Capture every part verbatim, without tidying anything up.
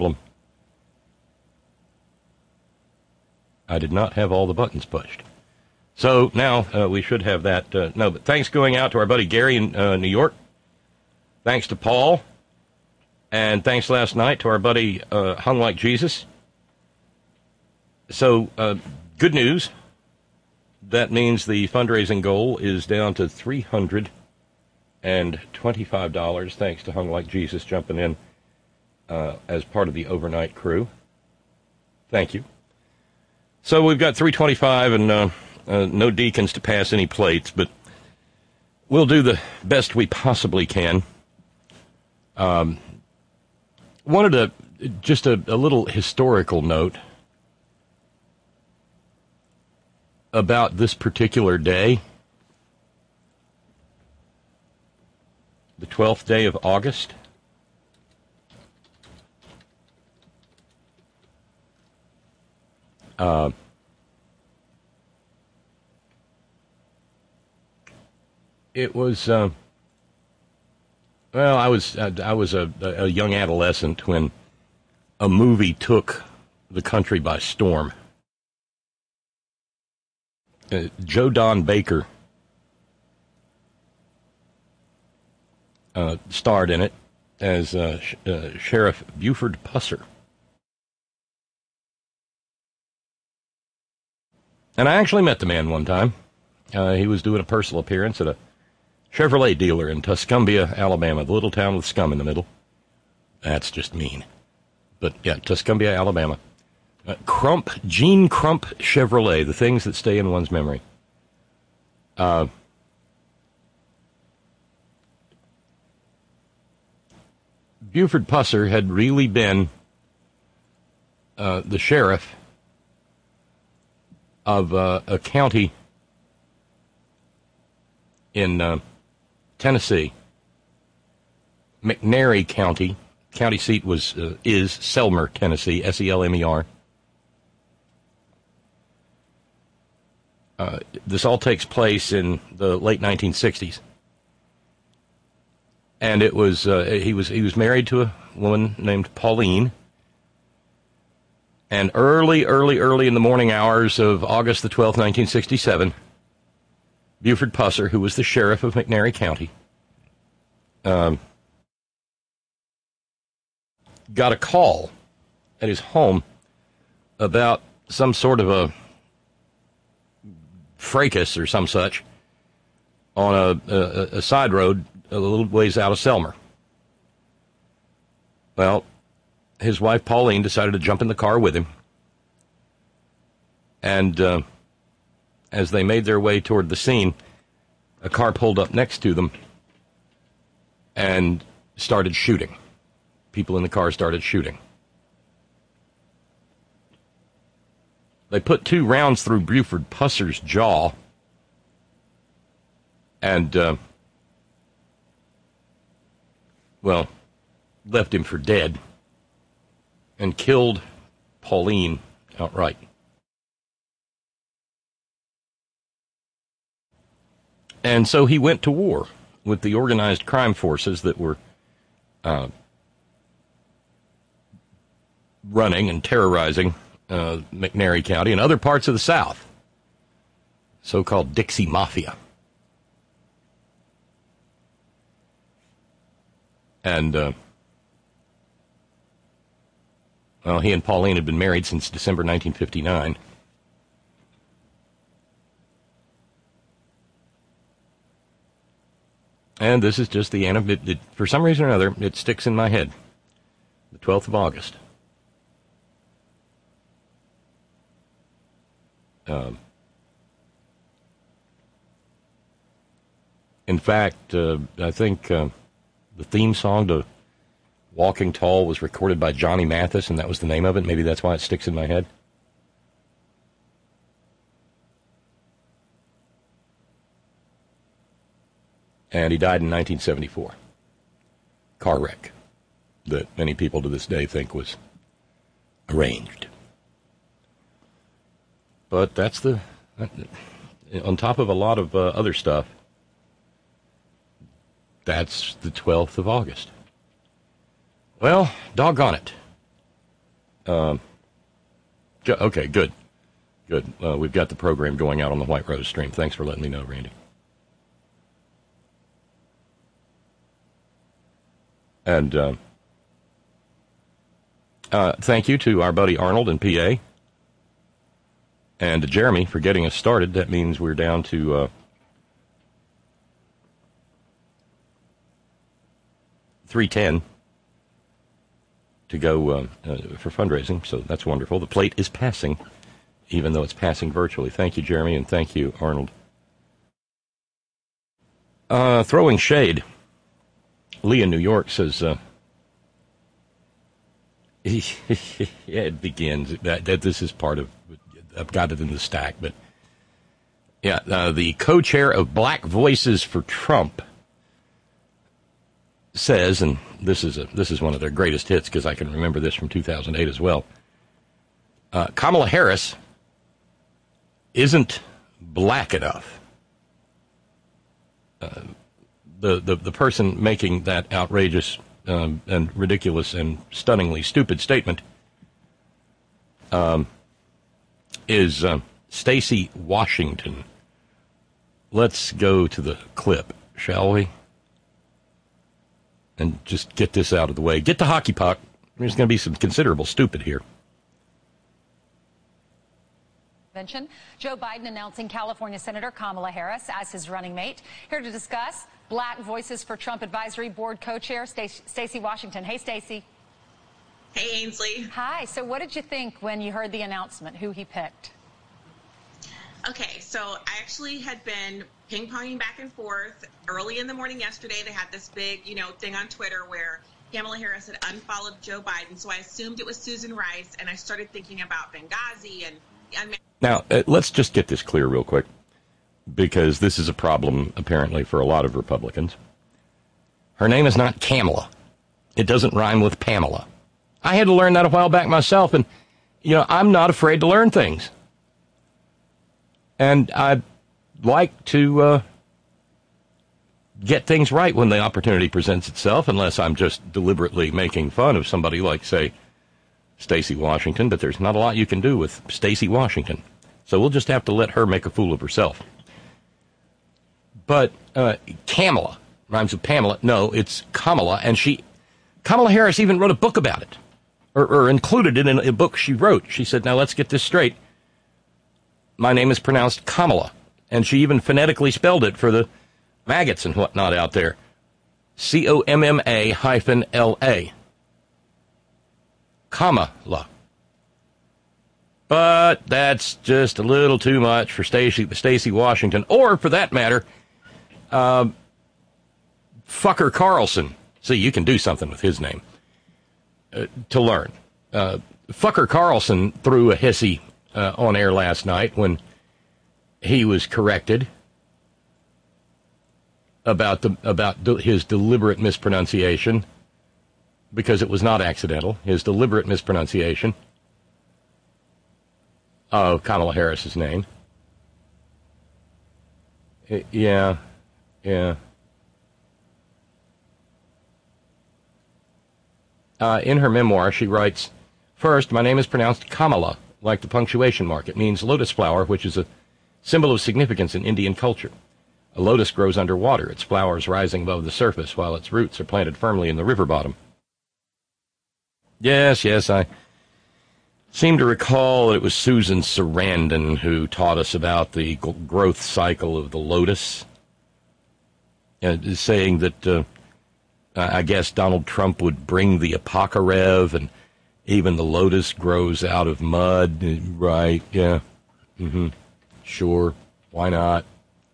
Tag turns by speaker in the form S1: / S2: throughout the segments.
S1: problem. I did not have all the buttons pushed. So now uh, we should have that. Uh, no, but thanks going out to our buddy Gary in uh, New York. Thanks to Paul. And thanks last night to our buddy uh, Hung Like Jesus. So, uh, good news. That means the fundraising goal is down to three hundred twenty-five dollars, thanks to Hung Like Jesus jumping in uh, as part of the overnight crew. Thank you. So we've got three twenty-five and uh, uh, no deacons to pass any plates, but we'll do the best we possibly can. Um, wanted to, just a, a little historical note about this particular day, the twelfth day of August. Uh, it was, uh, well, I was uh, I was a, a young adolescent when a movie took the country by storm. Uh, Joe Don Baker uh, starred in it as uh, Sh- uh, Sheriff Buford Pusser. And I actually met the man one time. Uh, he was doing a personal appearance at a Chevrolet dealer in Tuscumbia, Alabama, the little town with scum in the middle. That's just mean. But, yeah, Tuscumbia, Alabama. Uh, Crump, Gene Crump Chevrolet, the things that stay in one's memory. Uh, Buford Pusser had really been uh, the sheriff of uh, a county in uh, Tennessee, McNairy County. County seat was uh, is Selmer, Tennessee, S E L M E R. Uh, this all takes place in the late nineteen sixties, and it was uh, he was he was married to a woman named Pauline. And early, early, early in the morning hours of August the twelfth, nineteen sixty-seven, Buford Pusser, who was the sheriff of McNairy County, um, got a call at his home about some sort of a fracas or some such on a, a, a side road a little ways out of Selmer. Well, his wife Pauline decided to jump in the car with him, and uh, as they made their way toward the scene, a car pulled up next to them and started shooting. People in the car started shooting. They put two rounds through Buford Pusser's jaw and, uh, well, left him for dead and killed Pauline outright. And so he went to war with the organized crime forces that were uh, running and terrorizing uh, McNairy County and other parts of the South, so-called Dixie Mafia. And, uh, well, he and Pauline had been married since December nineteen fifty-nine. And this is just the, it, it, for some reason or another, it sticks in my head. The twelfth of August. Um, in fact, uh, I think uh, the theme song to Walking Tall was recorded by Johnny Mathis, and that was the name of it. Maybe that's why it sticks in my head. And he died in nineteen seventy-four. Car wreck that many people to this day think was arranged. But that's the, on top of a lot of uh, other stuff, that's the twelfth of August. Well, doggone it. Um, okay, good. Good. Uh, we've got the program going out on the White Rose stream. Thanks for letting me know, Randy. And uh, uh, thank you to our buddy Arnold in P A. And to Jeremy for getting us started. That means we're down to uh, three ten to go uh, uh, for fundraising. So that's wonderful. The plate is passing, even though it's passing virtually. Thank you, Jeremy, and thank you, Arnold. Uh, throwing shade. Lee in New York says, uh, yeah, it begins. That, that this is part of, I've got it in the stack, but yeah, uh, the co-chair of Black Voices for Trump says, and this is a, this is one of their greatest hits because I can remember this from two thousand eight as well. Uh, Kamala Harris isn't black enough. Uh, the, the the person making that outrageous um, and ridiculous and stunningly stupid statement um, is uh, Stacey Washington. Let's go to the clip, shall we? And just get this out of the way. Get the hockey puck. There's going to be some considerable stupid here.
S2: Joe Biden announcing California Senator Kamala Harris as his running mate. Here to discuss, Black Voices for Trump Advisory Board co-chair Stacey Washington. Hey, Stacey.
S3: Hey, Ainsley.
S2: Hi. So what did you think when you heard the announcement, who he picked?
S3: Okay, so I actually had been ping-ponging back and forth. Early in the morning yesterday, they had this big, you know, thing on Twitter where Kamala Harris had unfollowed Joe Biden, so I assumed it was Susan Rice, and I started thinking about Benghazi and... and
S1: now, uh, let's just get this clear real quick, because this is a problem, apparently, for a lot of Republicans. Her name is not Kamala. It doesn't rhyme with Pamela. I had to learn that a while back myself, and, you know, I'm not afraid to learn things. And I'd like to uh, get things right when the opportunity presents itself, unless I'm just deliberately making fun of somebody like, say, Stacey Washington, but there's not a lot you can do with Stacey Washington. So we'll just have to let her make a fool of herself. But uh, Kamala rhymes with Pamela. No, it's Kamala, and she, Kamala Harris even wrote a book about it, or, or included it in a book she wrote. She said, now let's get this straight. My name is pronounced Kamala, and she even phonetically spelled it for the maggots and whatnot out there. C O M M A hyphen L A. Kamala. But that's just a little too much for Stacey, Stacey Washington, or for that matter, uh, Fucker Carlson. See, you can do something with his name uh, to learn. Uh, Fucker Carlson threw a hissy uh, on air last night when he was corrected about the about de- his deliberate mispronunciation, because it was not accidental. His deliberate mispronunciation of Kamala Harris's name. I, yeah, yeah. Uh, in her memoir, she writes, first, my name is pronounced Kamala, like the punctuation mark. It means lotus flower, which is a symbol of significance in Indian culture. A lotus grows underwater, its flowers rising above the surface, while its roots are planted firmly in the river bottom. Yes, yes, I seem to recall it was Susan Sarandon who taught us about the g- growth cycle of the lotus, uh, saying that uh, I guess Donald Trump would bring the Apocalypse, and even the lotus grows out of mud. Right, yeah, mm-hmm, sure, why not?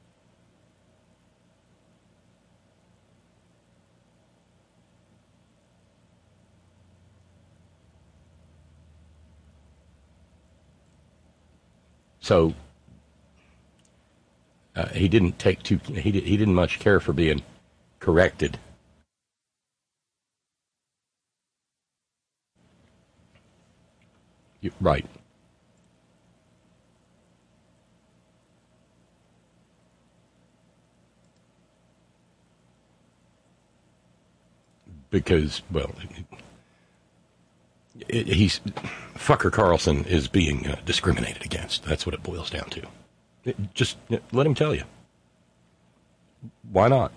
S1: So uh, he didn't take too. He did, he didn't much care for being corrected. You, right. Because, well, it, he's Fucker Carlson is being uh, discriminated against. That's what it boils down to. It, just let him tell you. Why not?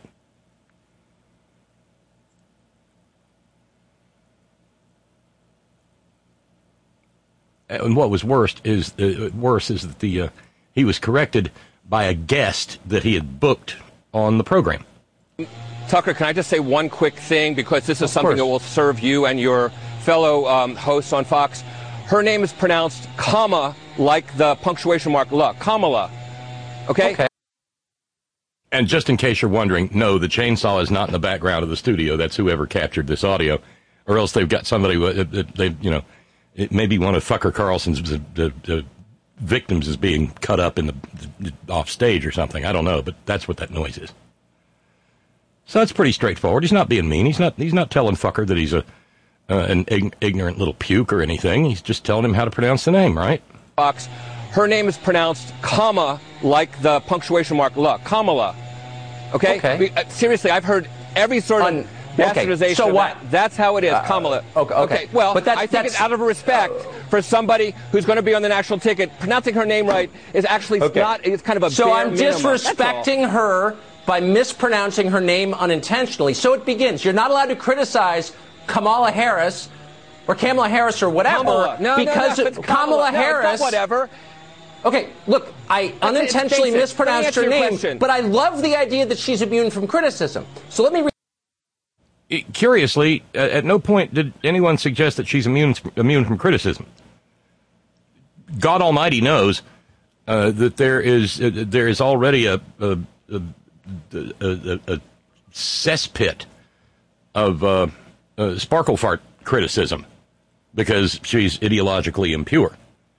S1: And what was worst is uh, worse is that the uh, he was corrected by a guest that he had booked on the program.
S4: Tucker, can I just say one quick thing, because this is
S1: Of
S4: something
S1: course.
S4: that will serve you and your fellow um, hosts on Fox. Her name is pronounced comma, like the punctuation mark la, Kamala. Okay?
S1: Okay. And just in case you're wondering, no, the chainsaw is not in the background of the studio. That's whoever captured this audio, or else they've got somebody. They, you know, it may be one of Fucker Carlson's the, the, the victims is being cut up in the, the off stage or something. I don't know, but that's what that noise is. So that's pretty straightforward. He's not being mean. He's not. He's not telling Fucker that he's a uh, an ig- ignorant little puke or anything. He's just telling him how to pronounce the name, right?
S4: Fox. Her name is pronounced comma, like the punctuation mark la, Kamala. Okay?
S5: Okay.
S4: Be- uh, seriously, I've heard every sort of
S5: Un-
S4: bastardization
S5: okay, so
S4: of
S5: what?
S4: that. That's how it is,
S5: Uh,
S4: Kamala.
S5: okay, okay.
S4: Well,
S5: But that-
S4: I think
S5: that's-
S4: it's out of respect for somebody who's going to be on the national ticket. Pronouncing her name right is actually
S5: Okay.
S4: not. It's kind of a.
S5: So
S4: bare
S5: I'm
S4: minimum. That's all.
S5: disrespecting her by mispronouncing her name unintentionally. So it begins. You're not allowed to criticize Kamala Harris or Kamala Harris or whatever
S4: Kamala. No,
S5: because
S4: no, no, it's
S5: Kamala,
S4: Kamala. No, it's
S5: Harris.
S4: not whatever.
S5: Okay, look, I unintentionally
S4: basic. Let me
S5: mispronounced
S4: answer
S5: her
S4: your
S5: name,
S4: question.
S5: but I love the idea that she's immune from criticism. So let me. Re-
S1: Curiously, uh, at no point did anyone suggest that she's immune immune from criticism. God Almighty knows uh, that there is uh, there is already a a, a, a, a, a cesspit of uh, uh, sparkle fart criticism because she's ideologically impure.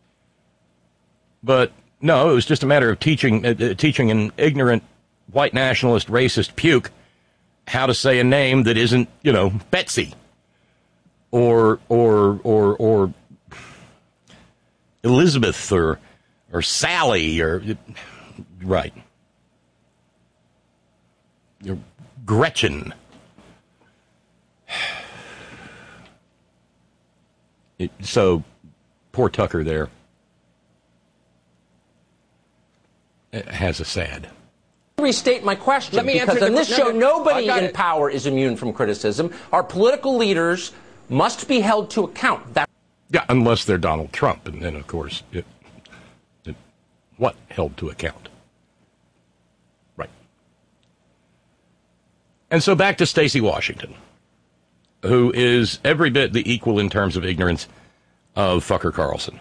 S1: But no, it was just a matter of teaching uh, uh, teaching an ignorant white nationalist racist puke how to say a name that isn't, you know, Betsy or or or or Elizabeth or or Sally or right. Or Gretchen. It, so poor Tucker there has a sad.
S5: restate my question.
S4: Let me
S5: because
S4: answer
S5: on
S4: the-
S5: this
S4: no,
S5: show,
S4: no,
S5: nobody
S4: I got
S5: in
S4: it.
S5: power is immune from criticism. Our political leaders must be held to account. That
S1: Yeah, unless they're Donald Trump, and then, of course, it, it, what held to account? Right. And so back to Stacey Washington, who is every bit the equal in terms of ignorance of Fucker Carlson.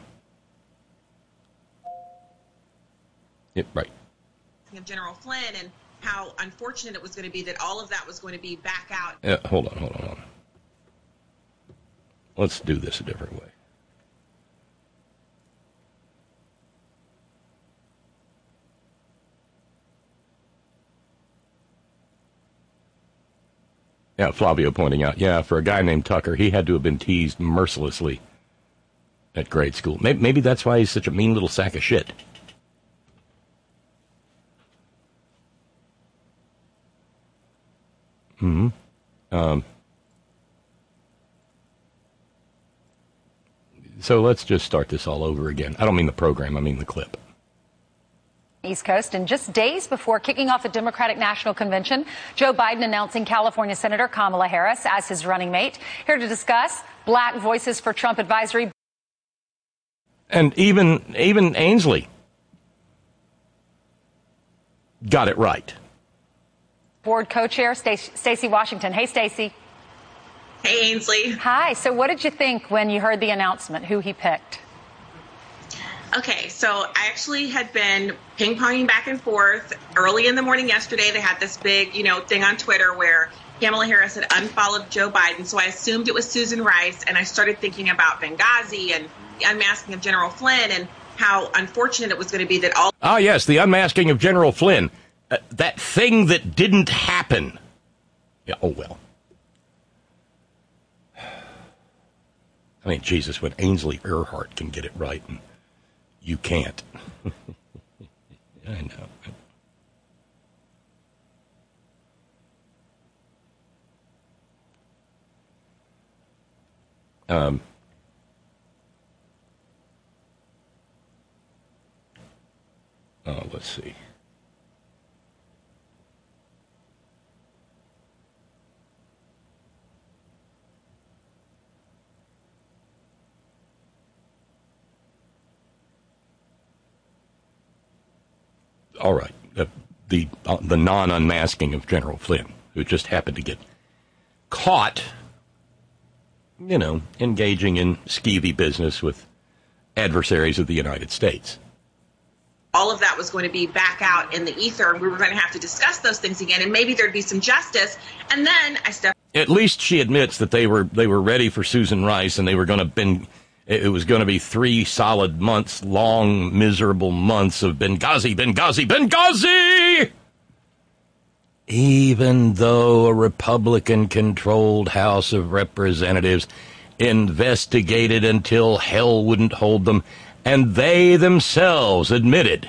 S1: Yep, right.
S3: Of General Flynn and how unfortunate it was going to be that all of that was going to be back out.
S1: Uh, hold on, hold on, hold on. Let's do this a different way. Yeah, Flavio pointing out, yeah, for a guy named Tucker, he had to have been teased mercilessly at grade school. Maybe, maybe that's why he's such a mean little sack of shit. Hmm. Um. So let's just start this all over again. I don't mean the program, I mean the clip.
S2: East Coast, and just days before kicking off the Democratic National Convention, Joe Biden announcing California Senator Kamala Harris as his running mate. Here to discuss Black Voices for Trump Advisory.
S1: And even even Ainsley got it right.
S2: Board co-chair Stacey Washington. Hey, Stacey.
S3: Hey, Ainsley.
S2: Hi. So what did you think when you heard the announcement, who he picked?
S3: Okay, so I actually had been ping-ponging back and forth. Early in the morning yesterday, they had this big, you know, thing on Twitter where Kamala Harris had unfollowed Joe Biden, so I assumed it was Susan Rice, and I started thinking about Benghazi and the unmasking of General Flynn and how unfortunate it was going to be that all...
S1: Ah, yes, the unmasking of General Flynn. Uh, that thing that didn't happen. Yeah, oh, well. I mean, Jesus, when Ainsley Earhart can get it right, and you can't. I know. Um, Oh, let's see. All right, the the, uh, the non-unmasking of General Flynn, who just happened to get caught, you know, engaging in skeevy business with adversaries of the United States.
S3: All of that was going to be back out in the ether, and we were going to have to discuss those things again, and maybe there'd be some justice. And then I stepped.
S1: At least she admits that they were they were ready for Susan Rice, and they were going to been. It was going to be three solid months, long, miserable months of Benghazi, Benghazi, Benghazi! Even though a Republican-controlled House of Representatives investigated until hell wouldn't hold them, and they themselves admitted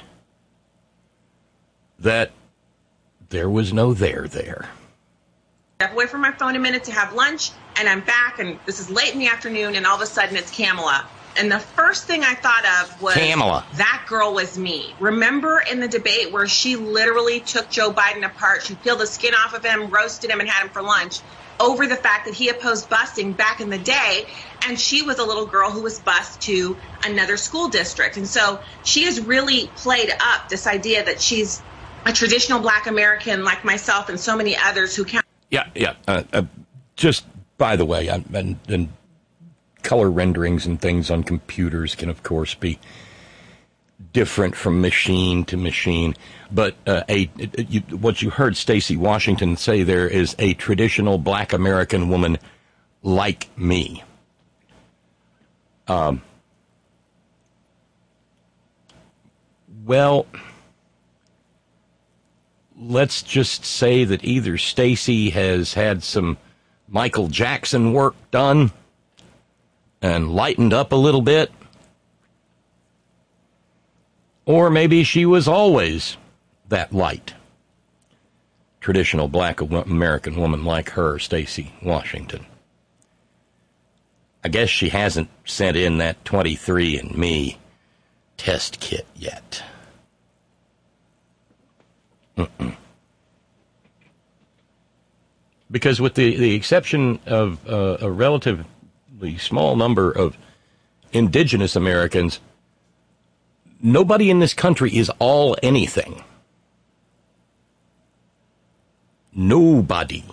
S1: that there was no there there.
S3: Step away from my phone a minute to have lunch, and I'm back, and this is late in the afternoon, and all of a sudden it's Kamala. And the first thing I thought of was,
S1: Kamala.
S3: That girl was me. Remember in the debate where she literally took Joe Biden apart, she peeled the skin off of him, roasted him, and had him for lunch over the fact that he opposed busing back in the day, and she was a little girl who was bused to another school district. And so she has really played up this idea that she's a traditional black American like myself and so many others who count.
S1: Yeah, yeah. Uh, uh, just by the way, I, and, and color renderings and things on computers can, of course, be different from machine to machine. But uh, a you, what you heard Stacey Washington say there is a traditional black American woman like me. Um. Well, let's just say that either Stacey has had some Michael Jackson work done and lightened up a little bit, or maybe she was always that light. Traditional black American woman like her, Stacey Washington. I guess she hasn't sent in that twenty-three and me test kit yet. Mm-mm. Because with the, the exception of uh, a relatively small number of indigenous Americans, nobody in this country is all anything. Nobody.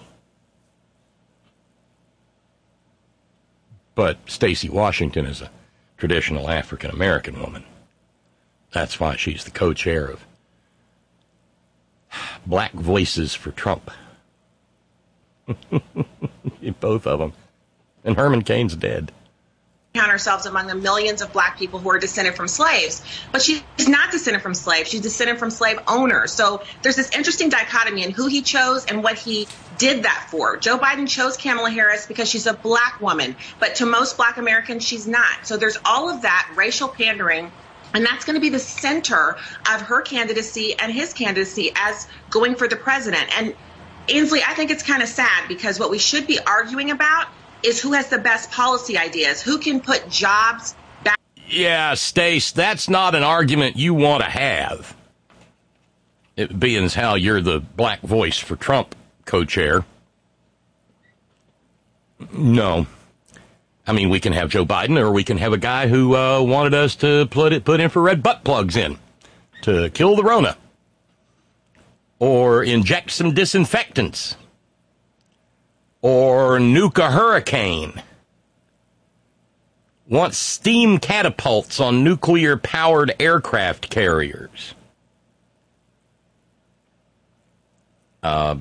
S1: But Stacey Washington is a traditional African American woman. That's why she's the co-chair of Black Voices for Trump. Both of them. And Herman Cain's dead.
S3: Count ourselves among the millions of black people who are descended from slaves. But she's not descended from slaves. She's descended from slave owners. So there's this interesting dichotomy in who he chose and what he did that for. Joe Biden chose Kamala Harris because she's a black woman. But to most black Americans, she's not. So there's all of that racial pandering. And that's going to be the center of her candidacy and his candidacy as going for the president. And Ainsley, I think it's kind of sad because what we should be arguing about is who has the best policy ideas, who can put jobs back.
S1: Yeah, Stace, that's not an argument you want to have. It being as how you're the Black Voice for Trump co-chair. No. I mean, we can have Joe Biden, or we can have a guy who uh, wanted us to put it, put infrared butt plugs in to kill the Rona, or inject some disinfectants, or nuke a hurricane, wants steam catapults on nuclear-powered aircraft carriers. Uh,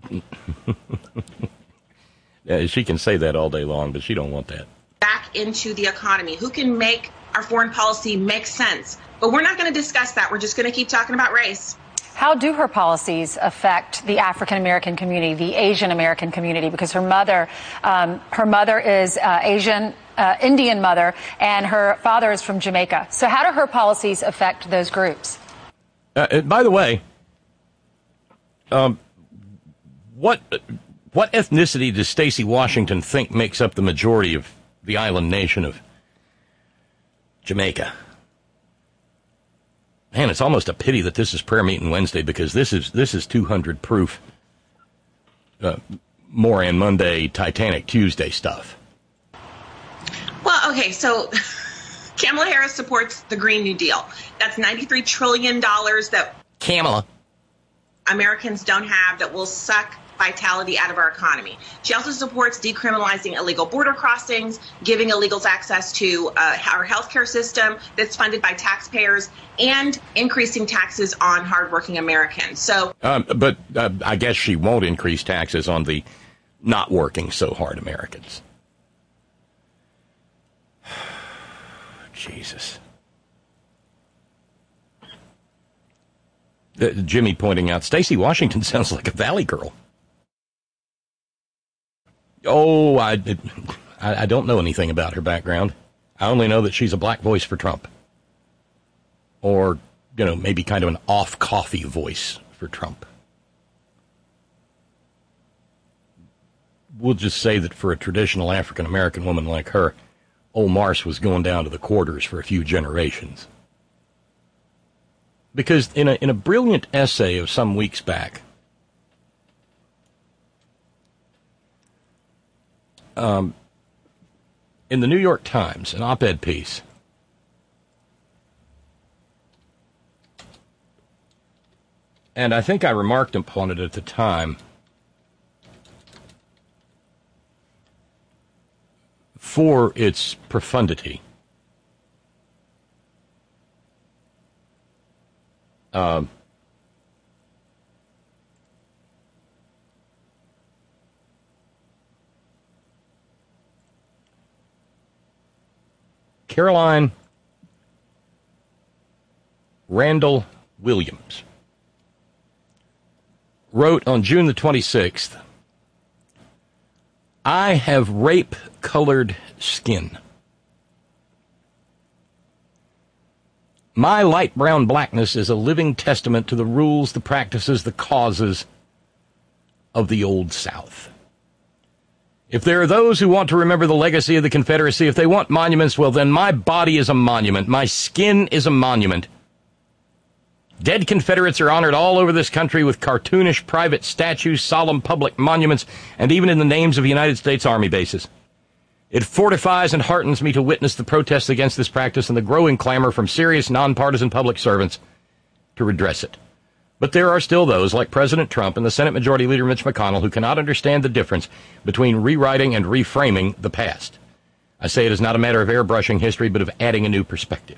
S1: she can say that all day long, but she don't want that.
S3: Back into the economy, who can make our foreign policy make sense. But we're not going to discuss that. We're just going to keep talking about race.
S2: How do her policies affect the African American community, the Asian American community? Because her mother, um, her mother is uh, Asian, uh, Indian mother, and her father is from Jamaica. So how do her policies affect those groups?
S1: Uh, by the way, um, what what ethnicity does Stacey Washington think makes up the majority of the island nation of Jamaica? Man, it's almost a pity that this is prayer meeting Wednesday, because this is this is two hundred proof uh, Moran Monday, Titanic Tuesday stuff.
S3: Well, okay, so Kamala Harris supports the Green New Deal. That's ninety-three trillion dollars that
S1: Kamala
S3: Americans don't have, that will suck vitality out of our economy. She also supports decriminalizing illegal border crossings, giving illegals access to uh, our healthcare system that's funded by taxpayers, and increasing taxes on hardworking Americans. So,
S1: um, but uh, I guess she won't increase taxes on the not working so hard Americans. Jesus. Uh, Jimmy pointing out, Stacey Washington sounds like a Valley girl. Oh, I, I, I don't know anything about her background. I only know that she's a black voice for Trump. Or, you know, maybe kind of an off-coffee voice for Trump. We'll just say that for a traditional African-American woman like her, old Marse was going down to the quarters for a few generations. Because in a, in a brilliant essay of some weeks back, Um, in the New York Times, an op-ed piece, and I think I remarked upon it at the time, for its profundity. Um, Caroline Randall Williams wrote on June the twenty-sixth, I have rape-colored skin. My light brown blackness is a living testament to the rules, the practices, the causes of the Old South. If there are those who want to remember the legacy of the Confederacy, if they want monuments, well, then my body is a monument. My skin is a monument. Dead Confederates are honored all over this country with cartoonish private statues, solemn public monuments, and even in the names of United States Army bases. It fortifies and heartens me to witness the protests against this practice and the growing clamor from serious, nonpartisan public servants to redress it. But there are still those, like President Trump and the Senate Majority Leader Mitch McConnell, who cannot understand the difference between rewriting and reframing the past. I say it is not a matter of airbrushing history, but of adding a new perspective.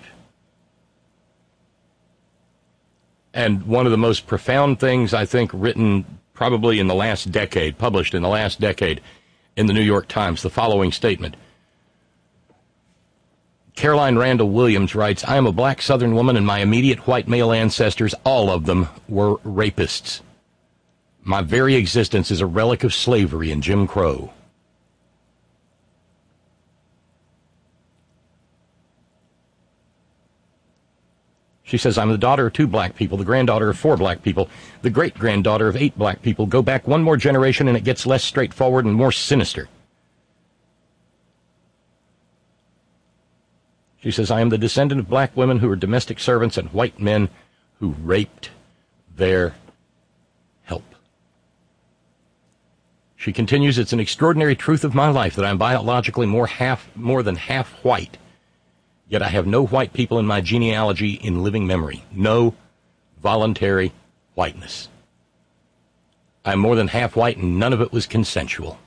S1: And one of the most profound things, I think, written probably in the last decade, published in the last decade in the New York Times, the following statement. Caroline Randall Williams writes, I am a black Southern woman, and my immediate white male ancestors, all of them, were rapists. My very existence is a relic of slavery and Jim Crow. She says, I'm the daughter of two black people, the granddaughter of four black people, the great-granddaughter of eight black people. Go back one more generation and it gets less straightforward and more sinister. She says, I am the descendant of black women who were domestic servants and white men who raped their help. She continues, it's an extraordinary truth of my life that I am biologically more half, more than half white. Yet I have no white people in my genealogy in living memory. No voluntary whiteness. I am more than half white, and none of it was consensual.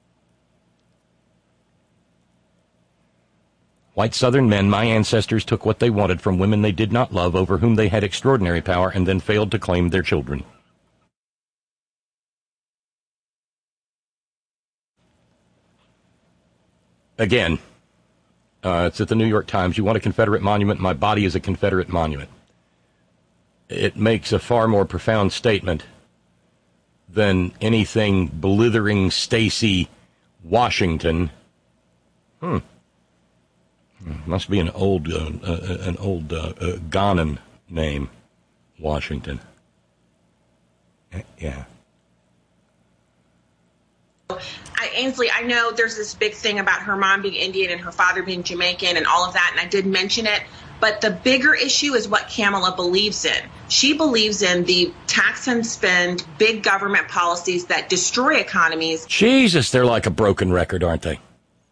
S1: White Southern men, my ancestors, took what they wanted from women they did not love, over whom they had extraordinary power, and then failed to claim their children. Again, uh, it's at the New York Times. You want a Confederate monument? My body is a Confederate monument. It makes a far more profound statement than anything blithering Stacey Washington. Hmm. Must be an old, uh, uh, an old uh, uh, Ghanan name, Washington. Yeah.
S3: I, Ainsley, I know there's this big thing about her mom being Indian and her father being Jamaican and all of that, and I did mention it, But the bigger issue is what Kamala believes in. She believes in the tax and spend, big government policies that destroy economies.
S1: Jesus, they're like a broken record, aren't they?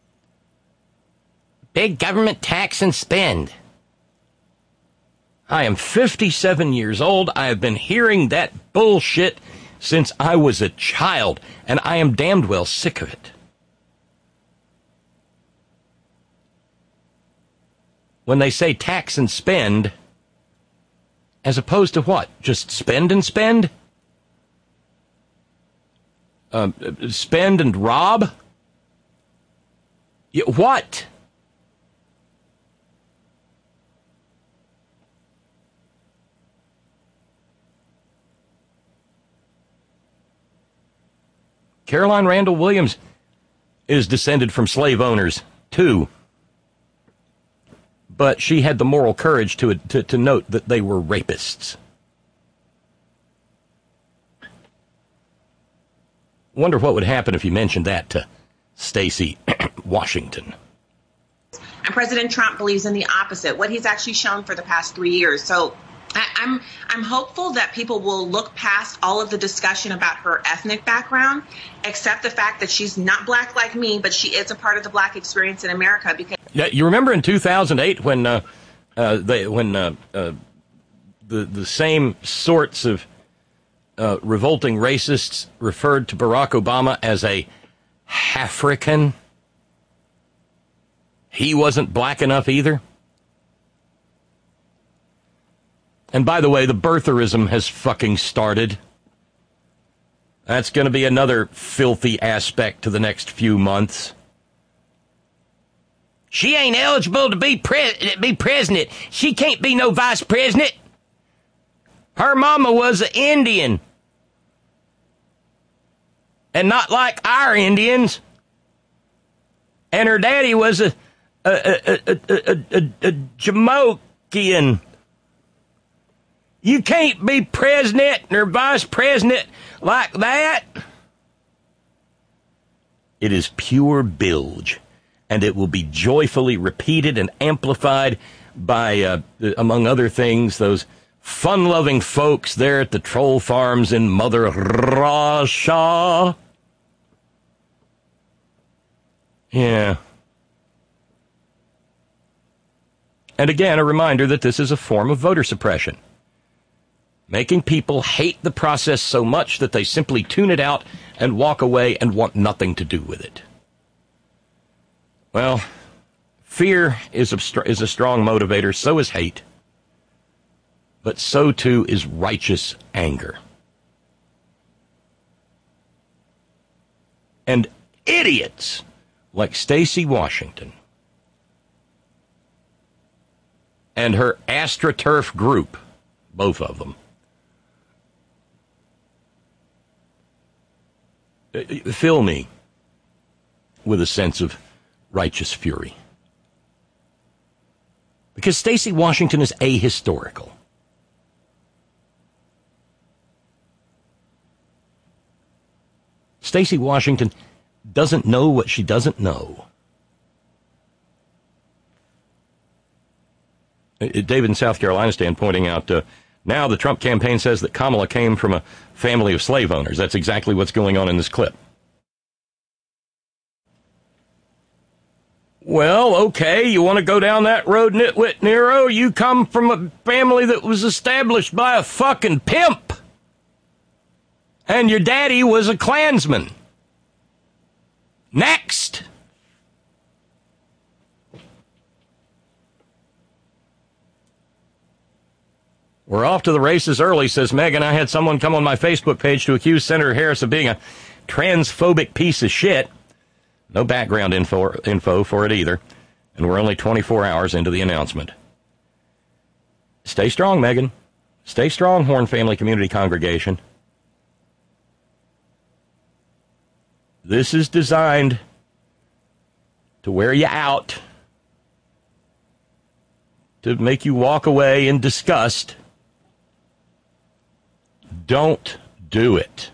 S1: Big government tax and spend. I am fifty-seven years old. I have been hearing that bullshit since I was a child, and I am damned well sick of it. When they say tax and spend, as opposed to what? Just spend and spend? Uh, spend and rob? Y- what? Caroline Randall Williams is descended from slave owners, too. But she had the moral courage to, to, to note that they were rapists. Wonder what would happen if you mentioned that to Stacey Washington.
S3: And President Trump believes in the opposite, what he's actually shown for the past three years. So I, I'm I'm hopeful that people will look past all of the discussion about her ethnic background, accept the fact that she's not black like me, but she is a part of the black experience in America. Because
S1: yeah, you remember in two thousand eight when uh, uh, they when uh, uh, the the same sorts of uh, revolting racists referred to Barack Obama as a African. He wasn't black enough either. And by the way, the birtherism has fucking started. That's going to be another filthy aspect to the next few months. She ain't eligible to be pre- be president. She can't be no vice president. Her mama was an Indian. And not like our Indians. And her daddy was a a a a a, a, a Jamaican. You can't be president or vice president like that. It is pure bilge, and it will be joyfully repeated and amplified by, uh, among other things, those fun-loving folks there at the troll farms in Mother Russia. Yeah. And again, a reminder that this is a form of voter suppression. Making people hate the process so much that they simply tune it out and walk away and want nothing to do with it. Well, fear is a, is a strong motivator, so is hate. But so too is righteous anger. And idiots like Stacey Washington and her AstroTurf group, both of them, fill me with a sense of righteous fury. Because Stacey Washington is ahistorical. Stacey Washington doesn't know what she doesn't know. David in South Carolina stand pointing out, uh, now the Trump campaign says that Kamala came from a family of slave owners. That's exactly what's going on in this clip. Well, okay, you want to go down that road, Nitwit Nero? You come from a family that was established by a fucking pimp. And your daddy was a Klansman. Next. We're off to the races early, says Megan. I had someone come on my Facebook page to accuse Senator Harris of being a transphobic piece of shit. No background info, info for it either. And we're only twenty-four hours into the announcement. Stay strong, Megan. Stay strong, Horn Family Community Congregation. This is designed to wear you out, to make you walk away in disgust. Don't do it.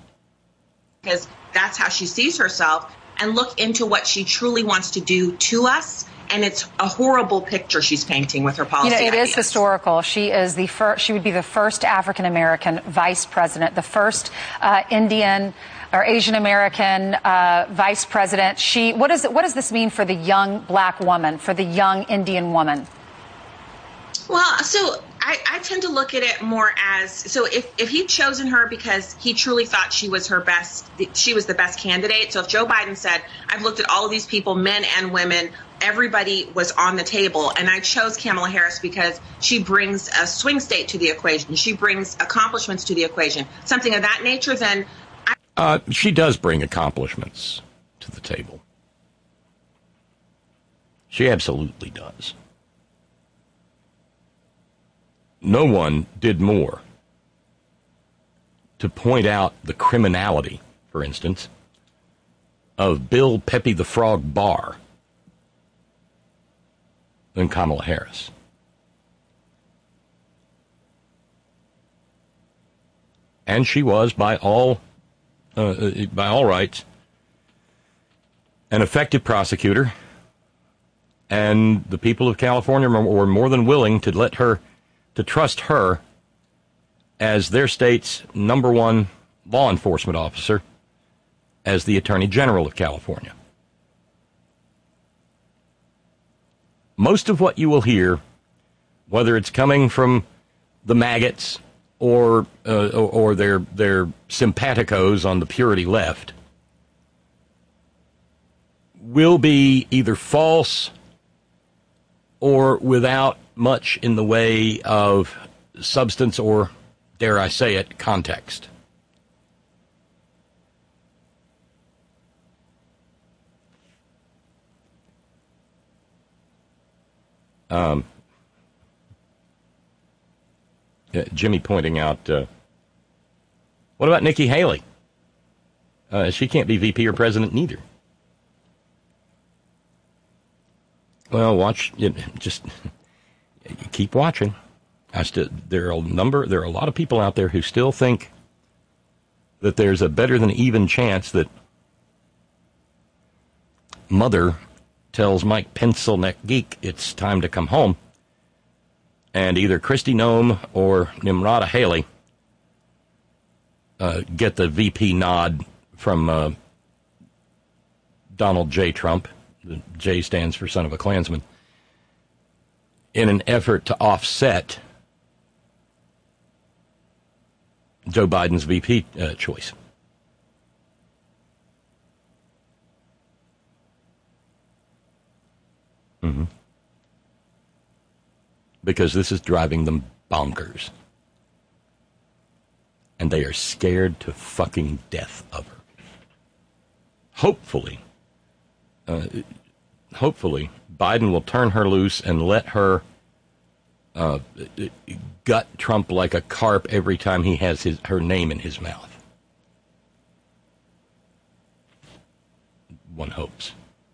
S3: Because that's how she sees herself, and look into what she truly wants to do to us and it's a horrible picture she's painting with her policy
S2: You know, it
S3: ideas.
S2: is historical. She is the first. She would be the first African American vice president, the first uh, Indian or Asian American uh, vice president. She. What does what does this mean for the young black woman, for the young Indian woman?
S3: Well, so I, I tend to look at it more as, so if, if he'd chosen her because he truly thought she was her best, she was the best candidate. So if Joe Biden said, I've looked at all of these people, men and women, everybody was on the table, and I chose Kamala Harris because she brings a swing state to the equation. She brings accomplishments to the equation, something of that nature, then I-
S1: Uh, she does bring accomplishments to the table. She absolutely does. No one did more to point out the criminality, for instance, of Bill Pepe the Frog Barr than Kamala Harris. And she was, by all uh, by all rights, an effective prosecutor, and the people of California were more than willing to let her to trust her as their state's number one law enforcement officer, as the Attorney General of California. Most of what you will hear, whether it's coming from the maggots or uh, or their their simpaticos on the purity left, will be either false or without much in the way of substance or, dare I say it, context. Um, yeah, Jimmy pointing out, uh, what about Nikki Haley? Uh, she can't be V P or president neither. Well, watch, you know, just you keep watching. I still, there are a number, there are a lot of people out there who still think that there's a better than even chance that Mother tells Mike Pencilneck Geek it's time to come home, and either Kristi Noem or Nimrata Haley uh, get the V P nod from uh, Donald J. Trump. The J stands for son of a Klansman, in an effort to offset Joe Biden's V P uh, choice. Mm-hmm. Because this is driving them bonkers. And they are scared to fucking death of her. Hopefully, uh, hopefully, Biden will turn her loose and let her uh, gut Trump like a carp every time he has his her name in his mouth. One hopes.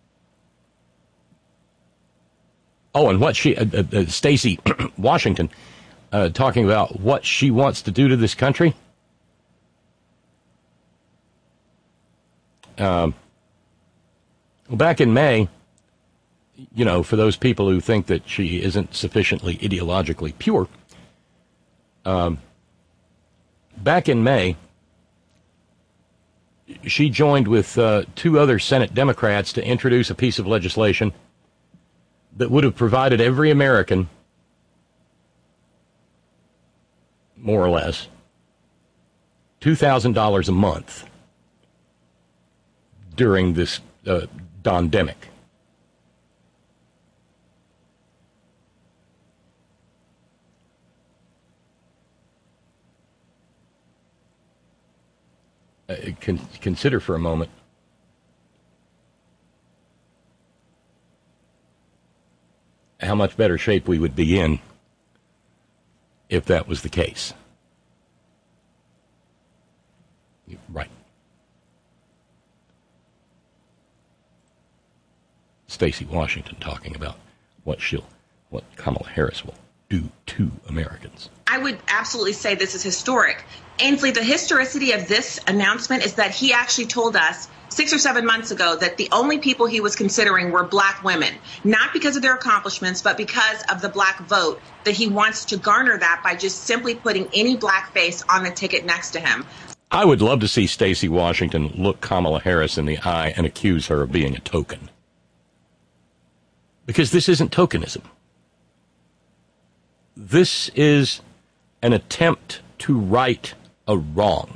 S1: Oh, and what she, uh, uh, Stacey Washington, uh, talking about what she wants to do to this country. Um, well, back in May, you know, for those people who think that she isn't sufficiently ideologically pure, um, back in May, she joined with uh, two other Senate Democrats to introduce a piece of legislation that would have provided every American, more or less, two thousand dollars a month during this uh, dondemic. Uh, con- consider for a moment how much better shape we would be in if that was the case. Right. Stacey Washington talking about what she'll, what Kamala Harris will do to Americans.
S3: I would absolutely say this is historic. Ainsley, the historicity of this announcement is that he actually told us six or seven months ago that the only people he was considering were black women, not because of their accomplishments, but because of the black vote, that he wants to garner that by just simply putting any black face on the ticket next to him.
S1: I would love to see Stacey Washington look Kamala Harris in the eye and accuse her of being a token. Because this isn't tokenism. This is an attempt to right a wrong.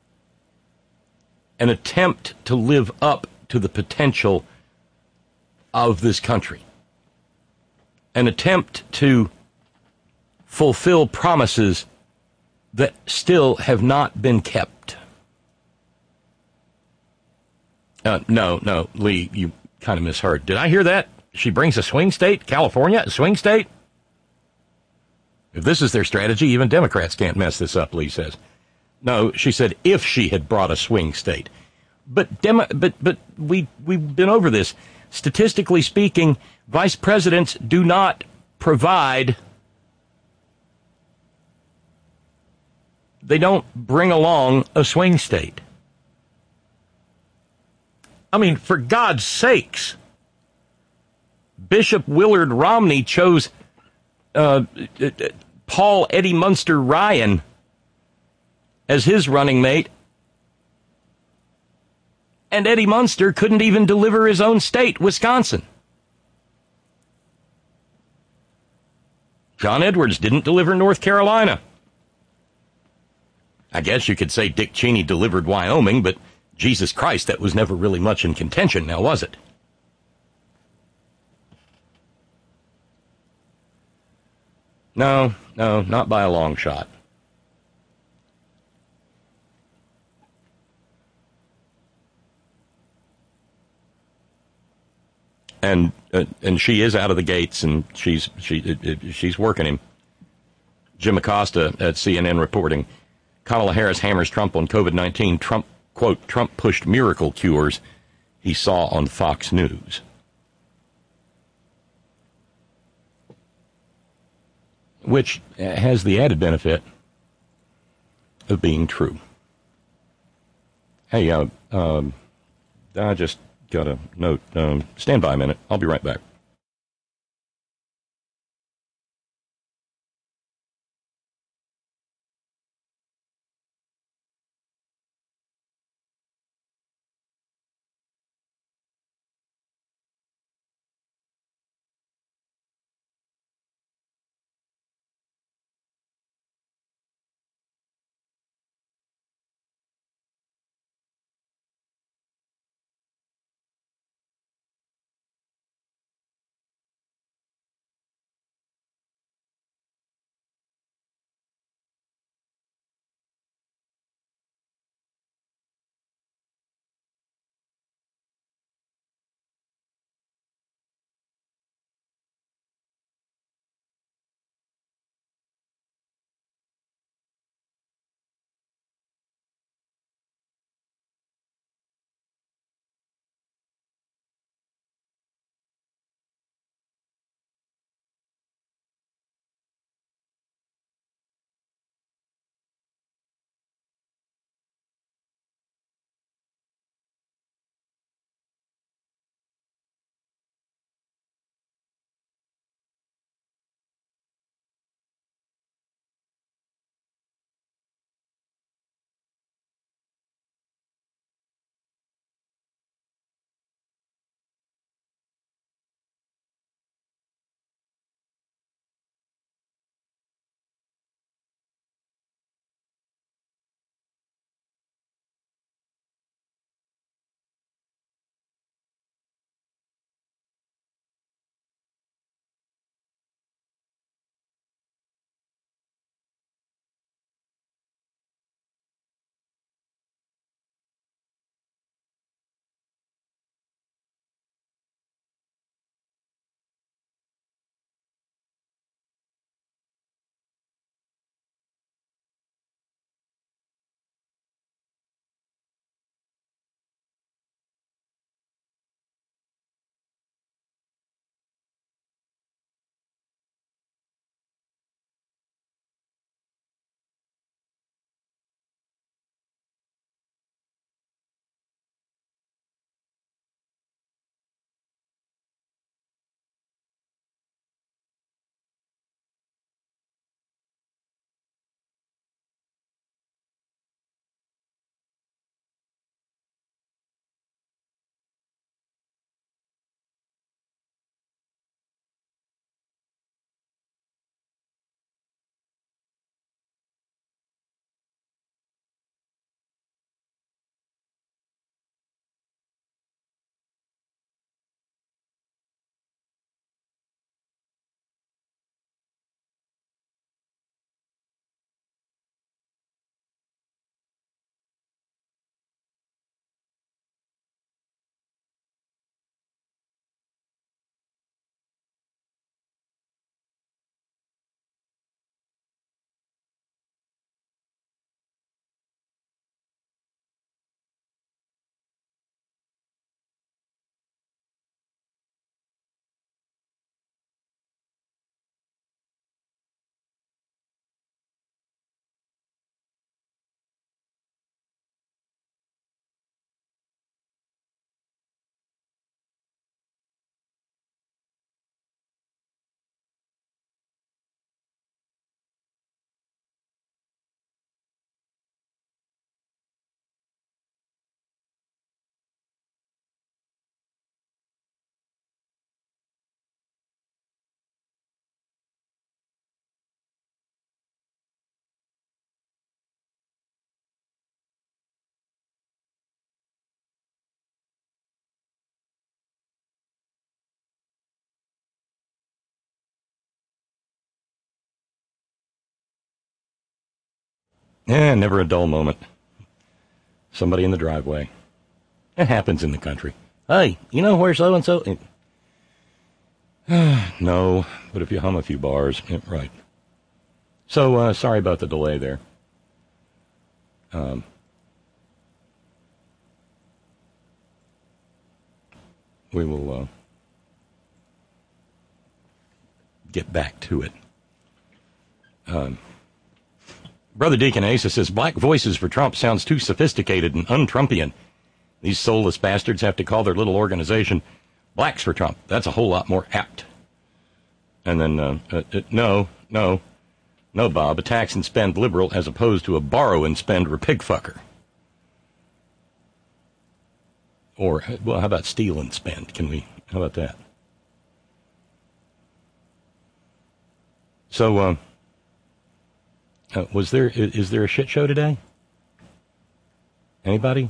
S1: An attempt to live up to the potential of this country. An attempt to fulfill promises that still have not been kept. Uh, no, no, Lee, you kind of misheard. Did I hear that? She brings a swing state? California, a swing state? If this is their strategy, even Democrats can't mess this up, Lee says. No, she said if she had brought a swing state. But Demo- but but we we've been over this. Statistically speaking, vice presidents do not provide. They don't bring along a swing state. I mean, for God's sakes, Bishop Willard Romney chose uh, Paul Eddie Munster Ryan as his running mate, and Eddie Munster couldn't even deliver his own state, Wisconsin. John Edwards didn't deliver North Carolina. I guess you could say Dick Cheney delivered Wyoming, but Jesus Christ, that was never really much in contention, now was it? No, no, not by a long shot. And uh, and she is out of the gates, and she's she uh, she's working him. Jim Acosta at C N N reporting, Kamala Harris hammers Trump on COVID nineteen. Trump, quote, Trump pushed miracle cures he saw on Fox News. Which has the added benefit of being true. Hey, uh, um, I just got a note. Um, stand by a minute. I'll be right back. Eh, never a dull moment. Somebody in the driveway. It happens in the country. Hey, you know where so-and-so... No, but if you hum a few bars, yeah, right. So, uh, sorry about the delay there. Um, we will uh, get back to it. Um, Brother Deacon Asa says, black voices for Trump sounds too sophisticated and un-Trumpian. These soulless bastards have to call their little organization Blacks for Trump. That's a whole lot more apt. And then, uh, uh, uh, no, no, no, Bob, a tax and spend liberal as opposed to a borrow and spend repigfucker. Or, well, how about steal and spend? Can we, how about that? So, uh, uh, was there, is there a shit show today? Anybody?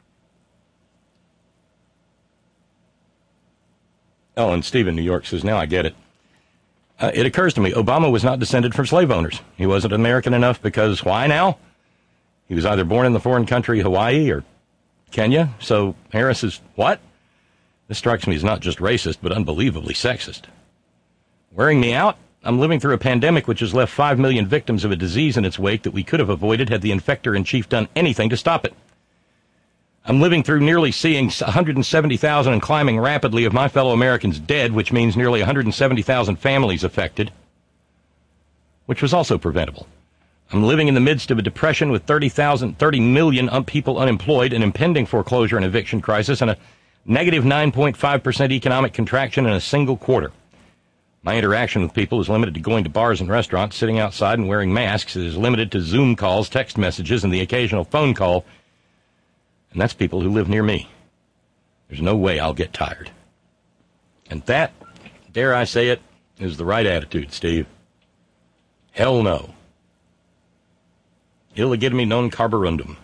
S1: Oh, and Steve in New York says, now I get it. Uh, it occurs to me, Obama was not descended from slave owners. He wasn't American enough because why now? He was either born in the foreign country Hawaii or Kenya. So Harris is what? This strikes me as not just racist, but unbelievably sexist. Wearing me out? I'm living through a pandemic which has left five million victims of a disease in its wake that we could have avoided had the infector-in-chief done anything to stop it. I'm living through nearly seeing one hundred seventy thousand and climbing rapidly of my fellow Americans dead, which means nearly one hundred seventy thousand families affected, which was also preventable. I'm living in the midst of a depression with thirty thousand, thirty million un- people unemployed, an impending foreclosure and eviction crisis, and a negative nine point five percent economic contraction in a single quarter. My interaction with people is limited to going to bars and restaurants, sitting outside and wearing masks. It is limited to Zoom calls, text messages, and the occasional phone call. And that's people who live near me. There's no way I'll get tired. And that, dare I say it, is the right attitude, Steve. Hell no. Illegitime non carborundum.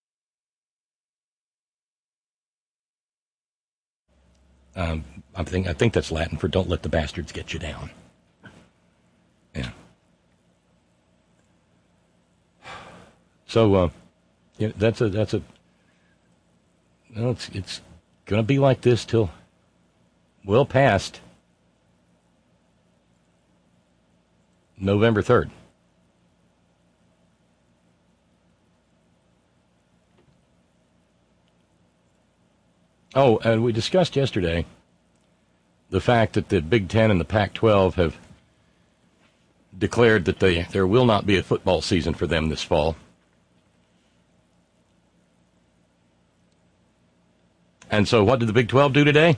S1: Um, I think I think that's Latin for don't let the bastards get you down. Yeah. So, uh, yeah, that's a that's a. Well, it's it's going to be like this till well past November third. Oh, and we discussed yesterday the fact that the Big Ten and the Pac twelve have declared that they there will not be a football season for them this fall. And so what did the Big twelve do today?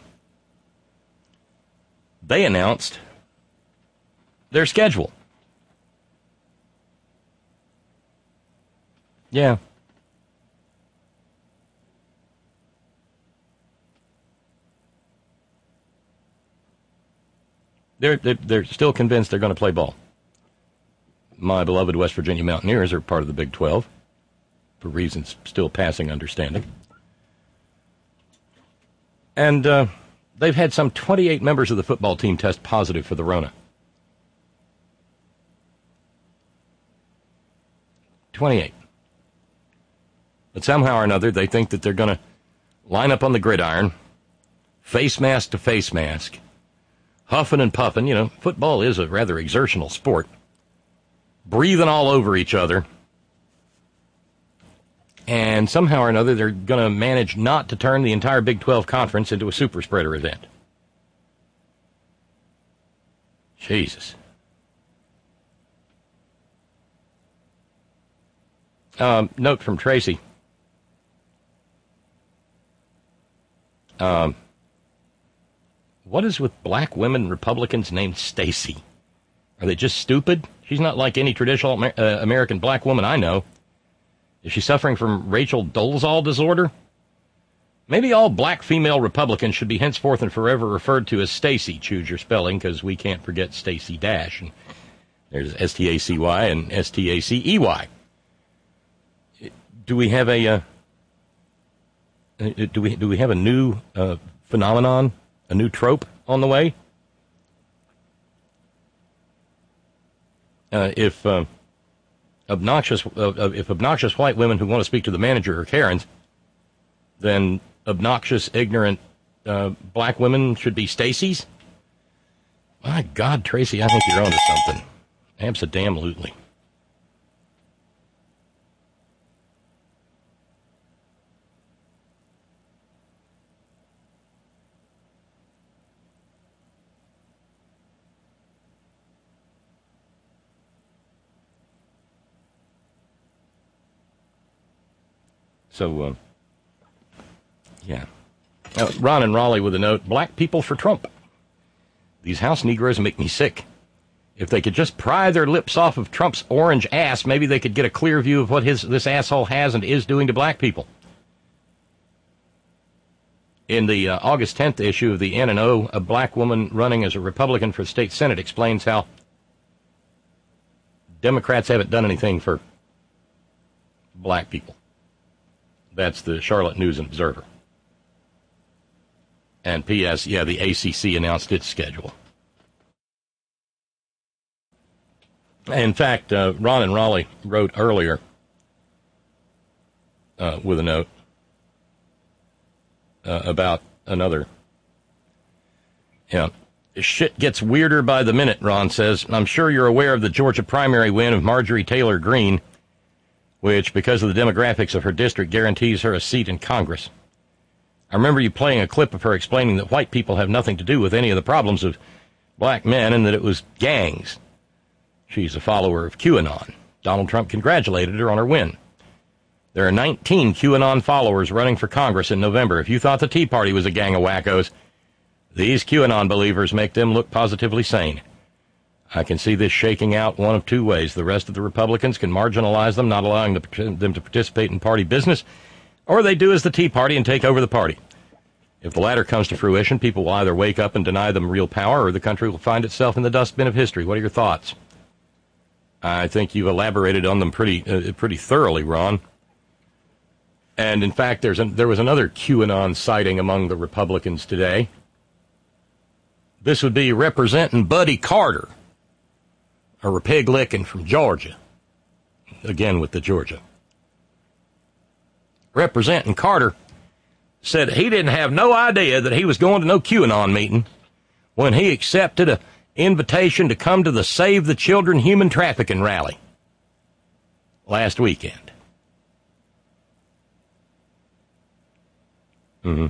S1: They announced their schedule. Yeah. They're, they're, they're still convinced they're going to play ball. My beloved West Virginia Mountaineers are part of the Big twelve, for reasons still passing understanding. And uh, they've had some twenty-eight members of the football team test positive for the Rona. twenty-eight. But somehow or another, they think that they're going to line up on the gridiron, face mask to face mask, huffing and puffing. You know, football is a rather exertional sport. Breathing all over each other. And somehow or another, they're going to manage not to turn the entire Big twelve conference into a super spreader event. Jesus. Um, note from Tracy. Um, what is with black women Republicans named Stacy? Are they just stupid? She's not like any traditional Amer- uh, American black woman I know. Is she suffering from Rachel Dolezal disorder? Maybe all black female Republicans should be henceforth and forever referred to as Stacy. Choose your spelling, because we can't forget Stacy Dash. And there's S T A C Y and S T A C E Y. Do we have a uh, do we do we have a new uh, phenomenon, a new trope on the way? Uh, if uh, obnoxious, uh, if obnoxious white women who want to speak to the manager are Karens, then obnoxious, ignorant uh, black women should be Stacey's? My God, Tracy, I think you're onto something. Abso-damn-lutely. So, uh, yeah. Uh, Ron and Raleigh with a note, black people for Trump. These House Negroes make me sick. If they could just pry their lips off of Trump's orange ass, maybe they could get a clear view of what his this asshole has and is doing to black people. In the uh, August tenth issue of the N and O, a black woman running as a Republican for the state Senate explains how Democrats haven't done anything for black people. That's the Charlotte News and Observer. And P S, yeah, the A C C announced its schedule. In fact, uh, Ron and Raleigh wrote earlier uh, with a note uh, about another. Yeah, shit gets weirder by the minute, Ron says. I'm sure you're aware of the Georgia primary win of Marjorie Taylor Greene, which, because of the demographics of her district, guarantees her a seat in Congress. I remember you playing a clip of her explaining that white people have nothing to do with any of the problems of black men and that it was gangs. She's a follower of QAnon. Donald Trump congratulated her on her win. There are nineteen QAnon followers running for Congress in November. If you thought the Tea Party was a gang of wackos, these QAnon believers make them look positively sane. I can see this shaking out one of two ways. The rest of the Republicans can marginalize them, not allowing them to participate in party business, or they do as the Tea Party and take over the party. If the latter comes to fruition, people will either wake up and deny them real power, or the country will find itself in the dustbin of history. What are your thoughts? I think you've elaborated on them pretty uh, pretty thoroughly, Ron. And, in fact, there's an, there was another QAnon sighting among the Republicans today. This would be representing Buddy Carter, a pig licking from Georgia. Again with the Georgia. Representing Carter said he didn't have no idea that he was going to no QAnon meeting when he accepted an invitation to come to the Save the Children human trafficking rally last weekend. Mm-hmm.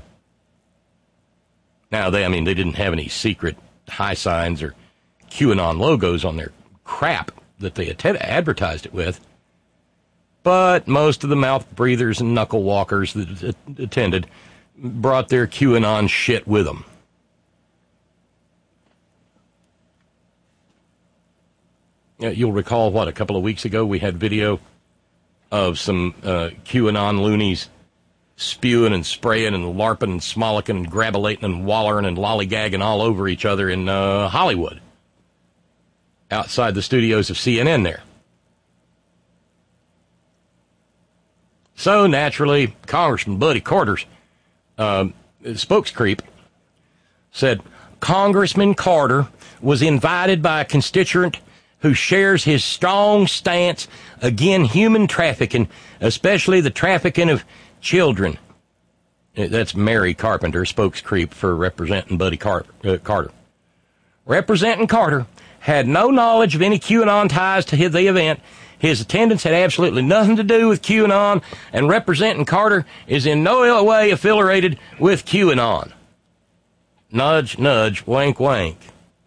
S1: Now, they, I mean, they didn't have any secret high signs or QAnon logos on their crap that they had advertised it with, but most of the mouth breathers and knuckle walkers that attended brought their QAnon shit with them. You'll recall, what, a couple of weeks ago we had video of some uh, QAnon loonies spewing and spraying and larping and smolicking and grabulating and wallering and lollygagging all over each other in uh, Hollywood, outside the studios of C N N there. So, naturally, Congressman Buddy Carter's uh, spokescreep said, Congressman Carter was invited by a constituent who shares his strong stance against human trafficking, especially the trafficking of children. That's Mary Carpenter, spokescreep for representing Buddy Car- uh, Carter. Representing Carter had no knowledge of any QAnon ties to the event. His attendance had absolutely nothing to do with QAnon, and representing Carter is in no way affiliated with QAnon. Nudge, nudge, wink, wink.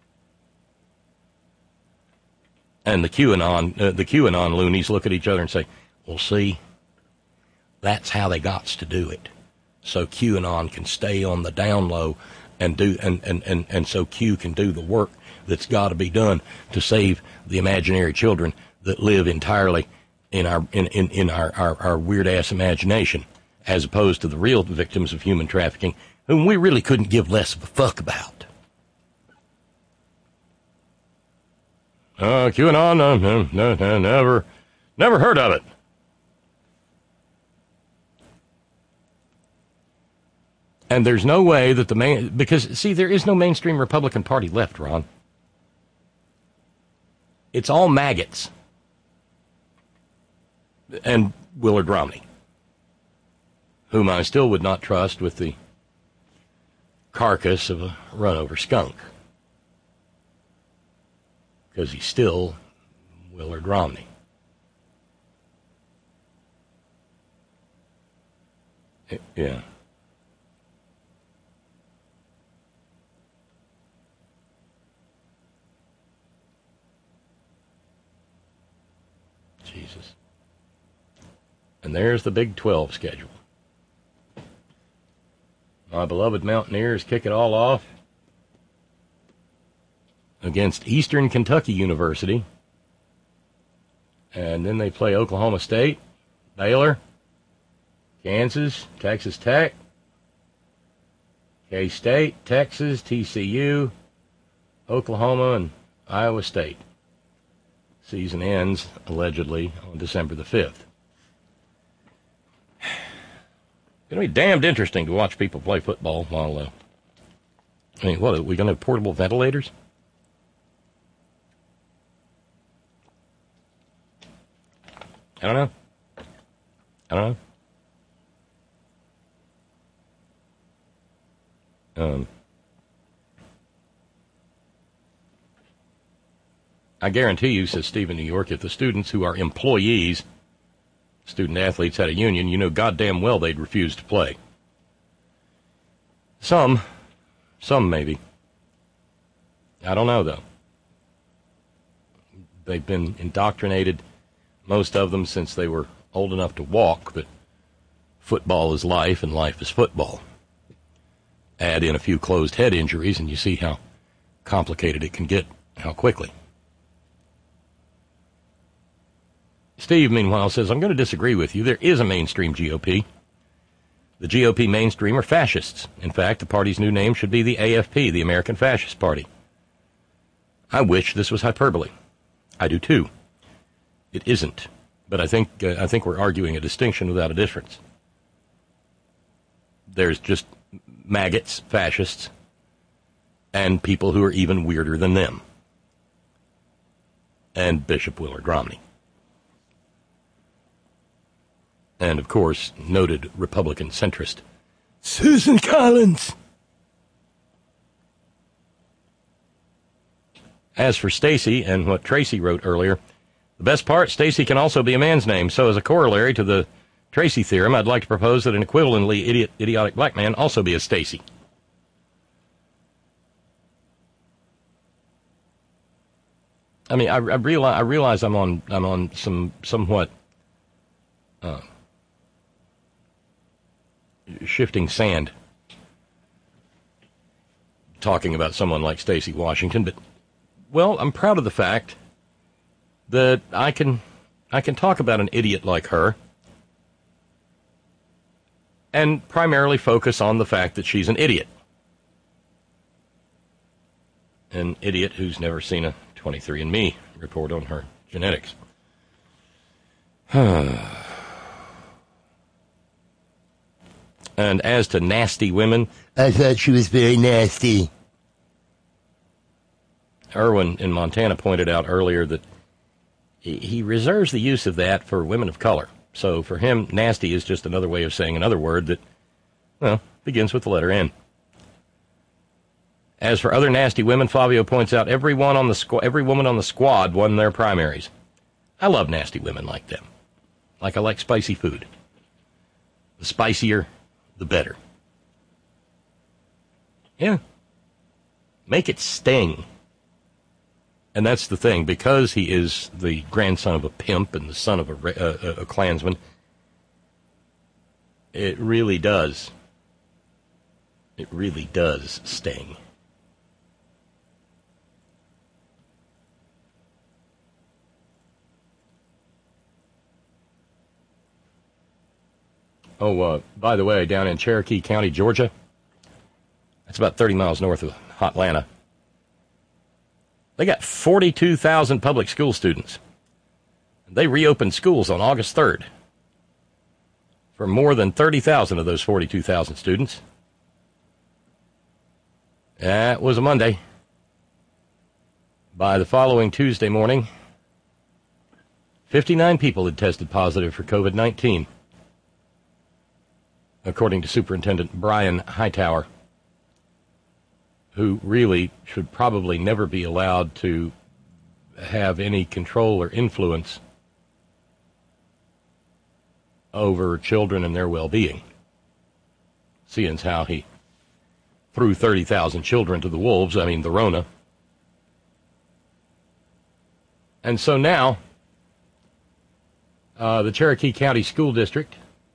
S1: And the QAnon, uh, the QAnon loonies look at each other and say, well, see, that's how they got to do it. So QAnon can stay on the down low and do, and, and, and, and so Q can do the work that's got to be done to save the imaginary children that live entirely in our in, in, in our, our, our weird-ass imagination, as opposed to the real victims of human trafficking, whom we really couldn't give less of a fuck about. Uh, QAnon, no, no, no, no, never, never heard of it. And there's no way that the main, because, see, there is no mainstream Republican Party left, Ron. It's all maggots. and Willard Romney, whom I still would not trust with the carcass of a run-over skunk, because he's still Willard Romney. Yeah. Jesus. And there's the Big twelve schedule. My beloved Mountaineers kick it all off against Eastern Kentucky University. And then they play Oklahoma State, Baylor, Kansas, Texas Tech, K-State, Texas, T C U, Oklahoma, and Iowa State. Season ends, allegedly, on December the fifth. It's going to be damned interesting to watch people play football while, uh, I mean, what, are we going to have portable ventilators? I don't know. I don't know. Um, I guarantee you, says Steve in New York, if the students who are employees, student athletes, had a union, you know goddamn well they'd refuse to play. Some, some maybe. I don't know, though. They've been indoctrinated, most of them, since they were old enough to walk, but football is life and life is football. Add in a few closed head injuries and you see how complicated it can get, how quickly. Steve, meanwhile, says, I'm going to disagree with you. There is a mainstream G O P. The G O P mainstream are fascists. In fact, the party's new name should be the A F P, the American Fascist Party. I wish this was hyperbole. I do too. It isn't. But I think uh, I think we're arguing a distinction without a difference. There's just maggots, fascists, and people who are even weirder than them. And Bishop Willard Romney. And, of course, noted Republican centrist Susan Collins. As for Stacy and what Tracy wrote earlier, the best part, Stacy can also be a man's name. So as a corollary to the Tracy theorem, I'd like to propose that an equivalently idiot, idiotic black man also be a Stacy. I mean, I, I realize I realize I'm on I'm on some somewhat uh, shifting sand talking about someone like Stacey Washington, but well, I'm proud of the fact that I can I can talk about an idiot like her and primarily focus on the fact that she's an idiot. An idiot who's never seen a twenty-three and me report on her genetics. And as to nasty women, I thought she was very nasty. Irwin in Montana pointed out earlier that he reserves the use of that for women of color. So for him, nasty is just another way of saying another word that, well, begins with the letter N. As for other nasty women, Fabio points out everyone on the squ- every woman on the squad won their primaries. I love nasty women like them. Like I like spicy food. The spicier, the better. Yeah. Make it sting. And that's the thing, because he is the grandson of a pimp and the son of a, a, a Klansman, it really does, it really does sting. Oh, uh, by the way, down in Cherokee County, Georgia, that's about thirty miles north of Hotlanta, they got forty-two thousand public school students. They reopened schools on August third for more than thirty thousand of those forty-two thousand students. That was a Monday. By the following Tuesday morning, fifty-nine people had tested positive for COVID nineteen, according to Superintendent Brian Hightower, who really should probably never be allowed to have any control or influence over children and their well-being, seeing as how he threw thirty thousand children to the wolves, I mean the Rona. And so now, uh, the Cherokee County School District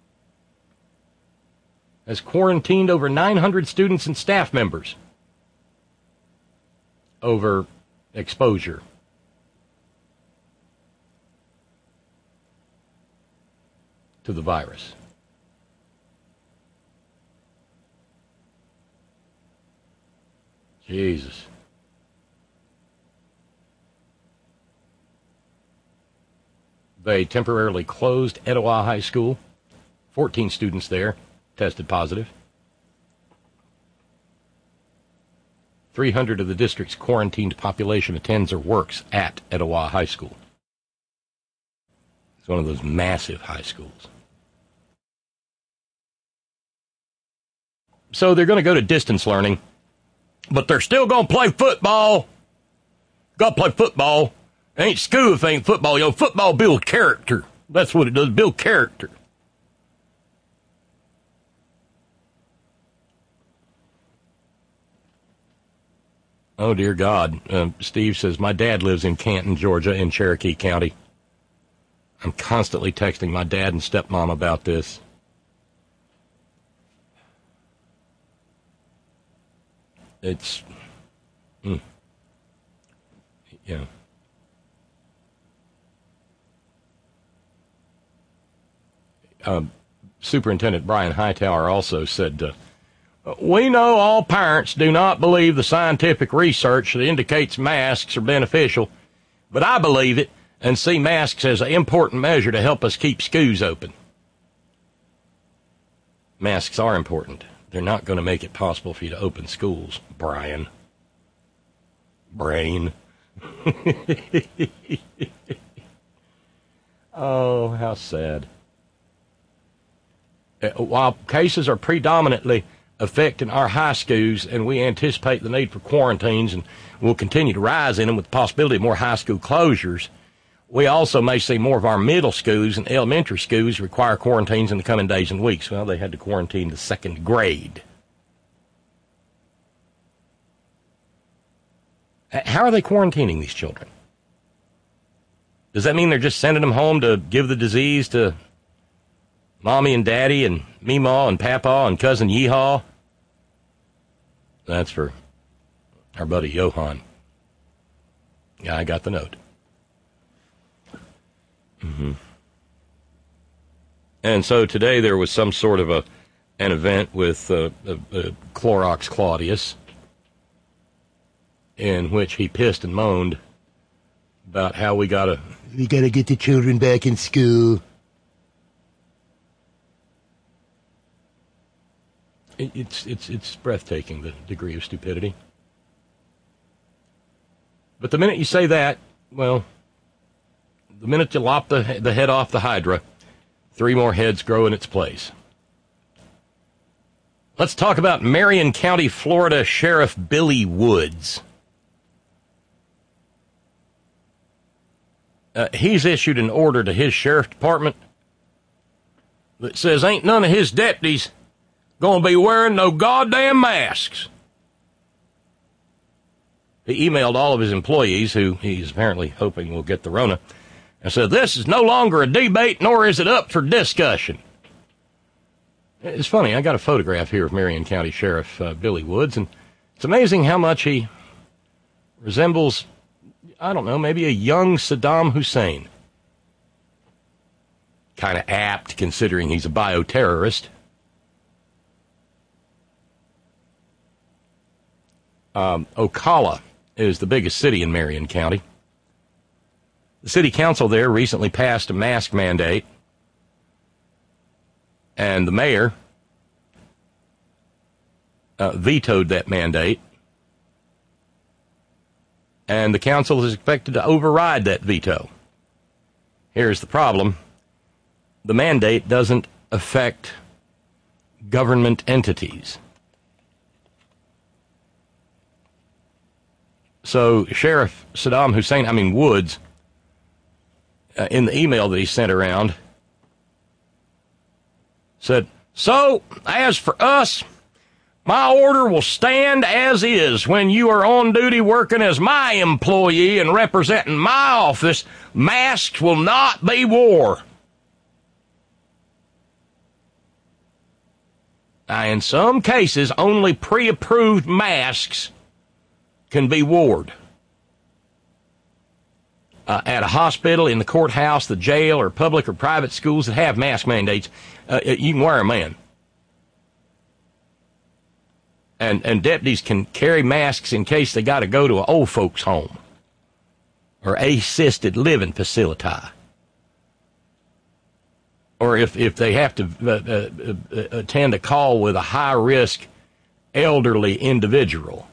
S1: has quarantined over nine hundred students and staff members over exposure. To the virus. Jesus. They temporarily closed Etowah High School. fourteen students there tested positive. three hundred of the district's quarantined population attends or works at Etowah High School. It's one of those massive high schools. So they're going to go to distance learning, but they're still going to play football. Got to play football. Ain't school if ain't football. You know, football builds character. That's what it does, build character. Oh, dear God. Uh, Steve says, my dad lives in Canton, Georgia, in Cherokee County. I'm constantly texting my dad and stepmom about this. It's, mm, yeah. Um, Superintendent Brian Hightower also said, uh, we know all parents do not believe the scientific research that indicates masks are beneficial, but I believe it and see masks as an important measure to help us keep schools open. Masks are important. They're not going to make it possible for you to open schools, Brian. Brain. Oh, how sad. While cases are predominantly affecting our high schools, and we anticipate the need for quarantines and will continue to rise in them with the possibility of more high school closures, we also may see more of our middle schools and elementary schools require quarantines in the coming days and weeks. Well, they had to quarantine the second grade. How are they quarantining these children? Does that mean they're just sending them home to give the disease to Mommy and Daddy and Meemaw and Papa and Cousin Yeehaw? That's for our buddy Johan. Yeah, I got the note. Mm-hmm. And so today there was some sort of a an event with uh, uh, uh, Clorox Claudius in which he pissed and moaned about how we gotta we gotta get the children back in school. It, it's it's it's breathtaking, the degree of stupidity. But the minute you say that, well, the minute you lop the the head off the Hydra, three more heads grow in its place. Let's talk about Marion County, Florida Sheriff Billy Woods. Uh, he's issued an order to his sheriff department that says ain't none of his deputies gonna be wearing no goddamn masks. He emailed all of his employees, who he's apparently hoping will get the Rona, and said, this is no longer a debate, nor is it up for discussion. It's funny, I got a photograph here of Marion County Sheriff uh, Billy Woods, and it's amazing how much he resembles, I don't know, maybe a young Saddam Hussein. Kind of apt, considering he's a bioterrorist. Um, Ocala is the biggest city in Marion County. The city council there recently passed a mask mandate, and the mayor uh, vetoed that mandate, and the council is expected to override that veto. Here's the problem. The mandate doesn't affect government entities. So Sheriff Saddam Hussein, I mean Woods, uh, in the email that he sent around, said, so, as for us, my order will stand as is. When you are on duty working as my employee and representing my office, masks will not be wore. Now, in some cases, only pre-approved masks can be worn. Uh, at a hospital, in the courthouse, the jail, or public or private schools that have mask mandates, uh, you can wear them in. And, and deputies can carry masks in case they got to go to an old folks' home or assisted living facility. Or if, if they have to uh, uh, attend a call with a high-risk elderly individual.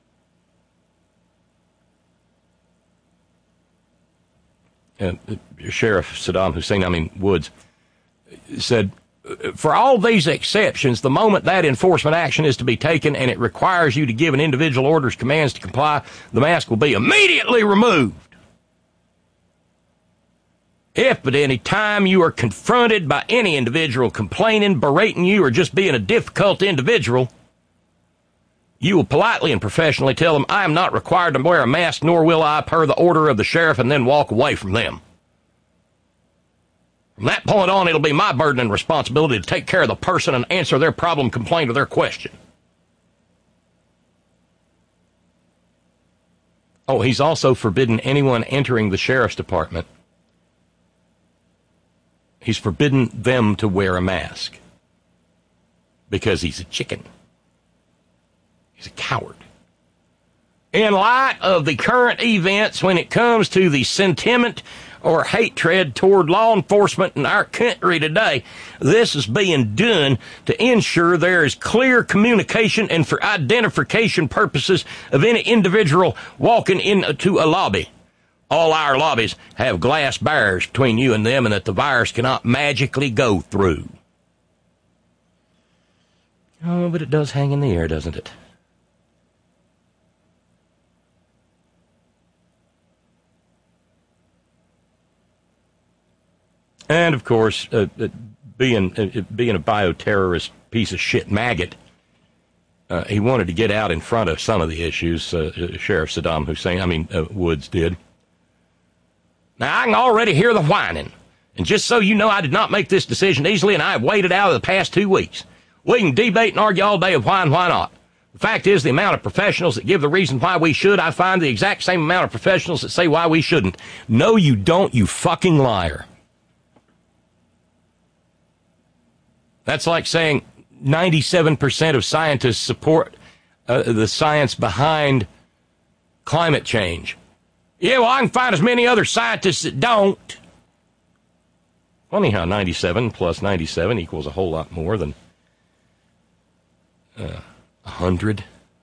S1: And Sheriff Saddam Hussein, I mean Woods, said, for all these exceptions, the moment that enforcement action is to be taken and it requires you to give an individual orders commands to comply, the mask will be immediately removed. If at any time you are confronted by any individual complaining, berating you, or just being a difficult individual, you will politely and professionally tell them, I am not required to wear a mask, nor will I, per the order of the sheriff, and then walk away from them. From that point on, it'll be my burden and responsibility to take care of the person and answer their problem, complaint, or their question. Oh, he's also forbidden anyone entering the sheriff's department. He's forbidden them to wear a mask because he's a chicken. He's a coward. In light of the current events when it comes to the sentiment or hatred toward law enforcement in our country today, this is being done to ensure there is clear communication and for identification purposes of any individual walking into a lobby. All our lobbies have glass barriers between you and them, and that the virus cannot magically go through. Oh, but it does hang in the air, doesn't it? And, of course, uh, uh, being uh, being a bioterrorist piece of shit maggot, uh, he wanted to get out in front of some of the issues, uh, Sheriff Saddam Hussein, I mean, uh, Woods did. Now, I can already hear the whining. And just so you know, I did not make this decision easily, and I have waited out of the past two weeks. We can debate and argue all day of why and why not. The fact is, the amount of professionals that give the reason why we should, I find the exact same amount of professionals that say why we shouldn't. No, you don't, you fucking liar. That's like saying ninety-seven percent of scientists support uh, the science behind climate change. Yeah, well, I can find as many other scientists that don't. Funny how ninety-seven plus ninety-seven equals a whole lot more than uh, one hundred.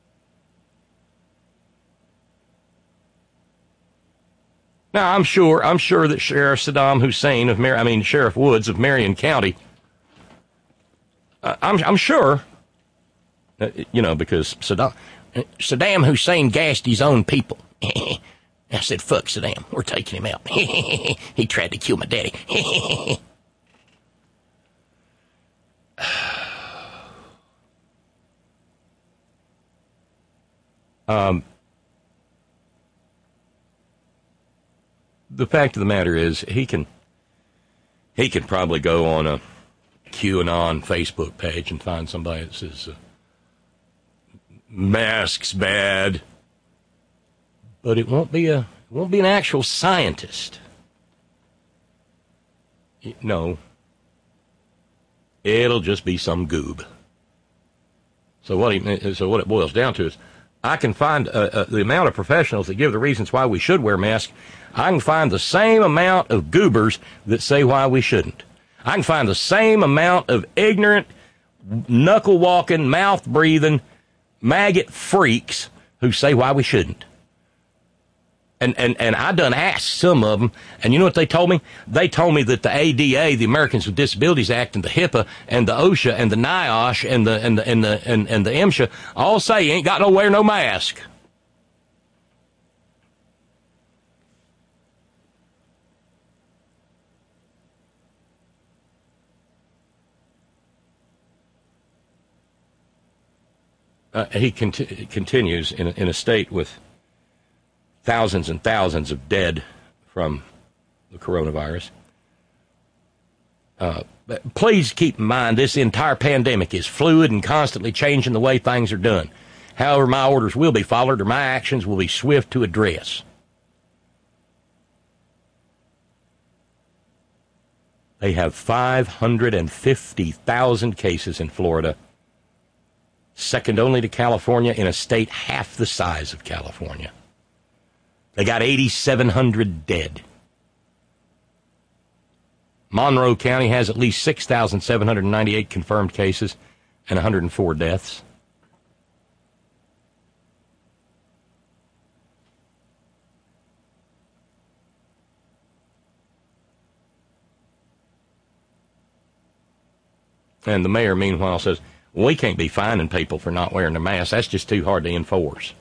S1: Now, I'm sure, I'm sure that Sheriff Saddam Hussein of Mar- I mean Sheriff Woods of Marion County, uh, I'm, I'm sure, uh, you know, because Saddam, Saddam Hussein gassed his own people. I said, fuck Saddam, we're taking him out. He tried to kill my daddy. um, the fact of the matter is, he can, he can probably go on a QAnon Facebook page and find somebody that says, uh, masks bad. But it won't be a it won't be an actual scientist. No. It'll just be some goob. So what he, so what it boils down to is, I can find uh, uh, the amount of professionals that give the reasons why we should wear masks. I can find the same amount of goobers that say why we shouldn't. I can find the same amount of ignorant, knuckle-walking, mouth-breathing, maggot freaks who say why we shouldn't. And, and, and I done asked some of them, and you know what they told me? They told me that the A D A, the Americans with Disabilities Act, and the HIPAA, and the OSHA, and the NIOSH, and the and the and the and, and the MSHA all say you ain't got no wear no mask. Uh, he conti- continues in a, in a state with thousands and thousands of dead from the coronavirus. Uh, please keep in mind this entire pandemic is fluid and constantly changing the way things are done. However, my orders will be followed or my actions will be swift to address. They have five hundred fifty thousand cases in Florida, second only to California, in a state half the size of California. They got eighty-seven hundred dead. Monroe County has at least six thousand seven hundred ninety-eight confirmed cases and one hundred four deaths. And the mayor, meanwhile, says, well, we can't be fining people for not wearing their masks. That's just too hard to enforce.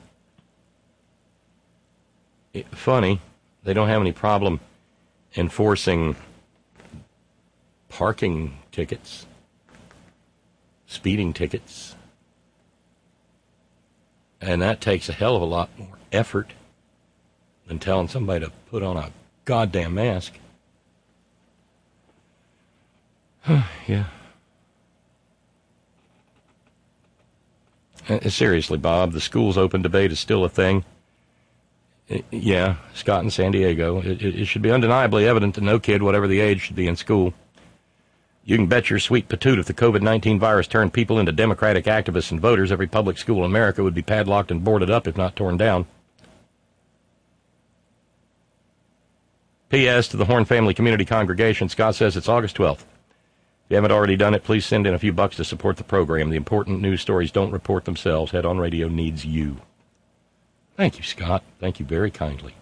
S1: It, funny, they don't have any problem enforcing parking tickets, speeding tickets. And that takes a hell of a lot more effort than telling somebody to put on a goddamn mask. Yeah. Uh, seriously, Bob, the schools open debate is still a thing. Uh, yeah, Scott in San Diego. It, it, it should be undeniably evident that no kid, whatever the age, should be in school. You can bet your sweet patoot if the COVID nineteen virus turned people into Democratic activists and voters, every public school in America would be padlocked and boarded up, if not torn down. P S to the Horn Family Community Congregation, Scott says it's August twelfth. If you haven't already done it, please send in a few bucks to support the program. The important news stories don't report themselves. Head On Radio needs you. Thank you, Scott. Thank you very kindly.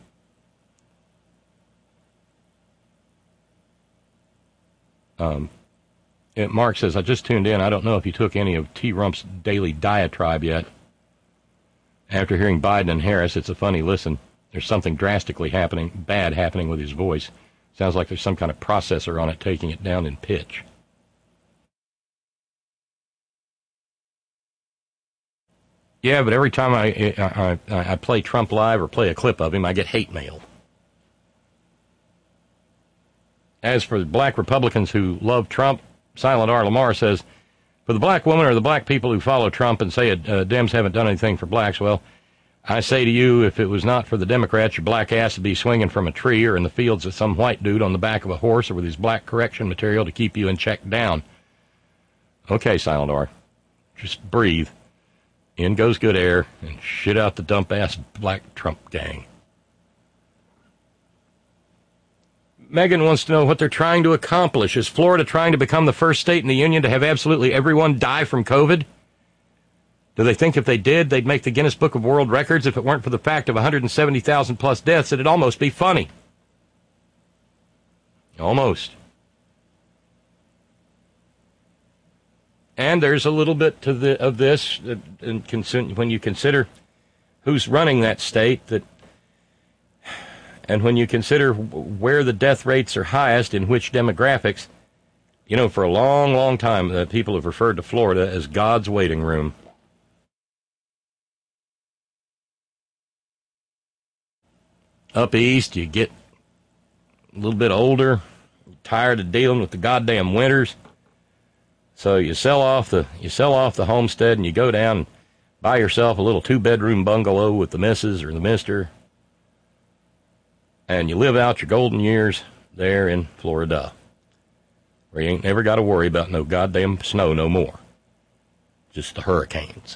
S1: Um, it, Mark says, I just tuned in. I don't know if you took any of T. Rump's daily diatribe yet. After hearing Biden and Harris, it's a funny listen. There's something drastically happening, bad happening with his voice. Sounds like there's some kind of processor on it taking it down in pitch. Yeah, but every time I, I I play Trump live or play a clip of him, I get hate mail. As for the black Republicans who love Trump, Silent R. Lamar says, for the black woman or the black people who follow Trump and say uh, Dems haven't done anything for blacks, well, I say to you, if it was not for the Democrats, your black ass would be swinging from a tree or in the fields with some white dude on the back of a horse or with his black correction material to keep you in check down. Okay, Silent R. Just breathe. In goes good air, and shit out the dump-ass black Trump gang. Megan wants to know what they're trying to accomplish. Is Florida trying to become the first state in the union to have absolutely everyone die from COVID? Do they think if they did, they'd make the Guinness Book of World Records? If it weren't for the fact of one hundred seventy thousand plus deaths, it'd almost be funny. Almost. And there's a little bit to the of this, uh, in cons- when you consider who's running that state, that, and when you consider where the death rates are highest in which demographics, you know, for a long, long time, uh, people have referred to Florida as God's waiting room. Up east, you get a little bit older, tired of dealing with the goddamn winters. So you sell off the you sell off the homestead and you go down and buy yourself a little two-bedroom bungalow with the missus or the mister, and you live out your golden years there in Florida, where you ain't never got to worry about no goddamn snow no more, just the hurricanes.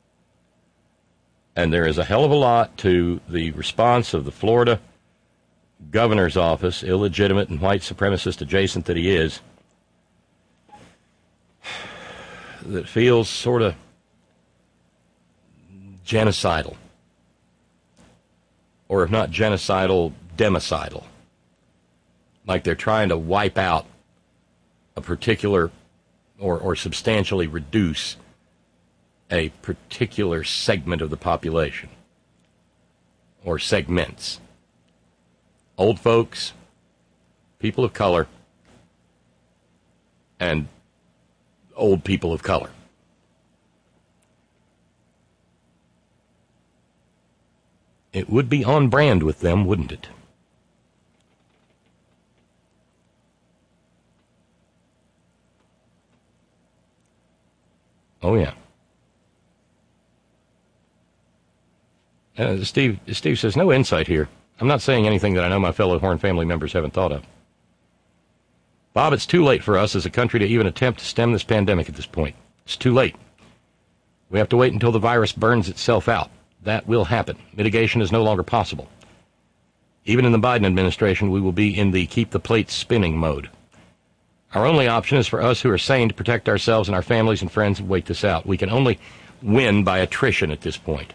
S1: And there is a hell of a lot to the response of the Florida governor's office, illegitimate and white supremacist adjacent that he is, that feels sort of genocidal. or if not genocidal, democidal. Like they're trying to wipe out a particular or, or substantially reduce a particular segment of the population or segments. Old folks, people of color, and old people of color. It would be on brand with them, wouldn't it? Oh, yeah. Uh, Steve, Steve says, no insight here. I'm not saying anything that I know my fellow Horn family members haven't thought of. Bob, it's too late for us as a country to even attempt to stem this pandemic at this point. It's too late. We have to wait until the virus burns itself out. That will happen. Mitigation is no longer possible. Even in the Biden administration, we will be in the keep the plates spinning mode. Our only option is for us who are sane to protect ourselves and our families and friends and wait this out. We can only win by attrition at this point.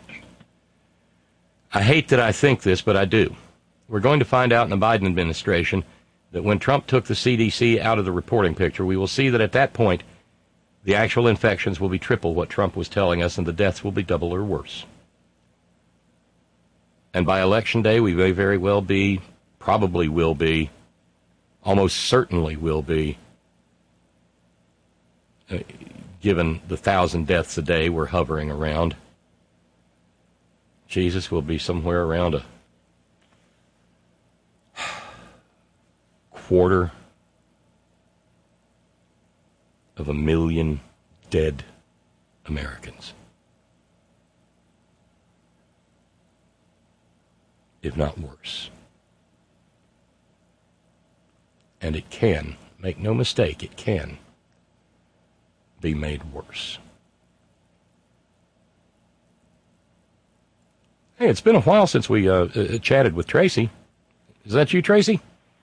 S1: I hate that I think this, but I do. We're going to find out in the Biden administration that when Trump took the C D C out of the reporting picture, we will see that at that point, the actual infections will be triple what Trump was telling us, and the deaths will be double or worse. And by Election Day, we may very well be, probably will be, almost certainly will be, uh, given the thousand deaths a day we're hovering around. Jesus will be somewhere around a quarter of a million dead Americans, if not worse. And it can, make no mistake, it can be made worse. Hey, it's been a while since we uh, uh, chatted with Tracy. Is that you, Tracy?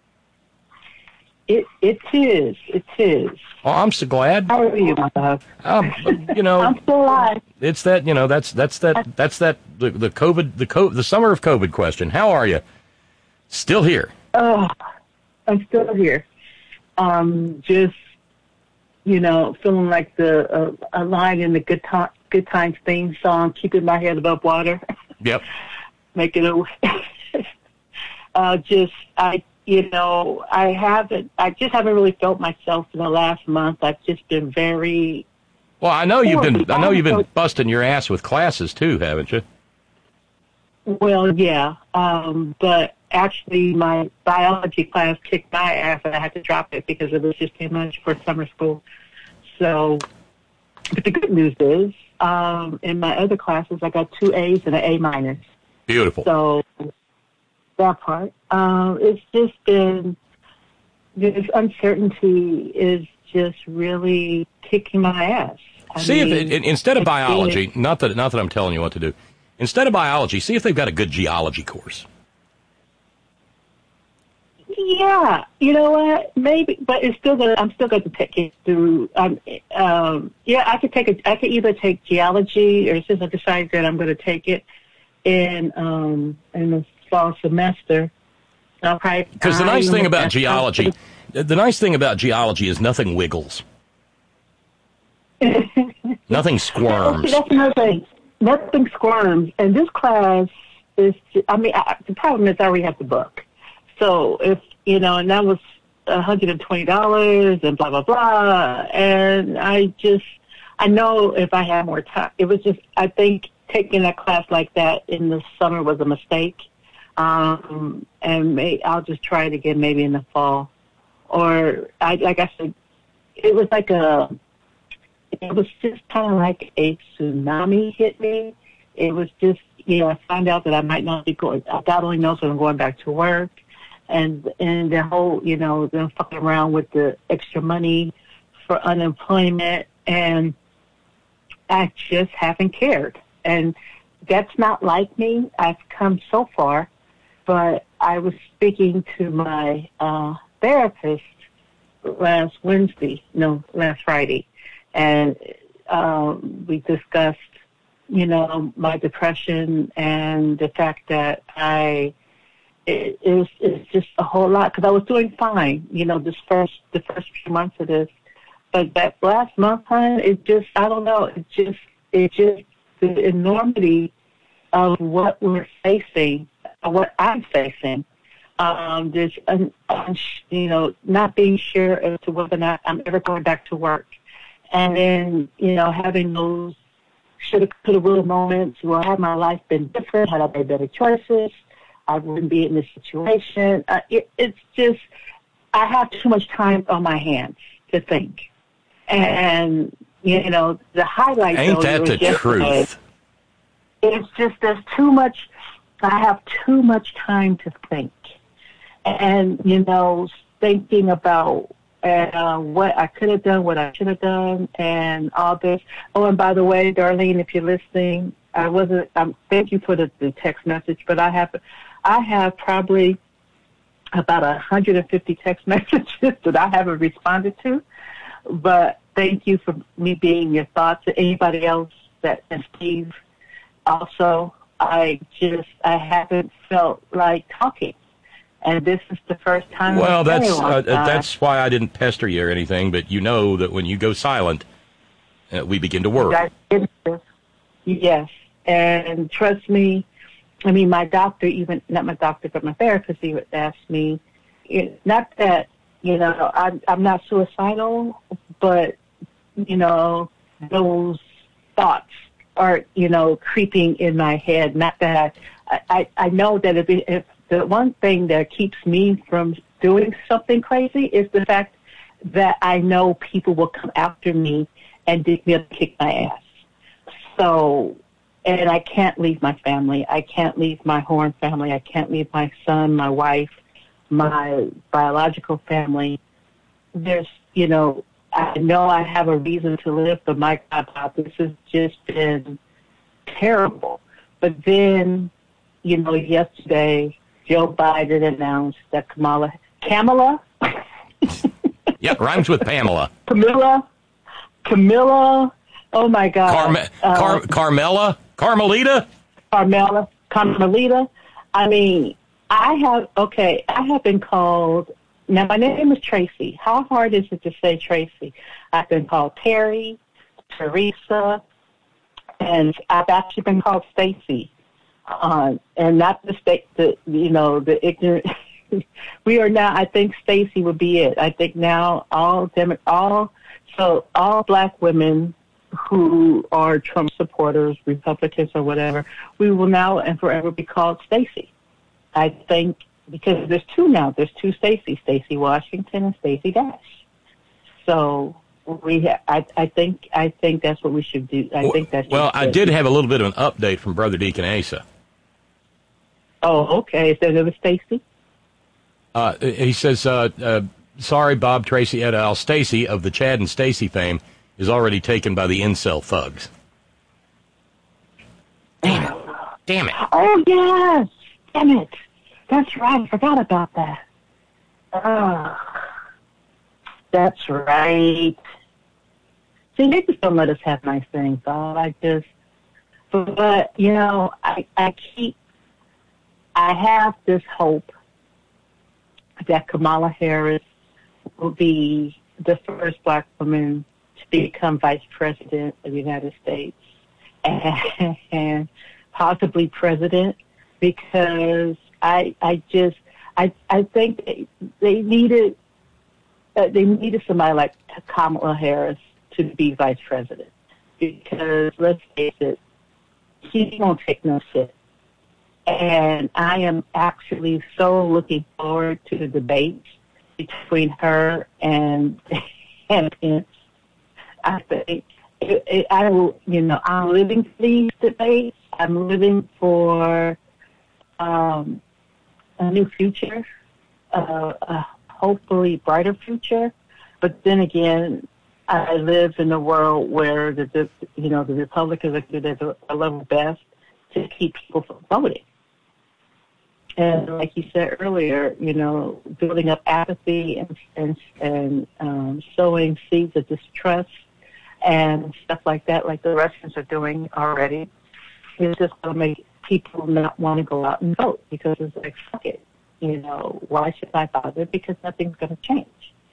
S6: It it is. It is.
S1: Oh, I'm so glad.
S6: How are you, my love?
S1: Um, you know,
S6: I'm still alive.
S1: It's that you know that's that's that that's that the, the COVID the co- the summer of COVID question. How are you? Still here?
S6: Oh, I'm still here. Um, just you know, feeling like the uh, a line in the Good Time Good Times theme song, keeping my head above water.
S1: Yep.
S6: Making it. uh, just I. You know, I haven't, I just haven't really felt myself in the last month. I've just been very...
S1: Well, I know you've been, I know you've been busting your ass with classes too, haven't you?
S6: Well, yeah. Um, but actually my biology class kicked my ass and I had to drop it because it was just too much for summer school. So, but the good news is, um, in my other classes, I got two A's and an A minus.
S1: Beautiful.
S6: So... that part. Um, it's just been, this uncertainty is just really kicking my ass. I
S1: see
S6: mean,
S1: if, it, instead of biology, not that not that I'm telling you what to do, instead of biology, see if they've got a good geology course.
S6: Yeah, you know what? Maybe, but it's still gonna. I'm still going to take it through. Um, um, yeah, I could take it. I could either take geology, or since I decided that I'm going to take it in um, in the fall semester.
S1: Because the nice thing about geology, the nice thing about geology is nothing wiggles. Nothing squirms.
S6: That's another thing. Nothing squirms. And this class is, I mean, I, the problem is I already have the book. So if, you know, and that was one hundred twenty dollars and blah, blah, blah. And I just, I know if I had more time, it was just, I think taking a class like that in the summer was a mistake. Um, and may, I'll just try it again maybe in the fall. Or, I, like I said, it was like a, it was just kind of like a tsunami hit me. It was just, you know, I found out that I might not be going, God only knows when I'm going back to work. And, and the whole, you know, them fucking around with the extra money for unemployment. And I just haven't cared. And that's not like me. I've come so far. But I was speaking to my uh, therapist last Wednesday, no, last Friday, and um, we discussed you know, my depression and the fact that I, it, it was, it's just a whole lot because I was doing fine, you know, this first, the first few months of this. But that last month, hon, it just, I don't know, it just, it just, the enormity of what we're facing, what I'm facing, um, there's, un, un, you know, not being sure as to whether or not I'm ever going back to work. And then, you know, having those shoulda, coulda, woulda moments where had my life been different, had I made better choices, I wouldn't be in this situation. Uh, it, it's just, I have too much time on my hands to think. And, you know, the highlight,
S1: Ain't
S6: though,
S1: that the truth?
S6: It's just there's too much, I have too much time to think. And, you know, thinking about uh, what I could have done, what I should have done, and all this. Oh, and by the way, Darlene, if you're listening, I wasn't, um, thank you for the, the text message, but I have, I have probably about one hundred fifty text messages that I haven't responded to. But thank you for me being your thoughts. Anybody else that, and Steve, also, I just, I haven't felt like talking. And this is the first time.
S1: Well, that's uh,
S6: time.
S1: that's why I didn't pester you or anything, but you know that when you go silent, uh, we begin to worry.
S6: Yes. And trust me, I mean, my doctor, even, not my doctor, but my therapist even asked me, it, not that, you know, I'm, I'm not suicidal, but, you know, those thoughts are, you know, creeping in my head. Not that I, I, I know that if, it, if the one thing that keeps me from doing something crazy is the fact that I know people will come after me and dig me up and kick my ass. So, and I can't leave my family. I can't leave my Horn family. I can't leave my son, my wife, my biological family. There's, you know, I know I have a reason to live, but my God, Bob, this has just been terrible. But then, you know, yesterday, Joe Biden announced that Kamala, Kamala?
S1: Yeah, rhymes with Pamela.
S6: Camilla, Camilla, oh my God.
S1: Carme- Car-
S6: uh,
S1: Carmela? Carmelita?
S6: Carmela, Carmelita. I mean, I have, okay, I have been called, now my name is Tracy. How hard is it to say Tracy? I've been called Terry, Teresa, and I've actually been called Stacy. Uh, and not the state, the, you know, the ignorant. We are now, I think Stacy would be it. I think now all, Demo- all, so all black women who are Trump supporters, Republicans or whatever, we will now and forever be called Stacy. I think because there's two now. There's two Stacy, Stacy Washington and Stacy Dash. So we, ha- I, I think, I think that's what we should do. I think that's
S1: well. I did have a little bit of an update from Brother Deacon Asa.
S6: Oh, okay. Is there another Stacy?
S1: Uh, he says, uh, uh, "Sorry, Bob, Tracy, et al. Stacy of the Chad and Stacy fame is already taken by the incel thugs." Damn it! Damn it!
S6: Oh yes! Damn it! That's right. I forgot about that. Oh, that's right. See, they just don't let us have nice things, Bob. I just, but, but you know, I, I keep, I have this hope that Kamala Harris will be the first black woman to become vice president of the United States and, and possibly president, because I, I just, I, I think they, they needed, uh, they needed somebody like Kamala Harris to be vice president, because let's face it, he won't take no shit. And I am actually so looking forward to the debate between her and and Pence. I think it, it, I will, you know, I'm living for these debates. I'm living for um, a new future, uh, a hopefully brighter future. But then again, I live in a world where the, the you know the Republicans are good at a level best to keep people from voting. And like you said earlier, you know, building up apathy and and, and um, sowing seeds of distrust and stuff like that, like the Russians are doing already. it's just going to make people not want to go out and vote because it's like, fuck it. You know, why should I bother? Because nothing's going to change.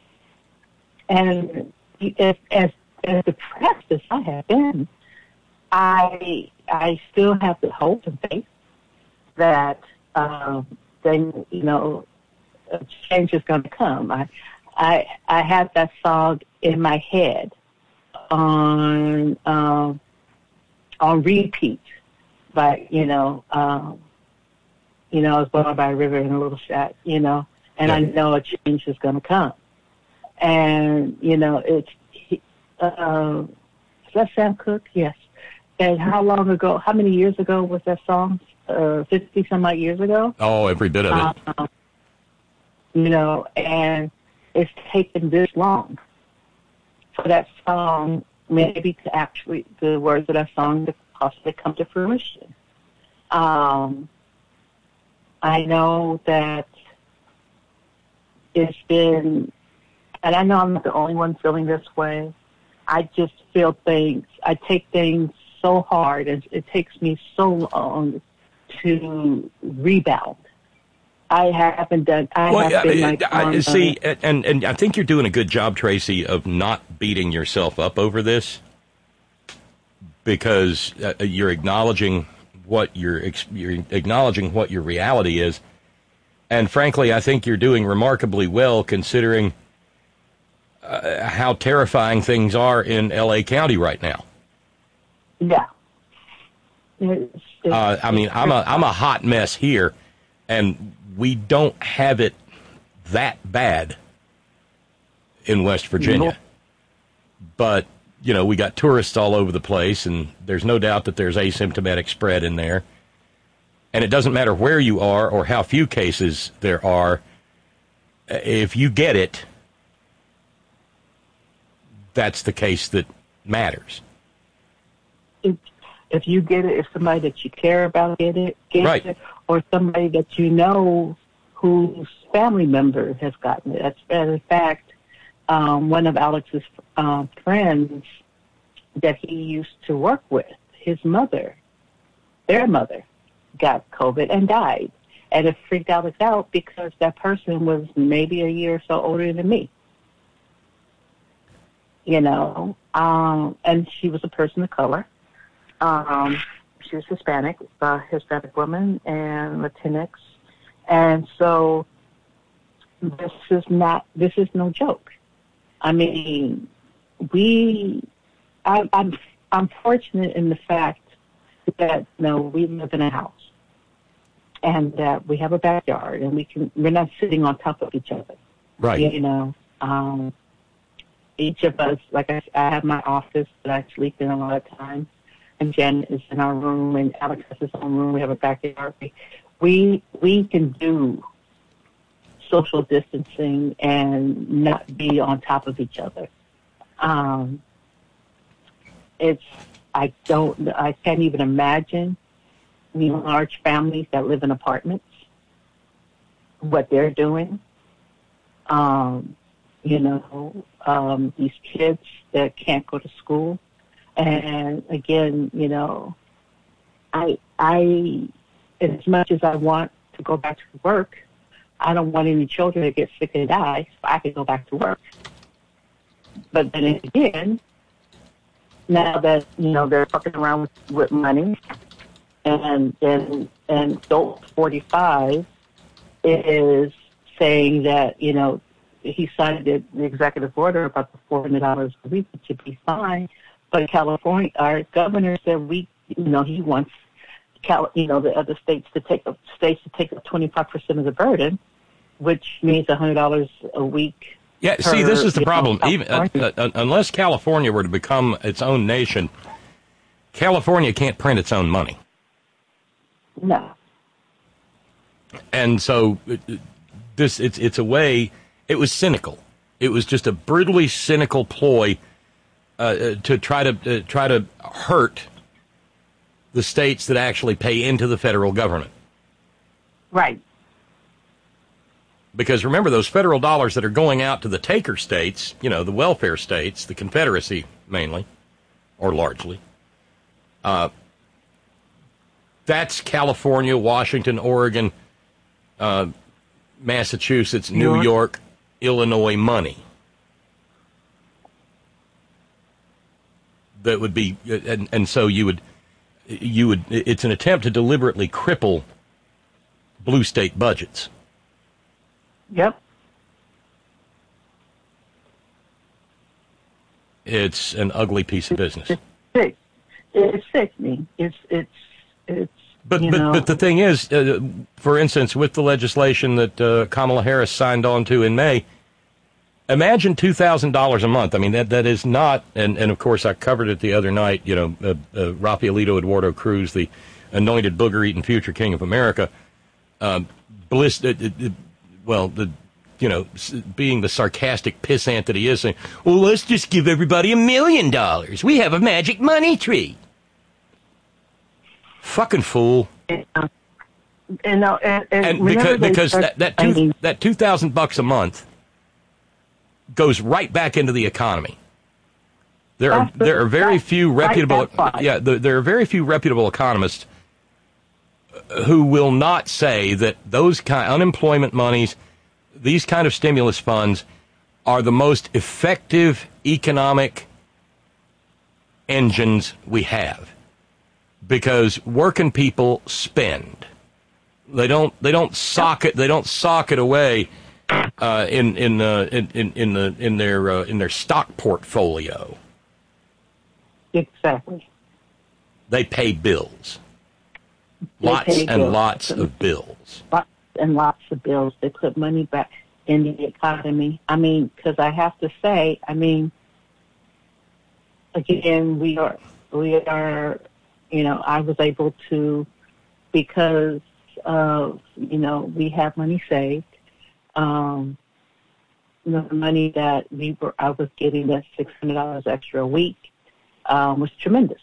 S6: And as, as, as depressed as I have been, I I still have the hope and faith that um, then, you know, a change is going to come. I, I I have that song in my head on um, on repeat, but you know, um, you know, I was born by a river in a little shack, you know, and yeah. I know a change is going to come, and you know, it's uh, is that Sam Cooke? Yes. And how long ago? How many years ago was that song? Uh, Fifty some odd years ago.
S1: Oh, every bit of it.
S6: Um, you know, and it's taken this long for that song, maybe to actually the words of that song to possibly come to fruition. Um, I know that it's been, and I know I'm not the only one feeling this way. I just feel things. I take things so hard, and it takes me so long to rebound. I haven't done. I
S1: well,
S6: have been like
S1: I,
S6: on,
S1: see,
S6: uh,
S1: and and I think you're doing a good job, Tracy, of not beating yourself up over this, because uh, you're acknowledging what you're you're acknowledging what your reality is, and frankly, I think you're doing remarkably well considering uh, how terrifying things are in L A County right now.
S6: Yeah. It's, it's,
S1: uh, I mean, I'm a I'm a hot mess here, and we don't have it that bad in West Virginia. Nope. But, you know, we got tourists all over the place, and there's no doubt that there's asymptomatic spread in there. And it doesn't matter where you are or how few cases there are. If you get it, that's the case that matters.
S6: If, if you get it, if somebody that you care about get it, get
S1: right.
S6: it, or somebody that you know whose family member has gotten it. As, as in fact, um, one of Alex's um, friends that he used to work with, his mother, their mother, got COVID and died. And it freaked Alex out because that person was maybe a year or so older than me. You know, um, and she was a person of color. Um, she was Hispanic, a Hispanic woman, and Latinx. And so this is not, this is no joke. I mean, we, I, I'm, I'm fortunate in the fact that, you know, we live in a house and that we have a backyard and we can, we're not sitting on top of each other.
S1: Right.
S6: You know, um, each of us, like I, I have my office that I sleep in a lot of times, and Jen is in our room, and Alex has his own room. We have a backyard. We we can do social distancing and not be on top of each other. Um, it's I don't I can't even imagine, you know, large families that live in apartments, what they're doing. Um, you know, um, these kids that can't go to school. And again, you know, I, I, as much as I want to go back to work, I don't want any children to get sick and die, so I can go back to work. But then again, now that, you know, they're fucking around with, with money, and, and, and adult forty-five is saying that, you know, he signed the, the executive order about the four hundred dollars a week, which should be fine. But California, our governor said we, you know, he wants, Cal, you know, the other states to take up, states to take up twenty-five percent of the burden, which means one hundred dollars a week.
S1: Yeah,
S6: per,
S1: see, this is the problem.
S6: Know,
S1: Even uh, uh, unless California were to become its own nation, California can't print its own money.
S6: No.
S1: And so this, it's it's a way. It was cynical. It was just a brutally cynical ploy. Uh, to try to uh, try to hurt the states that actually pay into the federal government.
S6: Right.
S1: Because remember, those federal dollars that are going out to the taker states, you know, the welfare states, the Confederacy mainly, or largely, uh, That's California, Washington, Oregon, uh, Massachusetts, New York. York, Illinois money. That would be, and, and so you would, you would. It's an attempt to deliberately cripple blue state budgets.
S6: Yep.
S1: It's an ugly piece of business.
S6: It's sick. It's sickening. It's it's it's.
S1: But
S6: you
S1: but
S6: know,
S1: but the thing is, uh, for instance, with the legislation that uh, Kamala Harris signed on to in May, imagine two thousand dollars a month. I mean, that that is not, and, and of course I covered it the other night. You know, uh, uh, Rafaelito Eduardo Cruz, the anointed booger-eating future king of America, um, bliss, uh, uh, well, the you know, being the sarcastic pissant that he is, saying, well, let's just give everybody a million dollars. We have a magic money tree. Fucking fool.
S6: And, uh, and, uh, and, and,
S1: and because, because
S6: start,
S1: that, that, two, I mean, that two thousand bucks a month goes right back into the economy. There are the, there are very few reputable right, yeah there, there are very few reputable economists who will not say that those kind unemployment monies, these kind of stimulus funds, are the most effective economic engines we have, because working people spend. They don't. They don't sock it. They don't sock it away uh, in in, uh, in in in the in their uh, in their stock portfolio.
S6: Exactly.
S1: They pay bills. They lots pay and bills. lots of bills.
S6: Lots and lots of bills. They put money back in the economy. I mean, because I have to say, I mean, again, we are, we are, you know, I was able to, because of, you know, we have money saved. Um, the money that we were, I was getting, that six hundred dollars extra a week, um, was tremendous.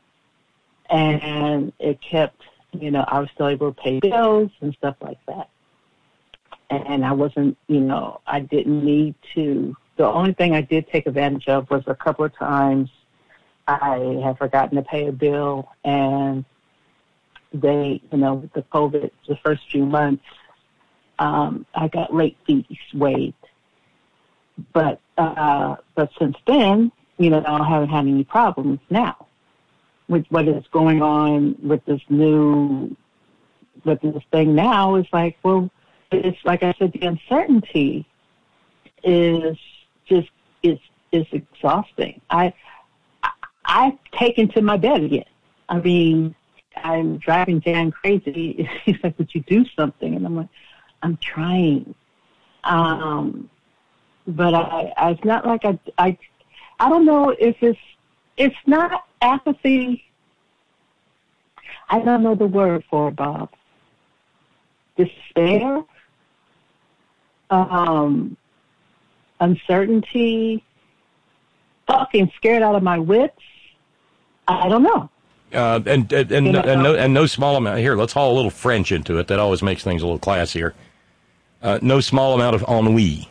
S6: And it kept, you know, I was still able to pay bills and stuff like that. And I wasn't, you know, I didn't need to. The only thing I did take advantage of was a couple of times I had forgotten to pay a bill, and they, you know, the COVID, the first few months, um, I got late fees waived. But, uh, but since then, you know, I haven't had any problems now with what is going on with this new, with this thing now. Is like, well, it's like I said, the uncertainty is just, is, is exhausting. I, I, I've taken to my bed again. I mean, I'm driving Dan crazy. He's like, would you do something? And I'm like, I'm trying. Um, but I, I, it's not like I, I, I don't know if it's, it's not apathy. I don't know the word for it, Bob. Despair. Um, uncertainty, fucking scared out of my wits. I don't know.
S1: Uh, and and and, and, no, and no small amount. Here, let's haul a little French into it. That always makes things a little classier. Uh, no small amount of ennui.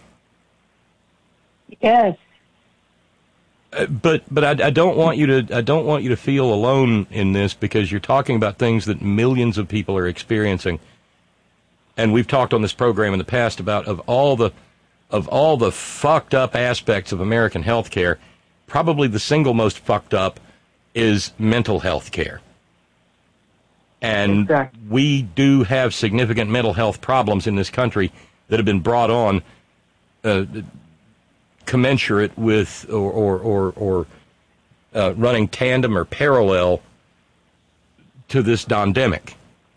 S6: Yes.
S1: Uh, but but I, I don't want you to I don't want you to feel alone in this, because you're talking about things that millions of people are experiencing. And we've talked on this program in the past about of all the of all the fucked up aspects of American health care, probably the single most fucked up is mental health care. And exactly. We do have significant mental health problems in this country that have been brought on uh, commensurate with or or or, or uh, running tandem or parallel to this pandemic.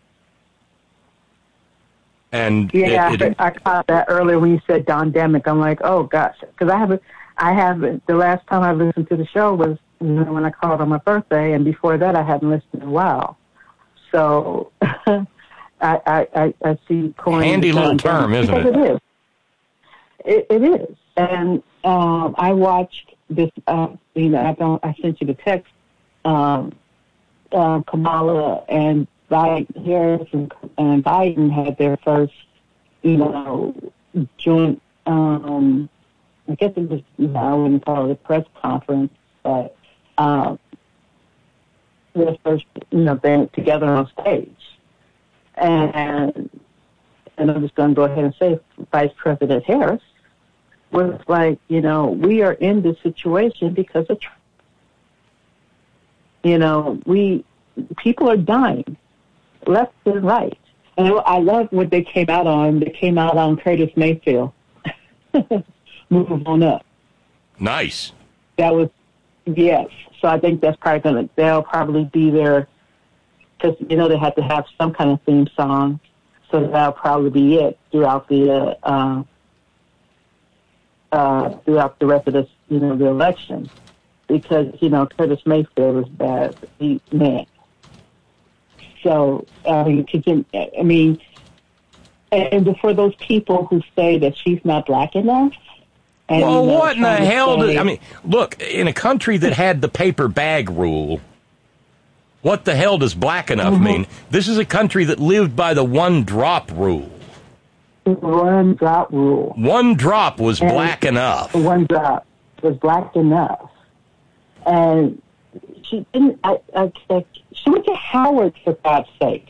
S1: And
S6: yeah,
S1: it, it,
S6: I caught that earlier when you said pandemic. I'm like, oh gosh, because I haven't, I haven't. The last time I listened to the show was, you know, when I called on my birthday, and before that, I hadn't listened in a while. So I, I, I, I see.
S1: Handy little term, isn't it?
S6: It is. It, it is, and um, I watched this. Uh, you know, I don't. I sent you the text. Um, uh, Kamala and Biden, Harris and, and Biden had their first, you know, joint, um, I guess it was, you know, I wouldn't call it a press conference, but uh, their first, you know, thing together on stage. And, and I'm just going to go ahead and say Vice President Harris was like, you know, we are in this situation because of Trump. You know, we, people are dying left and right. And I love what they came out on. They came out on Curtis Mayfield. Move on up.
S1: Nice.
S6: That was, yes. So I think that's probably going to, they'll probably be there because, you know, they had to have some kind of theme song. So that'll probably be it throughout the, uh, uh, uh, throughout the rest of this, you know, the election. Because, you know, Curtis Mayfield was bad. He, man. So, I mean, you, I mean, and for those people who say that she's not black enough. And,
S1: well,
S6: you know,
S1: what in the hell?
S6: say,
S1: Did, I mean, look, in a country that had the paper bag rule, what the hell does black enough mm-hmm. mean? This is a country that lived by the one drop rule.
S6: One drop rule.
S1: One drop was
S6: and
S1: black enough.
S6: One drop was black enough. And she didn't, I, I, I, she went to Howard, for God's sake.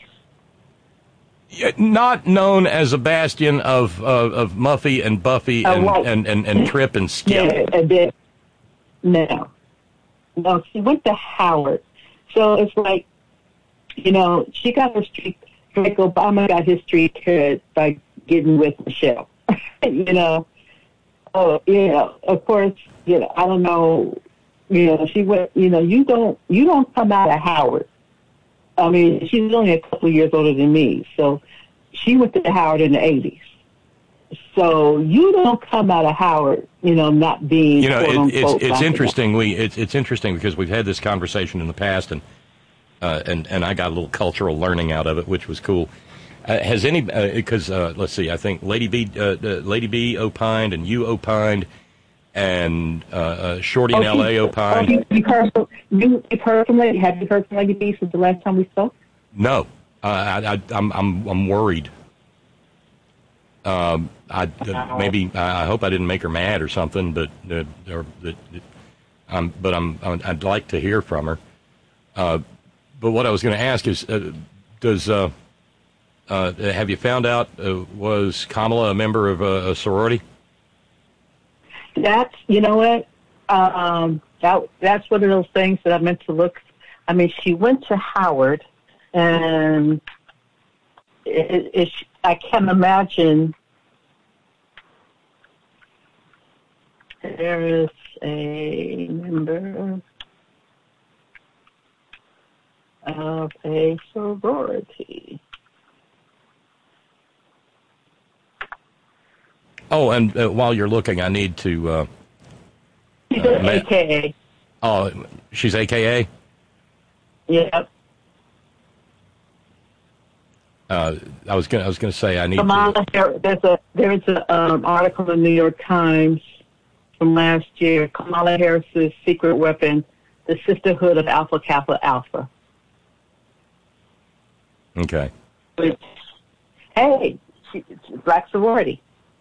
S1: Not known as a bastion of uh, of Muffy and Buffy and, uh, and, and, and Trip and Skip.
S6: Yeah, and then, no. No, she went to Howard. So it's like, you know, she got her street, like Obama got his street cred by getting with Michelle. you know, oh, you know, of course, you know, I don't know, you know, she went, you know, you don't, you don't come out of Howard. I mean, she's only a couple of years older than me, so she went to Howard in the eighties. So you don't come out of Howard, you know, not being,
S1: you know,
S6: quote,
S1: it, it's it's
S6: interesting.
S1: Enough. We it's it's interesting because we've had this conversation in the past, and uh, and and I got a little cultural learning out of it, which was cool. Uh, has any because uh, uh, let's see, I think Lady B, uh, uh, Lady B opined, and you opined. And uh, uh, Shorty in
S6: oh,
S1: L A opined.
S6: Oh, you, you heard from, you, you've heard from Lady, have you heard from Lady B since the last time we spoke?
S1: No, uh, I, I, I'm I'm I'm worried. Um, I uh, maybe I hope I didn't make her mad or something, but uh, or that, um, but I'm I'd like to hear from her. Uh, but what I was going to ask is, uh, does uh, uh, have you found out uh, was Kamala a member of a, a sorority?
S6: That's, you know what, um, that that's one of those things that I meant to look. I mean, she went to Howard, and it, it, I can't imagine there is a member of a sorority.
S1: Oh, and uh, while you're looking, I need to... Uh,
S6: she's uh, A K A.
S1: Oh, she's A K A?
S6: Yep.
S1: Uh, I was going I was gonna say I need
S6: Kamala,
S1: to...
S6: There's a there's an um, article in the New York Times from last year, Kamala Harris's secret weapon, the Sisterhood of Alpha Kappa Alpha.
S1: Okay.
S6: Which, hey, she, it's a black sorority.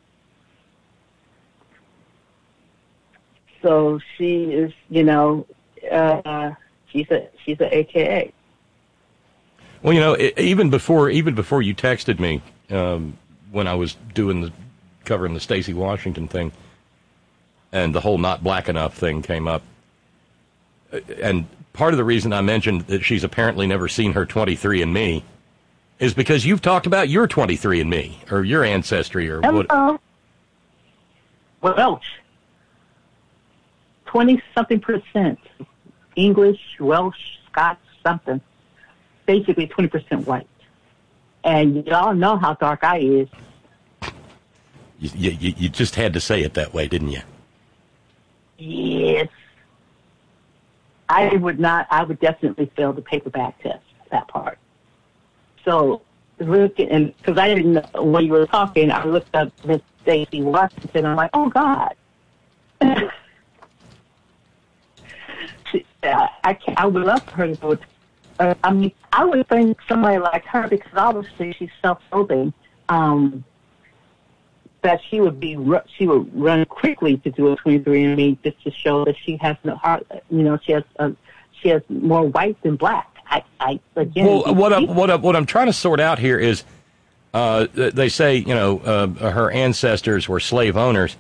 S6: So she is, you know, uh, she's a she's a A K A.
S1: Well, you know, it, even before even before you texted me um, when I was doing the covering the Stacey Washington thing, and the whole not black enough thing came up, and part of the reason I mentioned that she's apparently never seen her twenty-three and me is because you've talked about your twenty-three and me or your ancestry or
S6: Hello.
S1: what?
S6: Welsh. twenty-something percent. English, Welsh, Scots, something. Basically twenty percent white. And y'all know how dark I is.
S1: You, you, you just had to say it that way, didn't you?
S6: Yes. I would not, I would definitely fail the paperback test, that part. So, look, and because I didn't know when you were talking, I looked up Miss Stacey Washington, I'm like, oh, God. I, can, I would love for her to go. Uh, I mean, I would think somebody like her, because obviously she's self-loathing, um, that she would be she would run quickly to do a twenty-three and me just to show that she has no heart. You know, she has a, she has more white than black. I, I again.
S1: Well, what I'm, what I'm, what I'm trying to sort out here is, uh, they say, you know, uh, her ancestors were slave owners.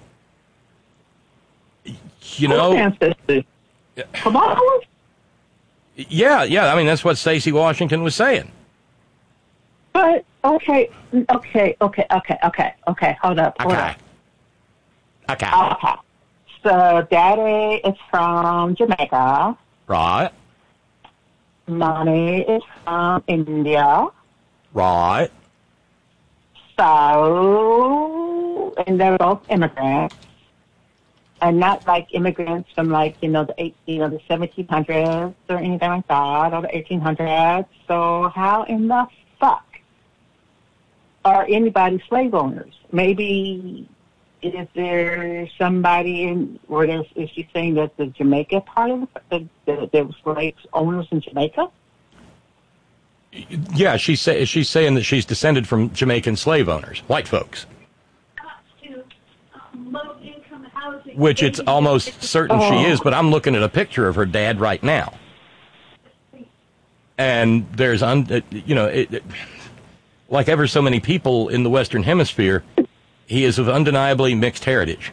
S1: You know,
S6: ancestors. Come on.
S1: Yeah, yeah. I mean, that's what Stacey Washington was saying.
S6: But okay, okay, okay, okay, okay, okay. Hold up. Hold
S1: Okay.
S6: up.
S1: Okay.
S6: Okay. So daddy is from Jamaica.
S1: Right.
S6: Mommy is from India.
S1: Right.
S6: So, and they're both immigrants. And not like immigrants from like, you know, the eight, you know, the seventeen hundreds or anything like that, or the eighteen hundreds. So how in the fuck are anybody slave owners? Maybe is there somebody in, or there's, is she saying that the Jamaica part of the, the there was slave owners in Jamaica?
S1: Yeah, she's say, she's saying that she's descended from Jamaican slave owners, white folks. Which it's almost certain
S6: oh.
S1: she is, but I'm looking at a picture of her dad right now. And there's, un, you know, it, it, like ever so many people in the Western Hemisphere, he is of undeniably mixed heritage.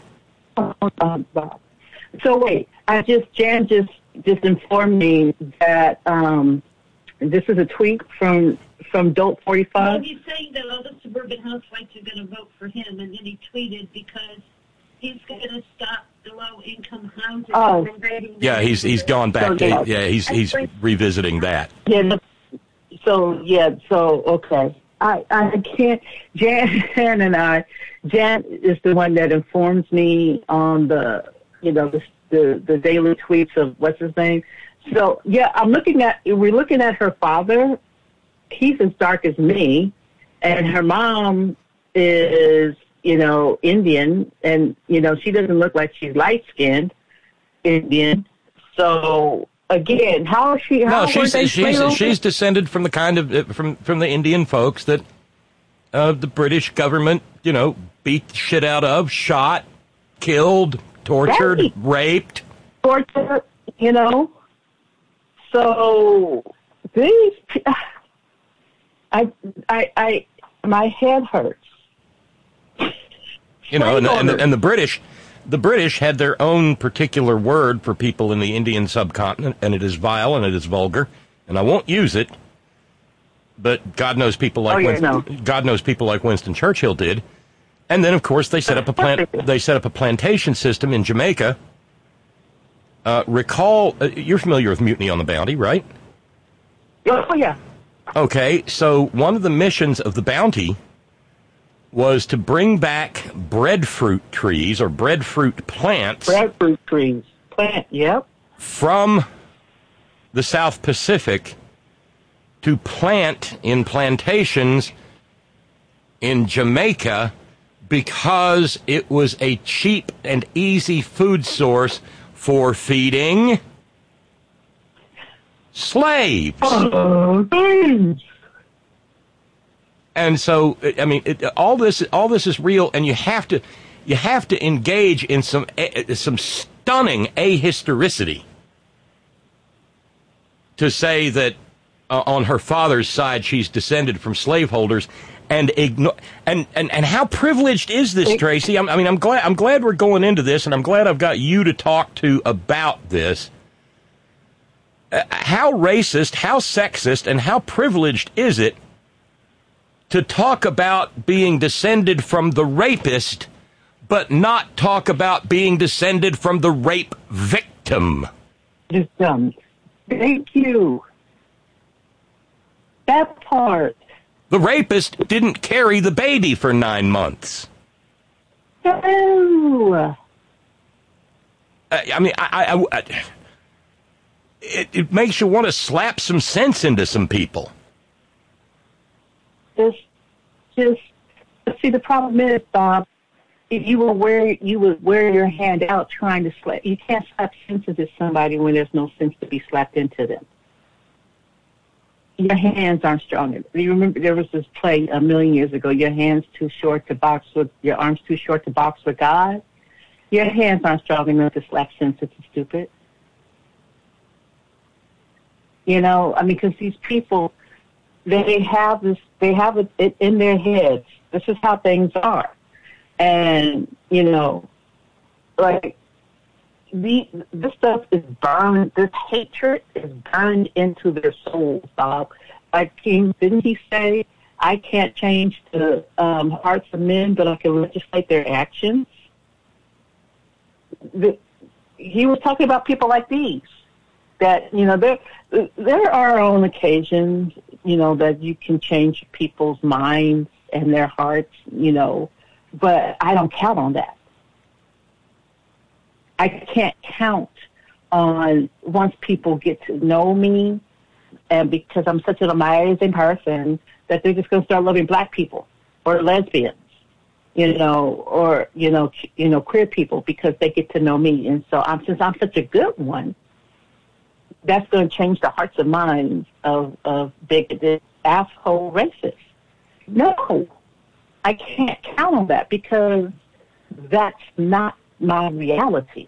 S6: So wait, I just, Jan just, just informed me that um, this is a tweet from from Dope forty-five.
S7: Well, he's saying that all the suburban housewives are going to vote for him, and then he tweeted because he's going to stop the low-income housing.
S6: Oh.
S1: Yeah, he's he's gone back.
S6: So, yeah.
S1: To, yeah, he's he's revisiting that.
S6: Yeah. So yeah. So okay. I I can't. Jan and I. Jan is the one that informs me on the you know the the, the daily tweets of what's his name. So yeah, I'm looking at. We're looking at her father. He's as dark as me, and her mom is, you know, Indian, and, you know, she doesn't look like she's light-skinned Indian. So, again, how is she, how
S1: no, she's,
S6: they
S1: she's, she's descended from the kind of, from, from the Indian folks that uh, the British government, you know, beat the shit out of, shot, killed, tortured,
S6: right.
S1: raped.
S6: Tortured, you know. So, these... I, I, I, my head hurts.
S1: You know, and, and, the, and the British, the British had their own particular word for people in the Indian subcontinent, and it is vile and it is vulgar, and I won't use it. But God knows people like
S6: oh, yeah,
S1: Winston,
S6: no.
S1: God knows people like Winston Churchill did, and then of course they set up a plant, they set up a plantation system in Jamaica. Uh, recall, uh, you're familiar with Mutiny on the Bounty, right?
S6: Oh yeah.
S1: Okay, so one of the missions of the Bounty was to bring back breadfruit trees or breadfruit plants.
S6: Breadfruit trees. Plant, yep.
S1: From the South Pacific to plant in plantations in Jamaica because it was a cheap and easy food source for feeding slaves.
S6: Oh,
S1: and so, I mean, it, all this, all this is real, and you have to, you have to engage in some, some stunning ahistoricity to say that uh, on her father's side she's descended from slaveholders, and ignore, and, and and how privileged is this, Tracy? I'm, I mean, I'm glad, I'm glad we're going into this, and I'm glad I've got you to talk to about this. Uh, how racist, how sexist, and how privileged is it to talk about being descended from the rapist, but not talk about being descended from the rape victim?
S6: Just dumb. Thank you. That part.
S1: The rapist didn't carry the baby for nine months.
S6: No.
S1: I, I mean, I... I, I It, it makes you want to slap some sense into some people.
S6: Just, just see. The problem is, Bob, if you will wear, you would wear your hand out trying to slap. You can't slap sense into somebody when there's no sense to be slapped into them. Your hands aren't strong enough. You remember there was this play a million years ago. Your hands too short to box with. Your arms too short to box with God. Your hands aren't strong enough to slap sense into stupid. You know, I mean, because these people, they have this, they have it in their heads. This is how things are. And, you know, like, the, this stuff is burned, this hatred is burned into their souls, Bob. Like King, didn't he say, I can't change the um, hearts of men, but I can legislate their actions? The, he was talking about people like these. That, you know, there, there are on occasions, you know, that you can change people's minds and their hearts, you know, but I don't count on that. I can't count on once people get to know me, and because I'm such an amazing person, that they're just going to start loving black people or lesbians, you know, or, you know, you know, queer people because they get to know me. And so I'm, since I'm such a good one, that's going to change the hearts and minds of, of bigoted, asshole racists. No, I can't count on that because that's not my reality.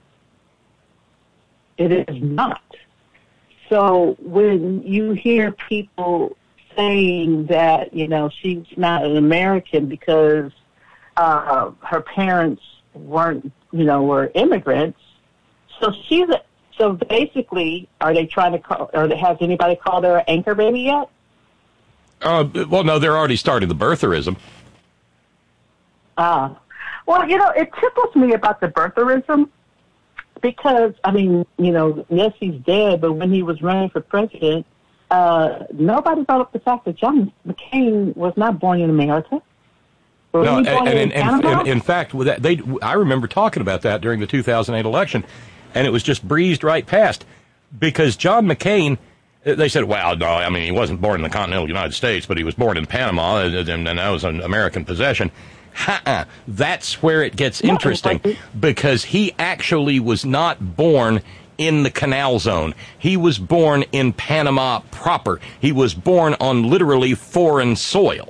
S6: It is not. So when you hear people saying that, you know, she's not an American because uh, her parents weren't, you know, were immigrants, so she's a, so basically, are they trying to call, or has anybody called her an anchor baby yet?
S1: Uh, well, no, they're already starting the birtherism.
S6: Ah, uh, well, you know, it tickles me about the birtherism because, I mean, you know, yes, he's dead, but when he was running for president, uh, nobody brought up the fact that John McCain was not born in America. Was
S1: no,
S6: he born
S1: and,
S6: in,
S1: and, and, and in fact, they, I remember talking about that during the two thousand eight election. And it was just breezed right past because John McCain, they said, well, no, I mean, he wasn't born in the continental United States, but he was born in Panama, and, and that was an American possession. Ha-uh. That's where it gets interesting because he actually was not born in the Canal Zone. He was born in Panama proper. He was born on literally foreign soil.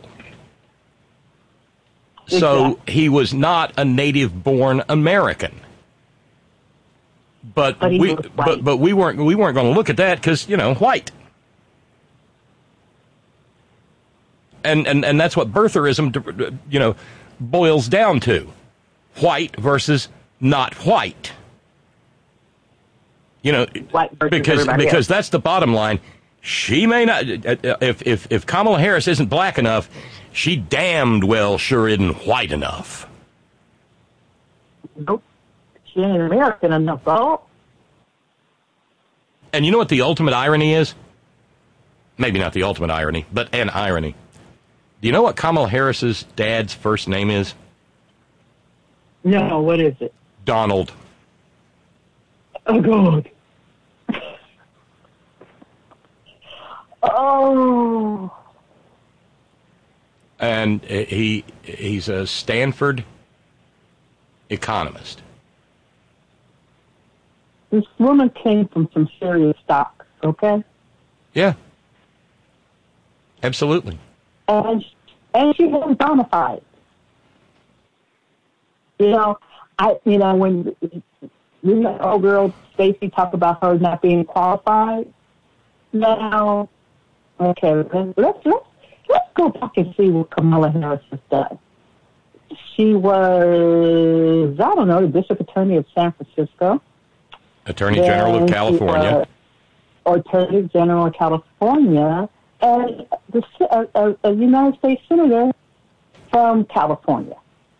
S1: So he was not a native-born American. But,
S6: but
S1: we but but we weren't we weren't going to look at that because, you know, white. And and and that's what birtherism, you know, boils down to: white versus not white. You know, because because that's the bottom line. She may not. If if if Kamala Harris isn't black enough, she damned well sure isn't white enough.
S6: Nope. She ain't American enough, though.
S1: And you know what the ultimate irony is? Maybe not the ultimate irony, but an irony. Do you know what Kamala Harris's dad's first name is?
S6: No, what is it?
S1: Donald.
S6: Oh, God. Oh.
S1: And he he's a Stanford economist.
S6: This woman came from some serious stock, okay?
S1: Yeah. Absolutely.
S6: And, and she wasn't bona fide. You know, I, you know, when you know, old girl Stacey talk about her not being qualified, now, okay, let's, let's, let's go back and see what Kamala Harris has done. She was, I don't know, the district attorney of San Francisco.
S1: Attorney General of California.
S6: Or Attorney General of California, and the, a, a, a United States Senator from California.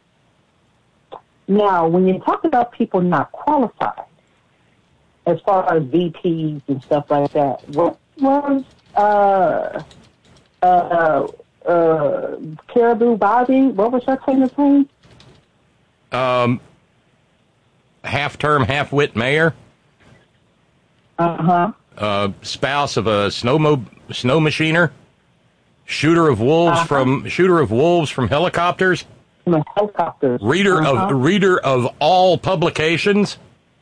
S6: Now, when you talk about people not qualified, as far as V Ps and stuff like that, what was uh, uh, uh, Caribou Bobby, what was her claimant's name?
S1: Um, half-term, half-wit mayor.
S6: Uh-huh.
S1: Uh, spouse of a snow mo- snow machiner, shooter of wolves uh-huh. from shooter of wolves from helicopters.
S6: From helicopters.
S1: Reader uh-huh. of reader of all publications.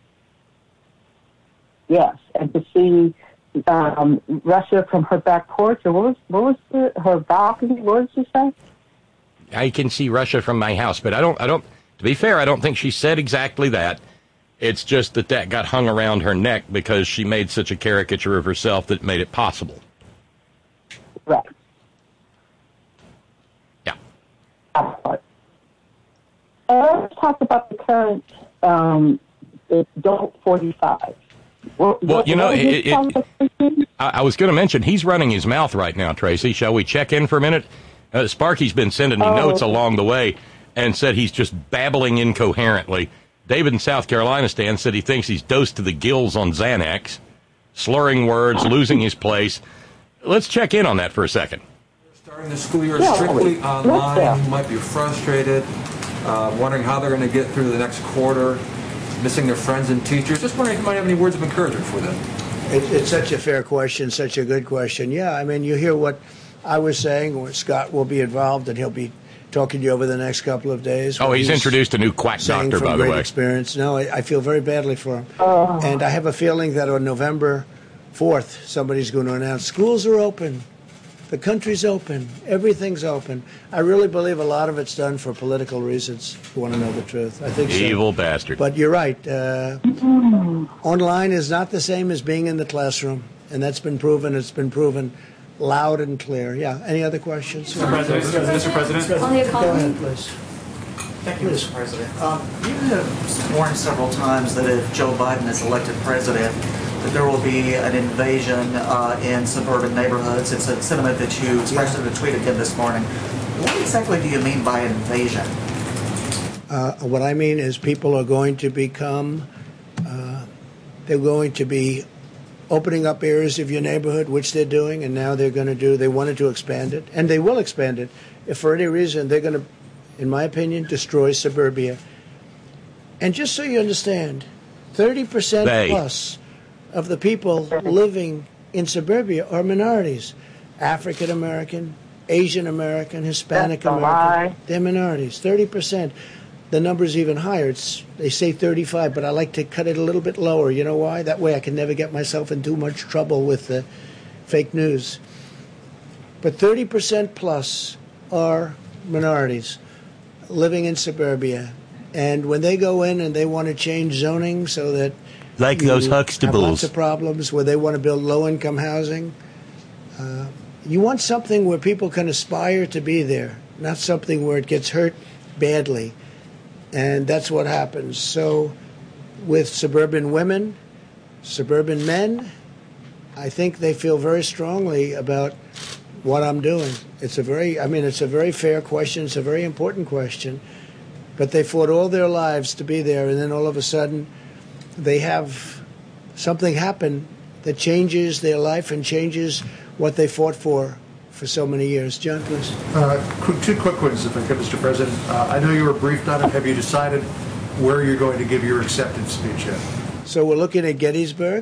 S6: Yes, and to see um, Russia from her back porch, or what was what was the, her balcony? What did she say?
S1: I can see Russia from my house, but I don't. I don't. To be fair, I don't think she said exactly that. It's just that that got hung around her neck because she made such a caricature of herself that made it possible.
S6: Right.
S1: Yeah.
S6: Uh, let's talk about the current um, adult forty-five. Well,
S1: well you know, it, it, I, I was going to mention, he's running his mouth right now, Tracy. Shall we check in for a minute? Uh, Sparky's been sending me oh. notes along the way and said he's just babbling incoherently. David in South Carolina, Stan, said he thinks he's dosed to the gills on Xanax, slurring words, losing his place. Let's check in on that for a second.
S8: Starting the school year strictly online, you might be frustrated, uh, wondering how they're going to get through the next quarter, missing their friends and teachers. Just wondering if you might have any words of encouragement for them.
S9: It, it's such a fair question, such a good question. Yeah, I mean, you hear what I was saying, where Scott will be involved, and he'll be talking to you over the next couple of days.
S1: Oh, he's, he's introduced a new quack doctor, by the way.
S9: Experience. No, I, I feel very badly for him.
S6: Oh.
S9: And I have a feeling that on November fourth, somebody's going to announce schools are open, the country's open, everything's open. I really believe a lot of it's done for political reasons, if you want to know the truth. I think so.
S1: Evil bastard.
S9: But you're right. Uh, mm-hmm. Online is not the same as being in the classroom, and that's been proven. It's been proven loud and clear. Yeah. Any other questions?
S10: Mister President, Mister President.
S9: On the economy. Go ahead, please.
S10: Thank you, Mister President. Um, you have warned several times that if Joe Biden is elected president, that there will be an invasion uh, in suburban neighborhoods. It's a sentiment that you expressed in a tweet again this morning. What exactly do you mean by invasion?
S9: Uh, what I mean is people are going to become, uh, they're going to be opening up areas of your neighborhood, which they're doing, and now they're going to do, they wanted to expand it, and they will expand it. If for any reason they're going to, in my opinion, destroy suburbia. And just so you understand, thirty percent
S1: they.
S9: plus of the people living in suburbia are minorities. African American, Asian American, Hispanic
S6: That's
S9: American. They're minorities, thirty percent. The number's even higher. It's, they say thirty-five, but I like to cut it a little bit lower. You know why? That way I can never get myself in too much trouble with the fake news. But thirty percent plus are minorities living in suburbia. And when they go in and they want to change zoning so that
S1: like those Huxtables,
S9: have lots of problems where they want to build low-income housing, uh, you want something where people can aspire to be there, not something where it gets hurt badly. And that's what happens. So with suburban women, suburban men, I think they feel very strongly about what I'm doing. It's a very, I mean, it's a very fair question. It's a very important question. But they fought all their lives to be there, and then all of a sudden they have something happen that changes their life and changes what they fought for for so many years. John, please.
S11: Uh, quick, two quick ones, if I could, Mister President. Uh, I know you were briefed on it. Have you decided where you're going to give your acceptance speech yet?
S9: So we're looking at Gettysburg,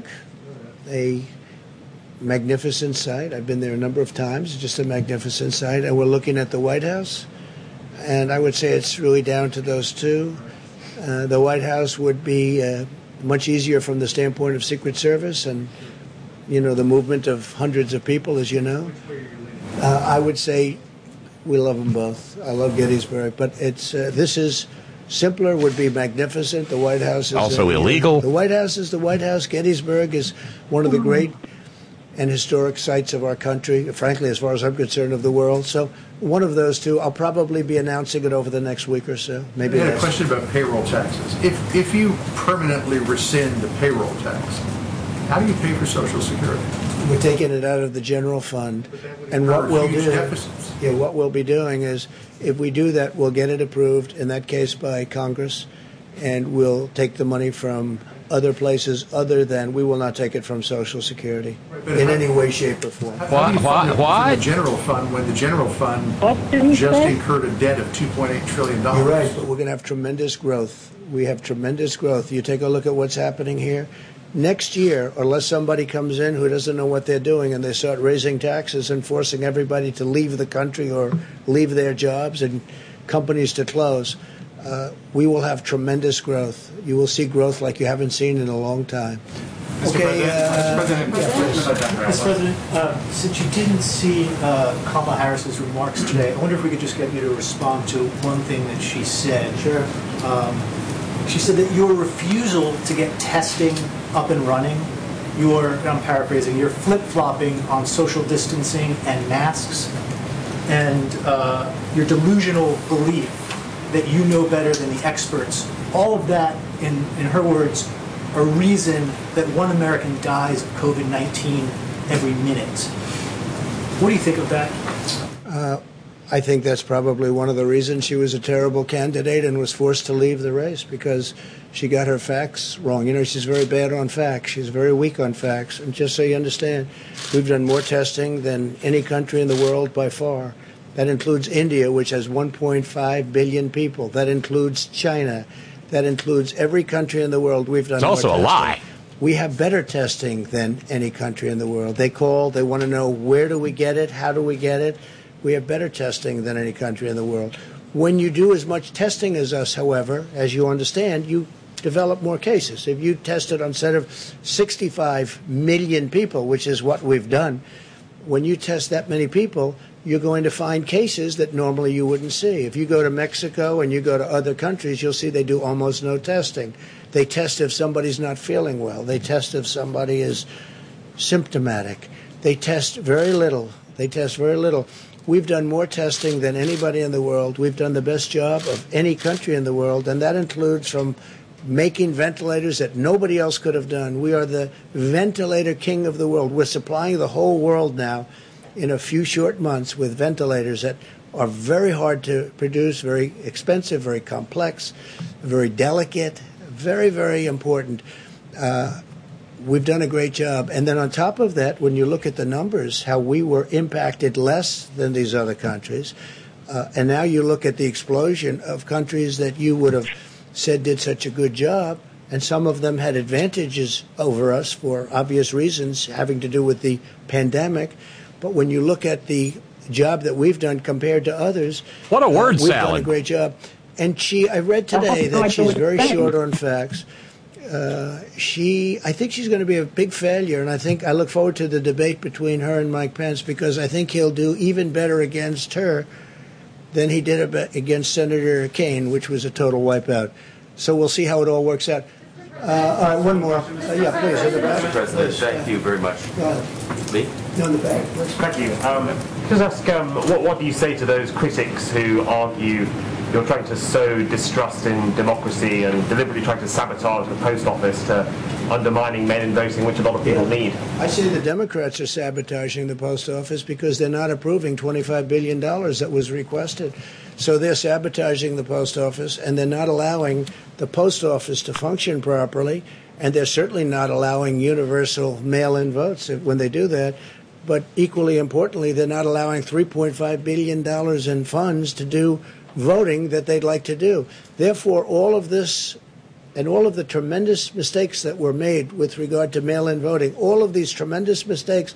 S9: a magnificent site. I've been there a number of times, just a magnificent site. And we're looking at the White House. And I would say it's really down to those two. Uh, the White House would be uh, much easier from the standpoint of Secret Service and, you know, the movement of hundreds of people, as you know. Uh, I would say we love them both. I love Gettysburg, but it's uh, this is simpler. Would be magnificent. The White House is
S1: also
S9: uh,
S1: illegal.
S9: The White House is the White House. Gettysburg is one of the great and historic sites of our country. Frankly, as far as I'm concerned, of the world. So one of those two. I'll probably be announcing it over the next week or so. Maybe.
S11: I had a question about payroll taxes. If if you permanently rescind the payroll tax, how do you pay for Social Security?
S9: We're taking it out of the general fund, and what we'll do,
S11: deficits.
S9: yeah, what we'll be doing is, if we do that, we'll get it approved in that case by Congress, and we'll take the money from other places other than we will not take it from Social Security right, in how, any way, shape, or form.
S1: Why? Why? Why?
S11: The general fund, when the general fund just say? incurred a debt of two point eight trillion dollars.
S9: You're right, but we're going to have tremendous growth. We have tremendous growth. You take a look at what's happening here. Next year, unless somebody comes in who doesn't know what they're doing and they start raising taxes and forcing everybody to leave the country or leave their jobs and companies to close, uh, we will have tremendous growth. You will see growth like you haven't seen in a long time.
S10: Mister
S9: Okay,
S10: President,
S9: uh,
S10: Mister President, Mister President uh, since you didn't see uh, Kamala Harris's remarks today, I wonder if we could just get you to respond to one thing that she said.
S9: Sure.
S10: Um,
S12: She said that your refusal to get testing up and running, your, I'm paraphrasing, you're flip-flopping on social distancing and masks, and uh, your delusional belief that you know better than the experts, all of that, in, in her words, a reason that one American dies of COVID nineteen every minute. What do you think of that?
S9: Uh, I think that's probably one of the reasons she was a terrible candidate and was forced to leave the race, because she got her facts wrong. You know, she's very bad on facts. She's very weak on facts. And just so you understand, we've done more testing than any country in the world by far. That includes India, which has one point five billion people. That includes China. That includes every country in the world. We've done
S1: It's also
S9: more
S1: a
S9: testing.
S1: lie.
S9: We have better testing than any country in the world. They call, they want to know, where do we get it? How do we get it? We have better testing than any country in the world. When you do as much testing as us, however, as you understand, you develop more cases. If you tested on set of sixty-five million people, which is what we've done, when you test that many people, you're going to find cases that normally you wouldn't see. If you go to Mexico and you go to other countries, you'll see they do almost no testing. They test if somebody's not feeling well. They test if somebody is symptomatic. They test very little. They test very little. We've done more testing than anybody in the world. We've done the best job of any country in the world, and that includes from making ventilators that nobody else could have done. We are the ventilator king of the world. We're supplying the whole world now in a few short months with ventilators that are very hard to produce, very expensive, very complex, very delicate, very, very important. Uh, we've done a great job. And then on top of that, when you look at the numbers, how we were impacted less than these other countries, uh, and now you look at the explosion of countries that you would have said did such a good job, and some of them had advantages over us for obvious reasons having to do with the pandemic. But when you look at the job that we've done compared to others,
S1: what a word
S9: uh, we've
S1: salad.
S9: done a great job. And she, I read today that she's very short on facts. Uh, she, I think she's going to be a big failure, and I think I look forward to the debate between her and Mike Pence, because I think he'll do even better against her than he did against Senator Kaine, which was a total wipeout. So we'll see how it all works out. Uh, all right, one more. Uh, yeah, please. In the back.
S13: Mister President,
S9: Please.
S13: thank you very much. Me?
S9: No, in the back.
S14: Thank you. Um, just ask, um, what, what do you say to those critics who argue you're trying to sow distrust in democracy and deliberately trying to sabotage the post office to undermining mail-in voting, which a lot of people
S9: Yeah.
S14: need?
S9: I say the Democrats are sabotaging the post office because they're not approving twenty-five billion dollars that was requested. So they're sabotaging the post office, and they're not allowing the post office to function properly, and they're certainly not allowing universal mail-in votes when they do that. But equally importantly, they're not allowing three point five billion dollars in funds to do voting that they'd like to do. Therefore, all of this and all of the tremendous mistakes that were made with regard to mail-in voting, all of these tremendous mistakes,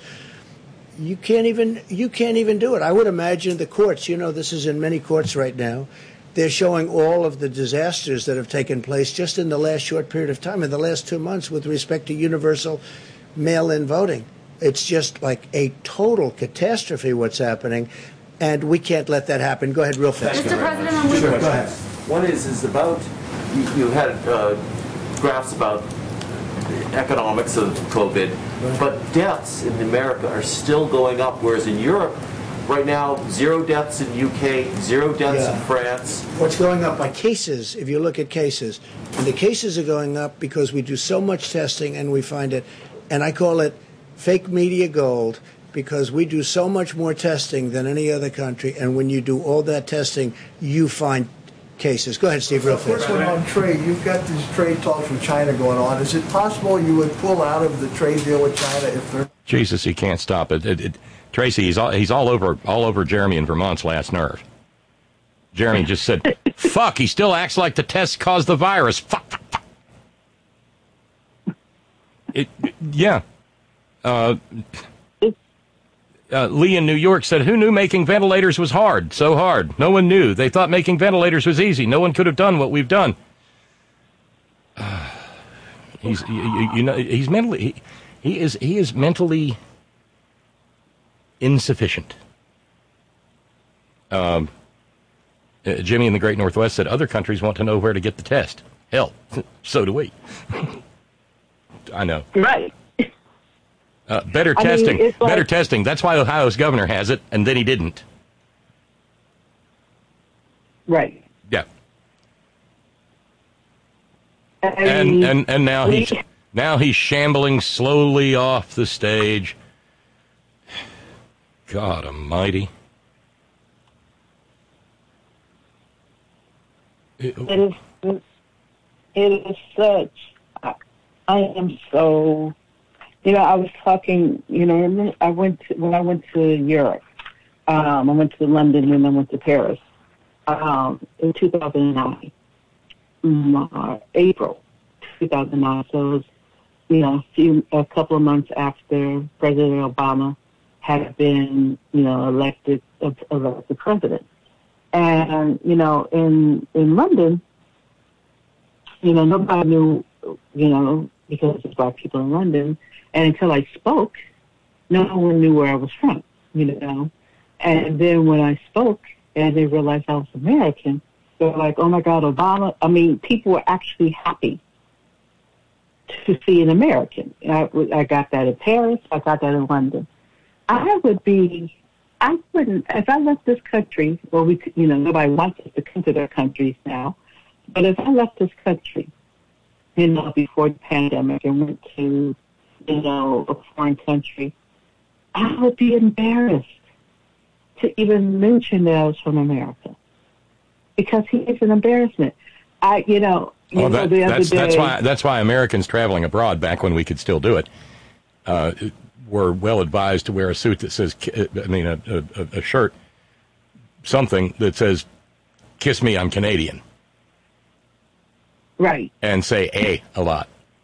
S9: you can't even you can't even do it. I would imagine the courts, you know, this is in many courts right now, they're showing all of the disasters that have taken place just in the last short period of time, in the last two months, with respect to universal mail-in voting. It's just like a total catastrophe what's happening, and we can't let that happen. Go ahead, real fast.
S13: Mister President, I'm sure. Go ahead. One is is about you, you had uh, graphs about the economics of COVID, right. But deaths in America are still going up, whereas in Europe, right now, zero deaths in U K, zero deaths yeah. in France.
S9: What's going up by cases, if you look at cases, and the cases are going up because we do so much testing and we find it, and I call it fake media gold, because we do so much more testing than any other country, and when you do all that testing, you find cases. Go ahead, Steve, real fast.
S15: First one on trade. You've got these trade talks with China going on. Is it possible you would pull out of the trade deal with China if they're...
S1: Jesus, he can't stop it. it, it Tracy, he's all, he's all over all over Jeremy and Vermont's last nerve. Jeremy just said, fuck, he still acts like the test caused the virus. Fuck, fuck, fuck. It, yeah. Uh, uh, Lee in New York said, who knew making ventilators was hard? So hard. No one knew. They thought making ventilators was easy. No one could have done what we've done. Uh, he's, you, you know, he's mentally, he, he is, he is mentally insufficient. Um, uh, Jimmy in the Great Northwest said other countries want to know where to get the test. Hell, so do we. I know.
S6: Right.
S1: Uh, better
S6: I mean,
S1: testing.
S6: it's like-
S1: better testing. That's why Ohio's governor has it, and then he didn't.
S6: Right.
S1: Yeah.
S6: I
S1: And
S6: mean,
S1: and and now
S6: we-
S1: he's now he's shambling slowly off the stage. God Almighty!
S6: It is. It is such. I, I am so. You know, I was talking. You know, remember I went to, when I went to Europe. Um, I went to London and I went to Paris. Um, in two thousand nine, uh, April two thousand nine. So it was, you know, a few, a couple of months after President Obama had been, you know, elected elected president. And, you know, in in London, you know, nobody knew, you know, because it's black people in London. And until I spoke, no one knew where I was from, you know. And then when I spoke and they realized I was American, they were like, oh, my God, Obama. I mean, people were actually happy to see an American. I, I got that in Paris. I got that in London. I would be... I wouldn't, if I left this country, well, we, you know, nobody wants us to come to their countries now, but if I left this country, you know, before the pandemic and went to, you know, a foreign country, I would be embarrassed to even mention that I was from America because he is an embarrassment. I, you know, you
S1: Well,
S6: know,
S1: that,
S6: the other
S1: that's
S6: day,
S1: that's why that's why Americans traveling abroad back when we could still do it. Uh, were well advised to wear a suit that says, I mean, a, a, a shirt, something that says, kiss me, I'm Canadian.
S6: Right.
S1: And say A a lot.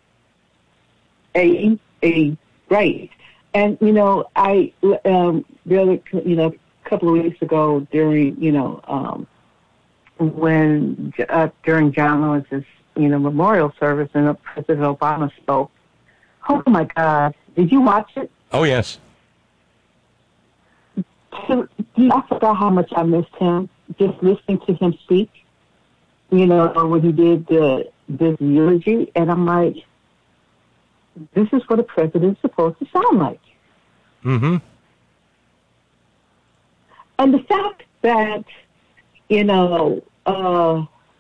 S6: A, A, right. And, you know, I, um, the other, you know, a couple of weeks ago during, you know, um, when, uh, during John Lewis's, you know, memorial service and President Obama spoke, oh my God, did you watch it?
S1: Oh, yes.
S6: So, I forgot how much I missed him, just listening to him speak, you know, when he did the, this eulogy, and I'm like, this is what a president's supposed to sound like.
S1: Mm-hmm.
S6: And the fact that, you know, uh,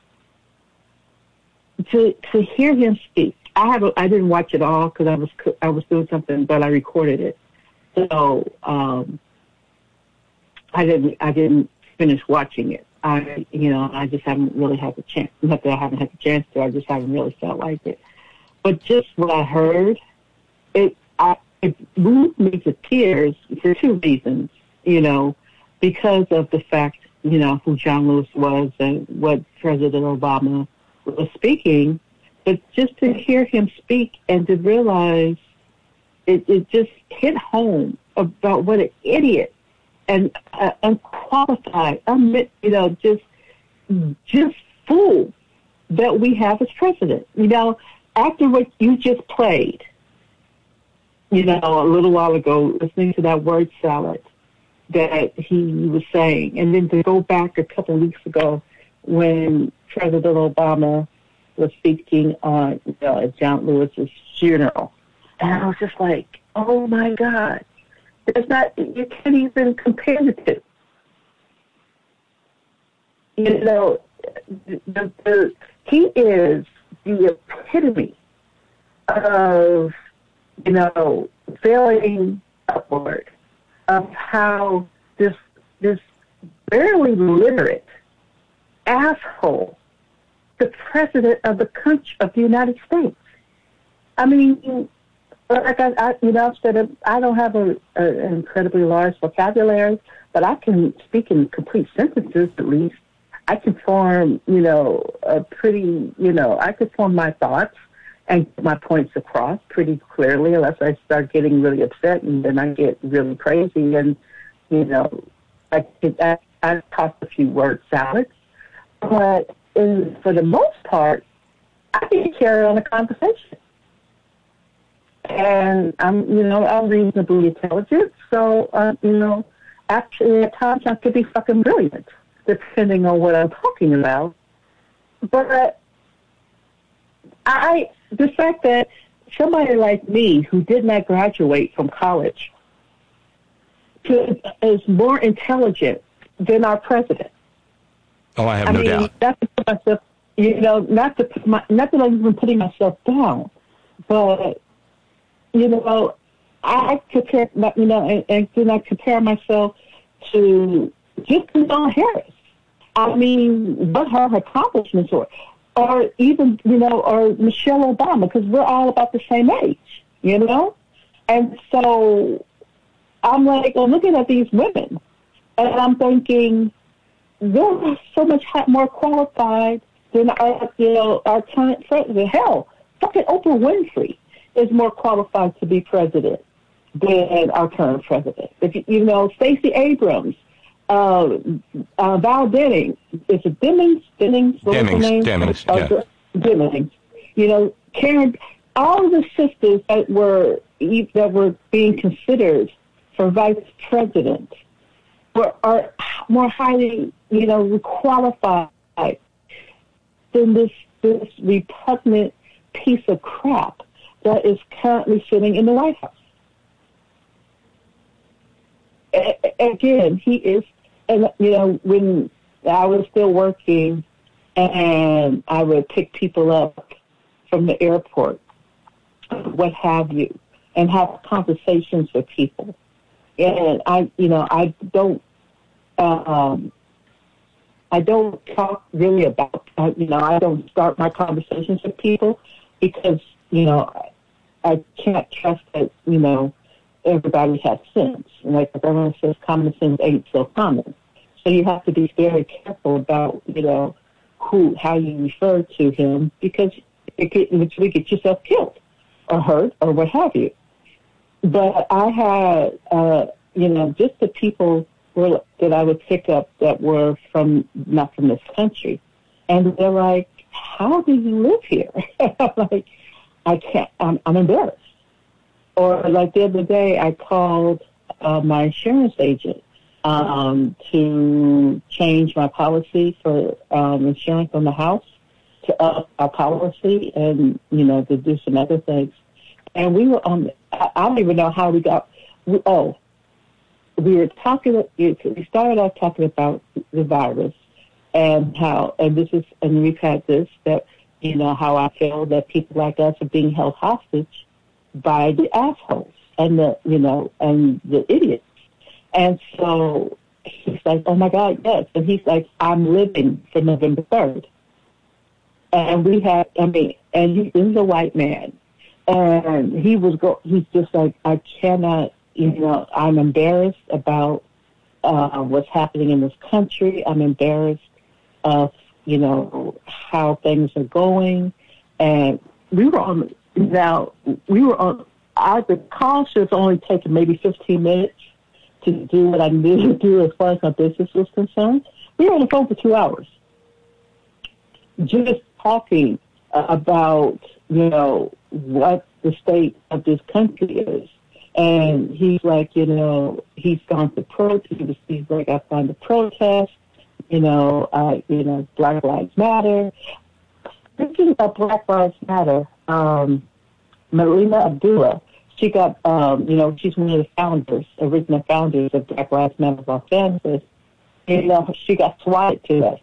S6: to to hear him speak, I have a, I didn't watch it all because I was I was doing something, but I recorded it, so um, I didn't I didn't finish watching it. I you know I just haven't really had the chance. Not that I haven't had the chance to. I just haven't really felt like it. But just what I heard, it I, it moved me to tears for two reasons. You know, because of the fact you know who John Lewis was and what President Obama was speaking. But just to hear him speak and to realize it, it just hit home about what an idiot and uh, unqualified, un- you know, just just fool that we have as president. You know, after what you just played, you know, a little while ago, listening to that word salad that he was saying, and then to go back a couple of weeks ago when President Obama was speaking on you know, at John Lewis's funeral. And I was just like, oh my God. There's not, you can't even compare the two. You know, the, the, he is the epitome of, you know, failing upward, of how this, this barely literate asshole, the president of the country of the United States. I mean, like I, I you know, I've said I don't have a, a, an incredibly large vocabulary, but I can speak in complete sentences at least. I can form, you know, a pretty, you know, I can form my thoughts and get my points across pretty clearly, unless I start getting really upset and then I get really crazy and, you know, I I, I toss a few word salads, but. And for the most part, I can carry on a conversation. And I'm, you know, I'm reasonably intelligent, so, uh, you know, actually at times I could be fucking brilliant, depending on what I'm talking about. But I the fact that somebody like me who did not graduate from college to, is more intelligent than our president.
S1: Oh, I have
S6: I
S1: no
S6: mean,
S1: doubt.
S6: Not to put myself, you know, not to put my, not that I'm even putting myself down, but you know, I compare, you know, and, and do not compare myself to just Kamala Harris. I mean, what her accomplishments were, or even, you know, or Michelle Obama, because we're all about the same age, you know? And so I'm like, I'm looking at these women, and I'm thinking, they're so much more qualified than our, you know, our current president. Hell, fucking Oprah Winfrey is more qualified to be president than our current president. If you, you know, Stacey Abrams, uh, uh, Val Demings, is it Demings? Demings? What was her name?
S1: Demings, Demings,
S6: uh,
S1: yeah.
S6: Demings. You know, Karen, all of the sisters that were that were being considered for vice president were are more highly, you know, qualified than this this repugnant piece of crap that is currently sitting in the White House. A- again, he is, and you know, when I was still working, and I would pick people up from the airport, what have you, and have conversations with people. And I, you know, I don't, um, I don't talk really about, uh, you know, I don't start my conversations with people because, you know, I, I can't trust that, you know, everybody has sense. And like everyone says, common sense ain't so common. So you have to be very careful about, you know, who, how you refer to him, because it could literally get yourself killed or hurt or what have you. But I had, uh, you know, just the people were, that I would pick up that were from, not from this country. And they're like, how do you live here? I'm like, I can't, I'm, I'm embarrassed. Or like the other day, I called uh, my insurance agent um, to change my policy for um, insurance on the house, to up our policy and, you know, to do some other things. And we were on, I, I don't even know how we got, we, oh, we were talking, we started off talking about the virus and how, and this is, and we've had this, that, you know, how I feel that people like us are being held hostage by the assholes and the, you know, and the idiots. And so he's like, oh my God, yes. And he's like, I'm living for November third. And we had, I mean, and he is a white man. And he was go. He's just like, I cannot, you know, I'm embarrassed about uh, what's happening in this country. I'm embarrassed of, you know, how things are going. And we were on, now, we were on, I, the call should have only taken maybe fifteen minutes to do what I needed to do as far as my business was concerned. We were on the phone for two hours. Just talking about, you know, what the state of this country is. And he's like, you know, he's gone to protest. He's like, I've gone to protest. You know, uh, you know, Black Lives Matter. Speaking of Black Lives Matter, um, Melina Abdullah, she got, um, you know, she's one of the founders, original founders of Black Lives Matter Los Angeles. You know, she got swatted today.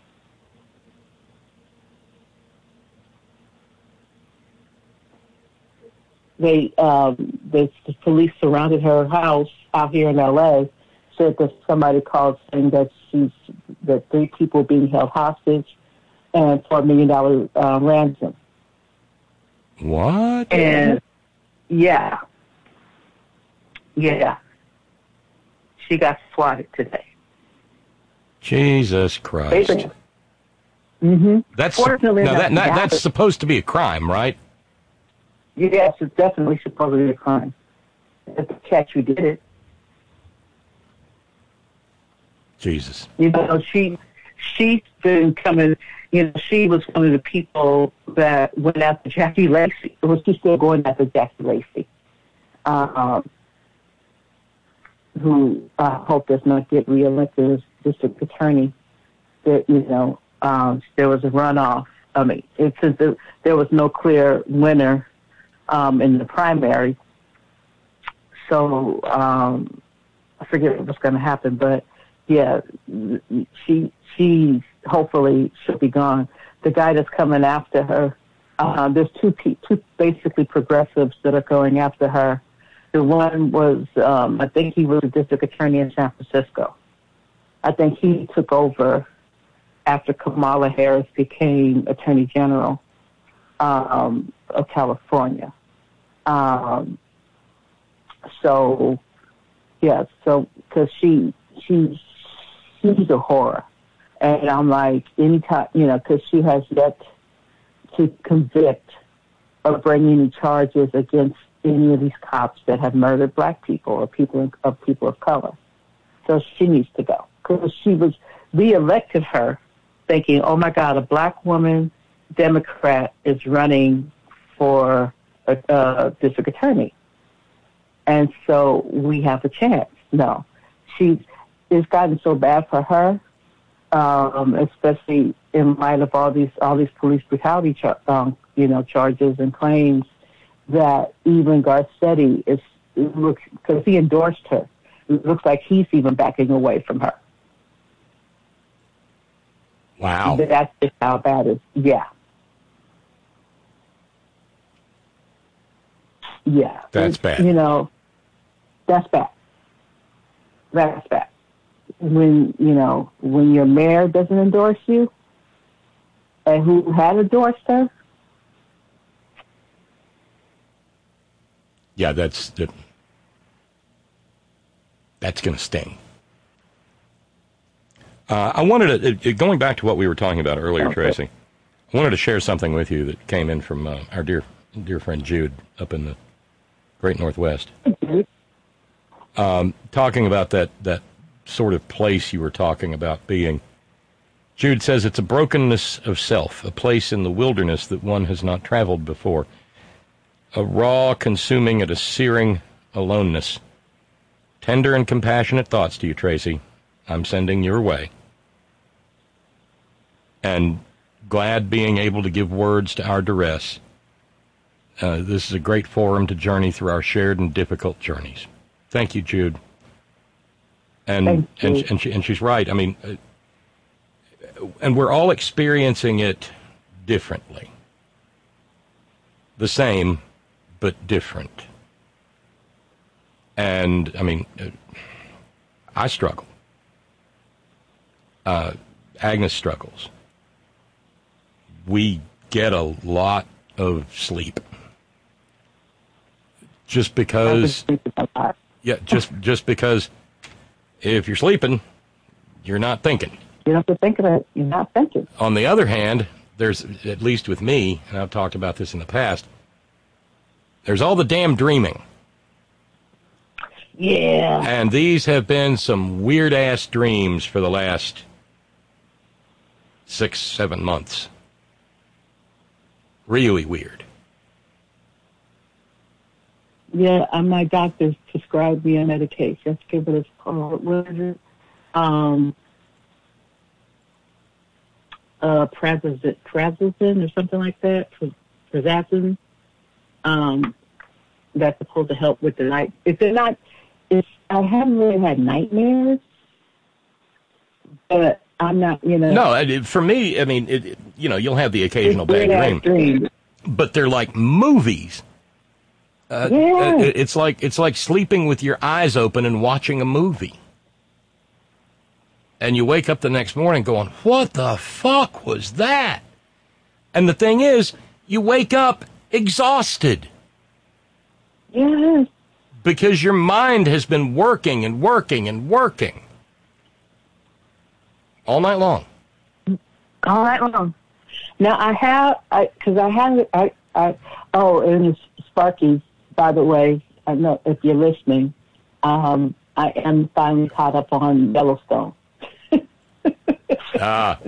S6: They, um, the, the police surrounded her house out here in L A. Said that somebody called saying that she's that three people being held hostage and for a million dollar uh, ransom.
S1: What?
S6: And yeah, yeah, she got swatted today.
S1: Jesus Christ!
S6: Mm-hmm.
S1: That's no, that, that that's supposed to be a crime, right?
S6: Yes, it's definitely supposed to be a crime. If the catch who did it.
S1: Jesus.
S6: You know, she she's been coming. You know, she was one of the people that went after Jackie Lacey. Or was she still going after Jackie Lacey? Um, who I hope does not get reelected as district attorney. That, you know, um, there was a runoff I mean, it, since there, there was no clear winner um, in the primary, so um, I forget what's going to happen. But yeah, she she hopefully she'll be gone. The guy that's coming after her, uh, there's two two basically progressives that are going after her. The one was, um, I think he was a district attorney in San Francisco. I think he took over after Kamala Harris became Attorney General um, of California. Um, so, yeah, so, because she, she, she's a horror. And I'm like, anytime, you know, because she has yet to convict or bring any charges against any of these cops that have murdered black people or people of people of color. So she needs to go. Because she was, we elected her thinking, oh my God, a black woman Democrat is running for a, a district attorney. And so we have a chance. No, she's, it's gotten so bad for her, um, especially in light of all these, all these police brutality, char- um, you know, charges and claims, that even Garcetti is, looks, because he endorsed her, it looks like he's even backing away from her.
S1: Wow.
S6: That's just how bad it is. Yeah. Yeah.
S1: That's bad.
S6: You know, that's bad. That's bad. When, you know, when your mayor doesn't endorse you, and who had endorsed her,
S1: yeah, that's that, that's going to sting. Uh, I wanted to, going back to what we were talking about earlier, okay. Tracy, I wanted to share something with you that came in from uh, our dear dear friend Jude up in the Great Northwest. Mm-hmm. Um, talking about that, that sort of place you were talking about being. Jude says it's a brokenness of self, a place in the wilderness that one has not traveled before. A raw, consuming, and a searing aloneness. Tender and compassionate thoughts to you, Tracy. I'm sending your way. And glad being able to give words to our duress. Uh, this is a great forum to journey through our shared and difficult journeys. Thank you, Jude. And
S6: Thank you.
S1: and and, she, and she's right. I mean, uh, and we're all experiencing it differently. The same, but different. And, I mean, uh, I struggle. Uh, Agnes struggles. We get a lot of sleep. Just because, yeah, just just because if you're sleeping, you're not thinking.
S6: You don't have to think about it. You're not thinking.
S1: On the other hand, there's, at least with me, and I've talked about this in the past, there's all the damn dreaming.
S6: Yeah.
S1: And these have been some weird-ass dreams for the last six, seven months. Really weird.
S6: Yeah, uh, my doctor prescribed me a medication. Let's give it a called. What is it? Um, uh, Prazosin, Prazosin or something like that. Prazosin. Um, that's supposed to help with the night. If they're not, if I haven't really had nightmares, but I'm not, you know.
S1: No, it, for me, I mean, it, it, you know, you'll have the occasional bad dream,
S6: dream,
S1: but they're like movies. Uh,
S6: yeah.
S1: it, it's like it's like sleeping with your eyes open and watching a movie, and you wake up the next morning going, "What the fuck was that?" And the thing is, you wake up exhausted.
S6: Yes.
S1: Because your mind has been working and working and working all night long.
S6: All night long. Now I have, I because I have, I, I, oh, and Sparky, by the way, I know if you're listening, um, I am finally caught up on Yellowstone.
S1: Ah.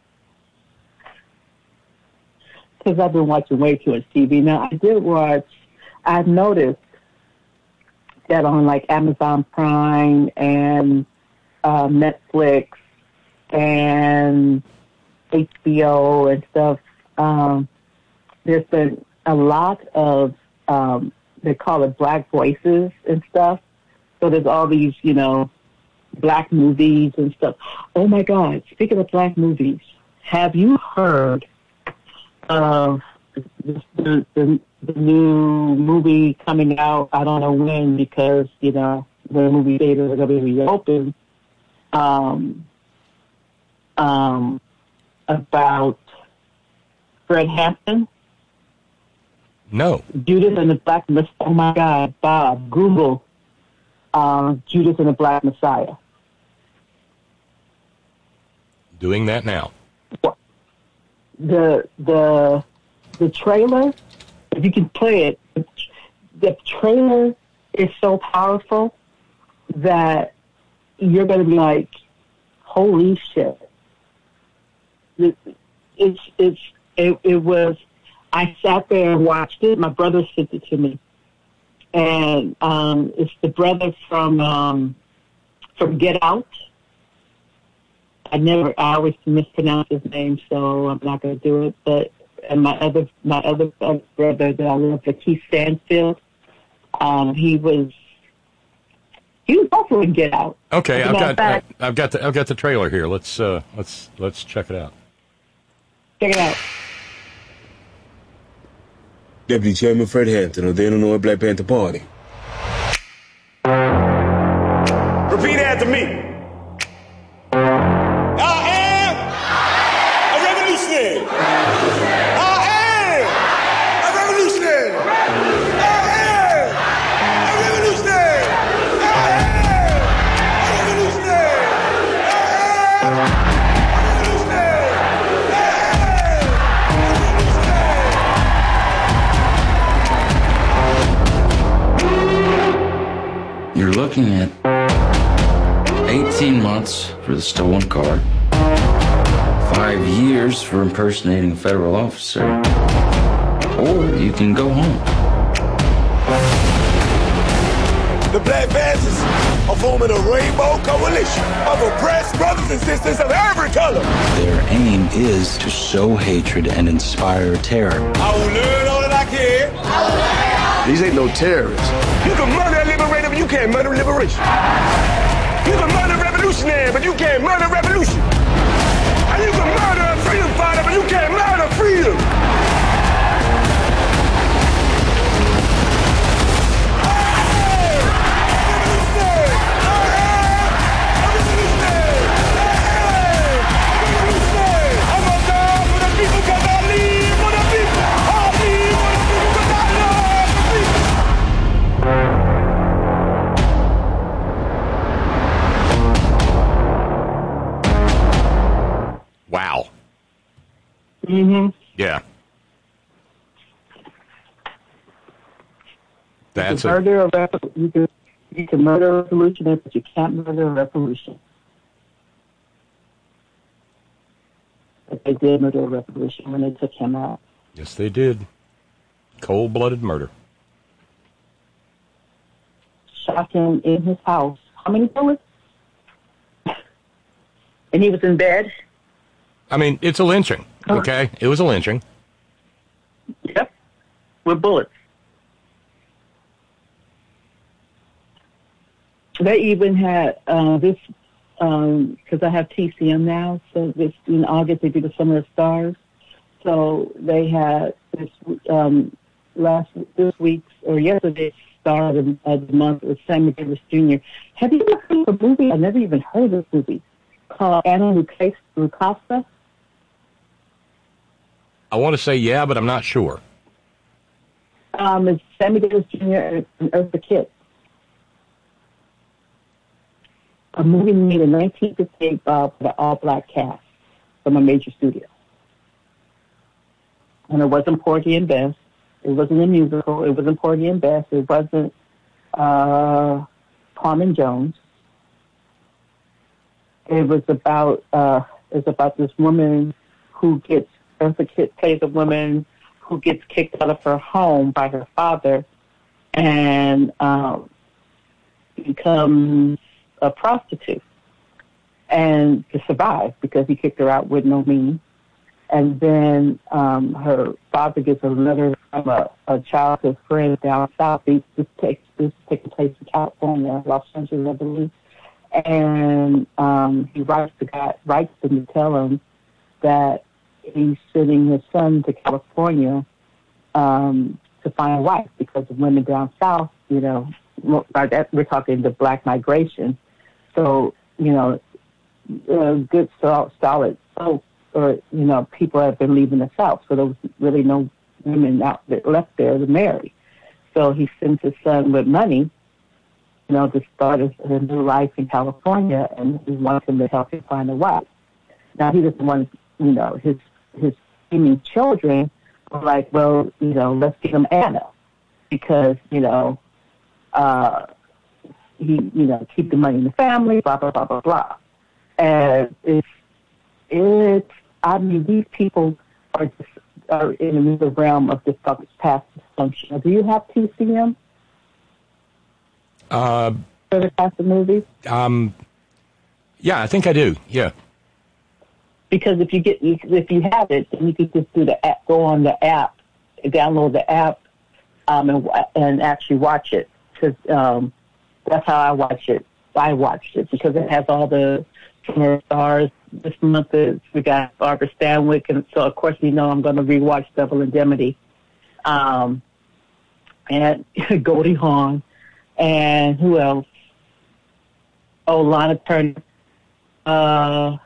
S6: Because I've been watching way too much T V. Now I did watch. I've noticed that on like Amazon Prime and uh, Netflix and H B O and stuff, um, there's been a lot of, um, they call it Black Voices and stuff. So there's all these, you know, Black movies and stuff. Oh, my God. Speaking of Black movies, have you heard of the, the, the, the new movie coming out? I don't know when, because, you know, the movie theaters are going to be reopened. Um, um, about Fred Hampton?
S1: No.
S6: Judas and the Black Messiah. Oh, my God, Bob, Google uh, Judas and the Black Messiah.
S1: Doing that now.
S6: The the the trailer, if you can play it, the trailer is so powerful that you're going to be like, holy shit. It, it's, it's, it, it was, I sat there and watched it. My brother sent it to me. And um, it's the brother from um, from Get Out. I never, I always mispronounce his name, so I'm not going to do it. But and my other, my other brother that I love, Lakeith Stanfield, um, he was, he was also in Get Out.
S1: Okay,
S6: As a
S1: I've
S6: matter
S1: got,
S6: of fact,
S1: I've got the, I've got the trailer here. Let's, uh, let's, let's check it out.
S6: Check it out.
S16: Deputy Chairman Fred Hampton of the Illinois Black Panther Party.
S17: Repeat after me. I am a revolutionary. I am a revolutionary. I am a revolutionary. I am a revolutionary. I am a revolutionary.
S18: You're looking at eighteen months for the stolen car, five years for impersonating a federal officer, or you can go home.
S17: The Black Panthers are forming a rainbow coalition of oppressed brothers and sisters of every color.
S18: Their aim is to sow hatred and inspire terror.
S17: I will learn all that I can.
S16: These ain't no terrorists.
S17: You can murder a liberator, but you can't murder liberation. You can murder a revolutionary, but you can't murder revolution. And you can murder a freedom fighter, but you can't murder freedom.
S1: Wow.
S6: Mm-hmm.
S1: Yeah. That's
S6: you
S1: a,
S6: can murder a rep- you can you can murder a revolutionary, but you can't murder a revolution. But they did murder a revolution when they took him out.
S1: yes, they did. Cold-blooded murder.
S6: Shot him in his house. How many bullets? And he was in bed.
S1: I mean, it's a lynching, okay? It was a lynching.
S6: Yep, with bullets. They even had uh, this, because um, I have T C M now, so this in August they do the Summer of Stars. So they had this um, last this week's or yesterday's star of the, of the month was Sammy Davis Junior Have you ever heard of a movie? I've never even heard of this movie called Anna Lucasta.
S1: I want to say yeah, but I'm not sure.
S6: Um, it's Sammy Davis Junior and Eartha Kitt. A movie made in nineteen fifty-eight uh, for the all-black cast from a major studio. And it wasn't Porgy and Bess. It wasn't a musical. It wasn't Porgy and Bess. It wasn't uh, Carmen Jones. It was about uh, it was about this woman who gets Eartha Kitt plays a woman who gets kicked out of her home by her father and um, becomes a prostitute and to survive because he kicked her out with no means. And then um, her father gets a letter from a, a childhood friend down south. This takes this taking place in California, Los Angeles, I believe. And um, he writes the guy writes them to tell him that he's sending his son to California um, to find a wife because of women down south. You know, by that we're talking the black migration. So you know, uh, good solid folks. Or, you know, people have been leaving the South, so there was really no women out that left there to marry. So he sends his son with money, you know, to start a, a new life in California, and he wants him to help him find a wife. Now, he doesn't want, you know, his his teeming children are like, well, you know, let's get him Anna, because, you know, uh, he, you know, keep the money in the family, blah, blah, blah, blah, blah. And it's, it's, I mean, these people are just, are in another realm of this past dysfunction. Do you have T C M?
S1: Uh,
S6: for the past of movies?
S1: Um, yeah, I think I do. Yeah.
S6: Because if you get, if you have it, then you can just do the app, go on the app, download the app, um, and and actually watch it. Because um, that's how I watch it. I watched it because it has all the summer stars. This month is, we got Barbara Stanwyck, and so of course you know I'm going to rewatch Double Indemnity, um, and Goldie Hawn, and who else? Oh, Lana Turner. Uh,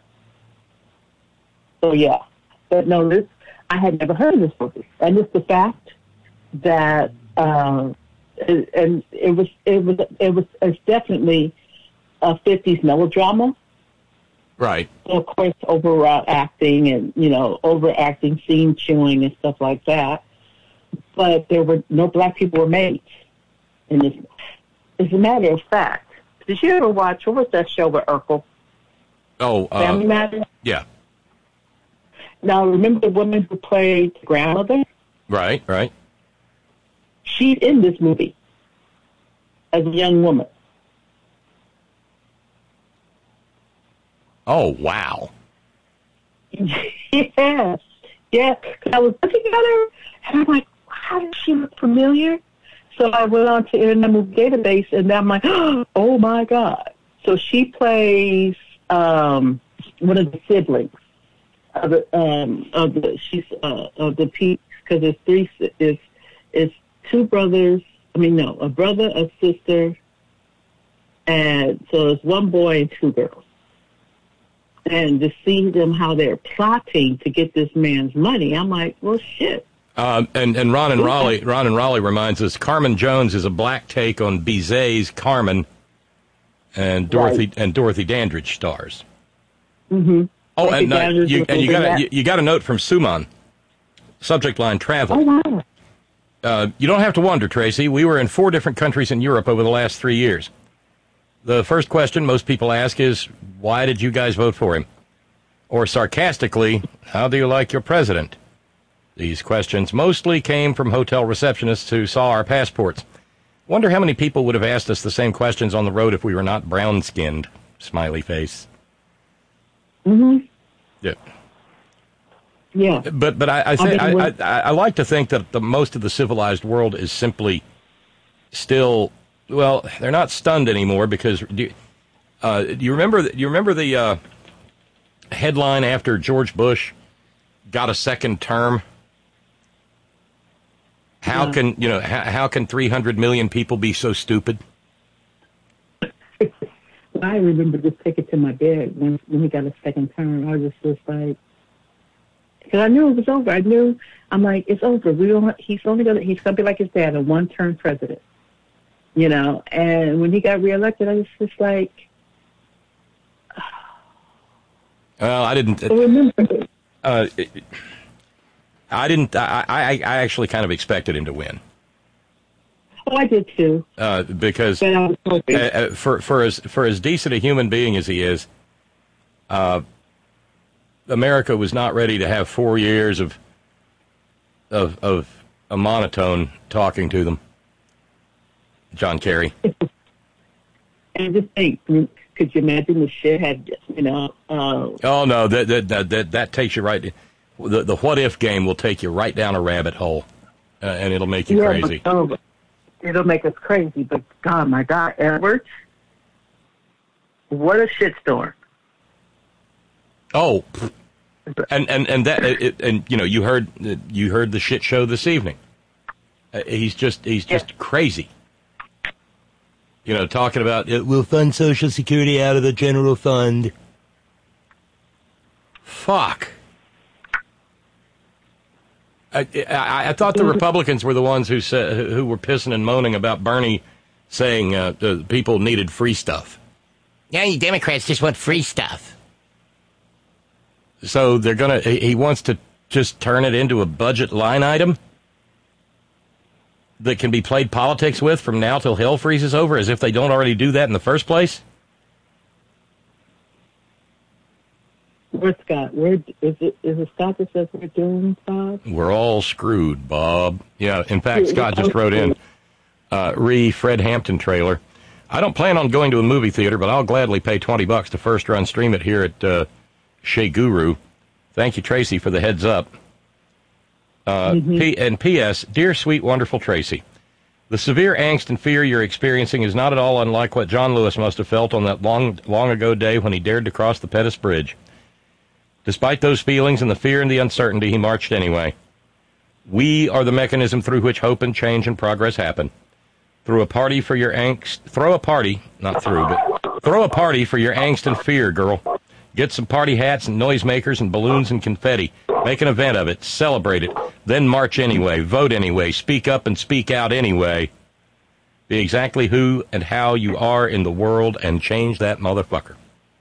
S6: so yeah, but no, this I had never heard of this movie, and it's the fact that uh, it, and it was it was it was it's definitely a fifties melodrama.
S1: Right.
S6: So of course, overall acting and, you know, overacting, scene chewing and stuff like that. But there were no black people were made in this. As a matter of fact, did you ever watch, what was that show with Urkel?
S1: Oh, uh,
S6: Family Matters?
S1: Yeah.
S6: Now, remember the woman who played the grandmother?
S1: Right, right.
S6: She's in this movie as a young woman.
S1: Oh, wow.
S6: Yes. Yeah. I was looking at her, and I'm like, how does she look familiar? So I went on to Internet Movie Database, and I'm like, oh, my God. So she plays um, one of the siblings of the, um, of the she's, uh, of the peaks, because there's three, it's, it's two brothers, I mean, no, a brother, a sister, and so it's one boy and two girls. And to see them, how they're plotting to get this man's money, I'm like, well, shit.
S1: Um, and, and Ron and Raleigh, Ron and Raleigh reminds us, Carmen Jones is a black take on Bizet's Carmen, and Dorothy right. and Dorothy Dandridge stars.
S6: Mm-hmm.
S1: Oh, Dorothy and, uh, you, and you got a, you, you got a note from Suman. Subject line: travel.
S6: Oh, wow.
S1: Uh, you don't have to wonder, Tracy. We were in four different countries in Europe over the last three years. The first question most people ask is, why did you guys vote for him? Or sarcastically, how do you like your president? These questions mostly came from hotel receptionists who saw our passports. Wonder how many people would have asked us the same questions on the road if we were not brown-skinned. Smiley face.
S6: Mm-hmm.
S1: Yeah.
S6: Yeah.
S1: But but I I, think, I, I, I, I like to think that the most of the civilized world is simply still... Well, they're not stunned anymore because do you, uh, do you remember? Do you remember the uh, headline after George Bush got a second term? How yeah. can you know? How, how can three hundred million people be so stupid?
S6: I remember just taking to my bed when when he got a second term. I was just like, because I knew it was over. I knew I'm like, it's over. We don't. He's only gonna. He's gonna be like his dad, a one-term president. You know, and when he got reelected, I was just like,
S1: well, I didn't. Uh, I didn't. I, I, I actually kind of expected him to win.
S6: Oh, I did too.
S1: Uh, because uh, uh, for for as for as decent a human being as he is, uh, America was not ready to have four years of of of a monotone talking to them. John Kerry.
S6: And just think, could you imagine the shit had, you know? Uh,
S1: oh no, that that that that, that takes you right. the the what if game will take you right down a rabbit hole, uh, and it'll make you
S6: yeah,
S1: crazy.
S6: But, oh, it'll make us crazy. But God, my God, Edwards, what a shitstorm!
S1: Oh, and and and that it, and you know you heard you heard the shit show this evening. Uh, he's just he's just yeah. crazy. You know, talking about it, we'll fund Social Security out of the general fund. Fuck. I, I, I thought the Republicans were the ones who said, who were pissing and moaning about Bernie saying uh, the people needed free stuff.
S19: Yeah, you Democrats just want free stuff.
S1: So they're gonna. He wants to just turn it into a budget line item that can be played politics with from now till hell freezes over, as if they don't already do that in the first place?
S6: Where's Scott? Where is it? Is it Scott that says we're doomed, Bob?
S1: We're all screwed, Bob. Yeah, in fact, Scott just wrote in, uh, re Fred Hampton trailer. I don't plan on going to a movie theater, but I'll gladly pay twenty bucks to first run stream it here at uh, Shea Guru. Thank you, Tracy, for the heads up. Uh, mm-hmm. P- and P S. Dear, sweet, wonderful Tracy, the severe angst and fear you're experiencing is not at all unlike what John Lewis must have felt on that long, long ago day when he dared to cross the Pettus Bridge. Despite those feelings and the fear and the uncertainty, he marched anyway. We are the mechanism through which hope and change and progress happen. Through a party for your angst, throw a party, not through, but throw a party for your angst and fear, girl. Get some party hats and noisemakers and balloons and confetti. Make an event of it. Celebrate it. Then march anyway. Vote anyway. Speak up and speak out anyway. Be exactly who and how you are in the world and change that motherfucker.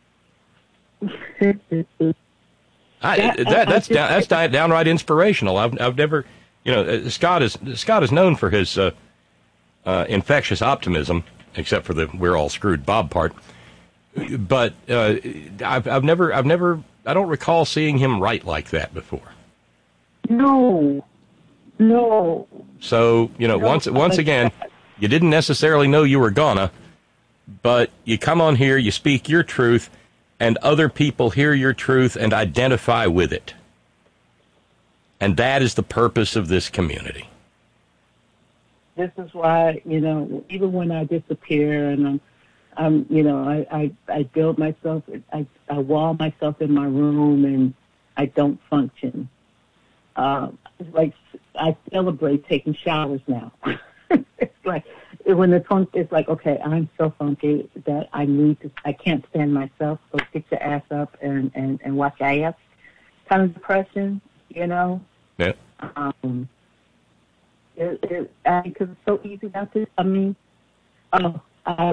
S1: I, that, that's down, that's downright inspirational. I've I've never, you know, Scott is Scott is known for his uh, uh, infectious optimism, except for the we're all screwed Bob part. But uh, I've I've never I've never I don't recall seeing him write like that before.
S6: No, no.
S1: So you know, no, once once again, you didn't necessarily know you were gonna, but you come on here, you speak your truth, and other people hear your truth and identify with it, and that is the purpose of this community.
S6: This is why, you know, even when I disappear and I'm. Um, you know, I, I, I build myself, I, I wall myself in my room and I don't function. Um, it's like I celebrate taking showers now. It's like when the funk is like, okay, I'm so funky that I need to, I can't stand myself. So get your ass up and, and, and watch ass. Kind of depression, you know?
S1: Yeah.
S6: Um, it, it, because it's so easy not to, I mean, oh, I,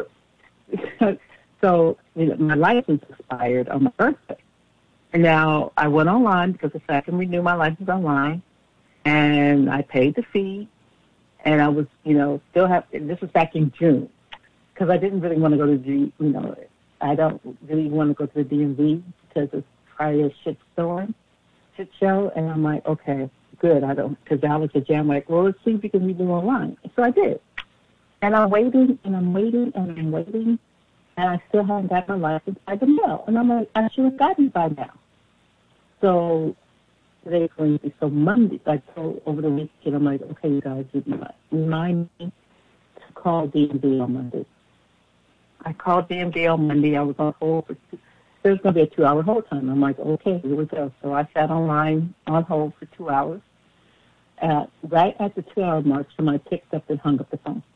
S6: so you know, my license expired on my birthday. And now I went online because if I can renew my license online, and I paid the fee, and I was, you know, still have, this was back in June, because I didn't really want to go to the, you know, I don't really want to go to the D M V because it's prior shit storm, shit show, and I'm like, okay, good, I don't, because Alex and Jam like, well, let's see if we can renew online. So I did. And I'm waiting, and I'm waiting, and I'm waiting, and I still haven't got my license by the mail. And I'm like, I should have gotten it by now. So today's going to be, so Monday, I told over the weekend, I'm like, okay, you guys, remind me to call D M V on Monday. I called D M V on Monday. I was on hold for two, there's going to be a two-hour hold time. I'm like, okay, here we go. So I sat online on hold for two hours. Uh, right at the two-hour mark, somebody picked up and hung up the phone.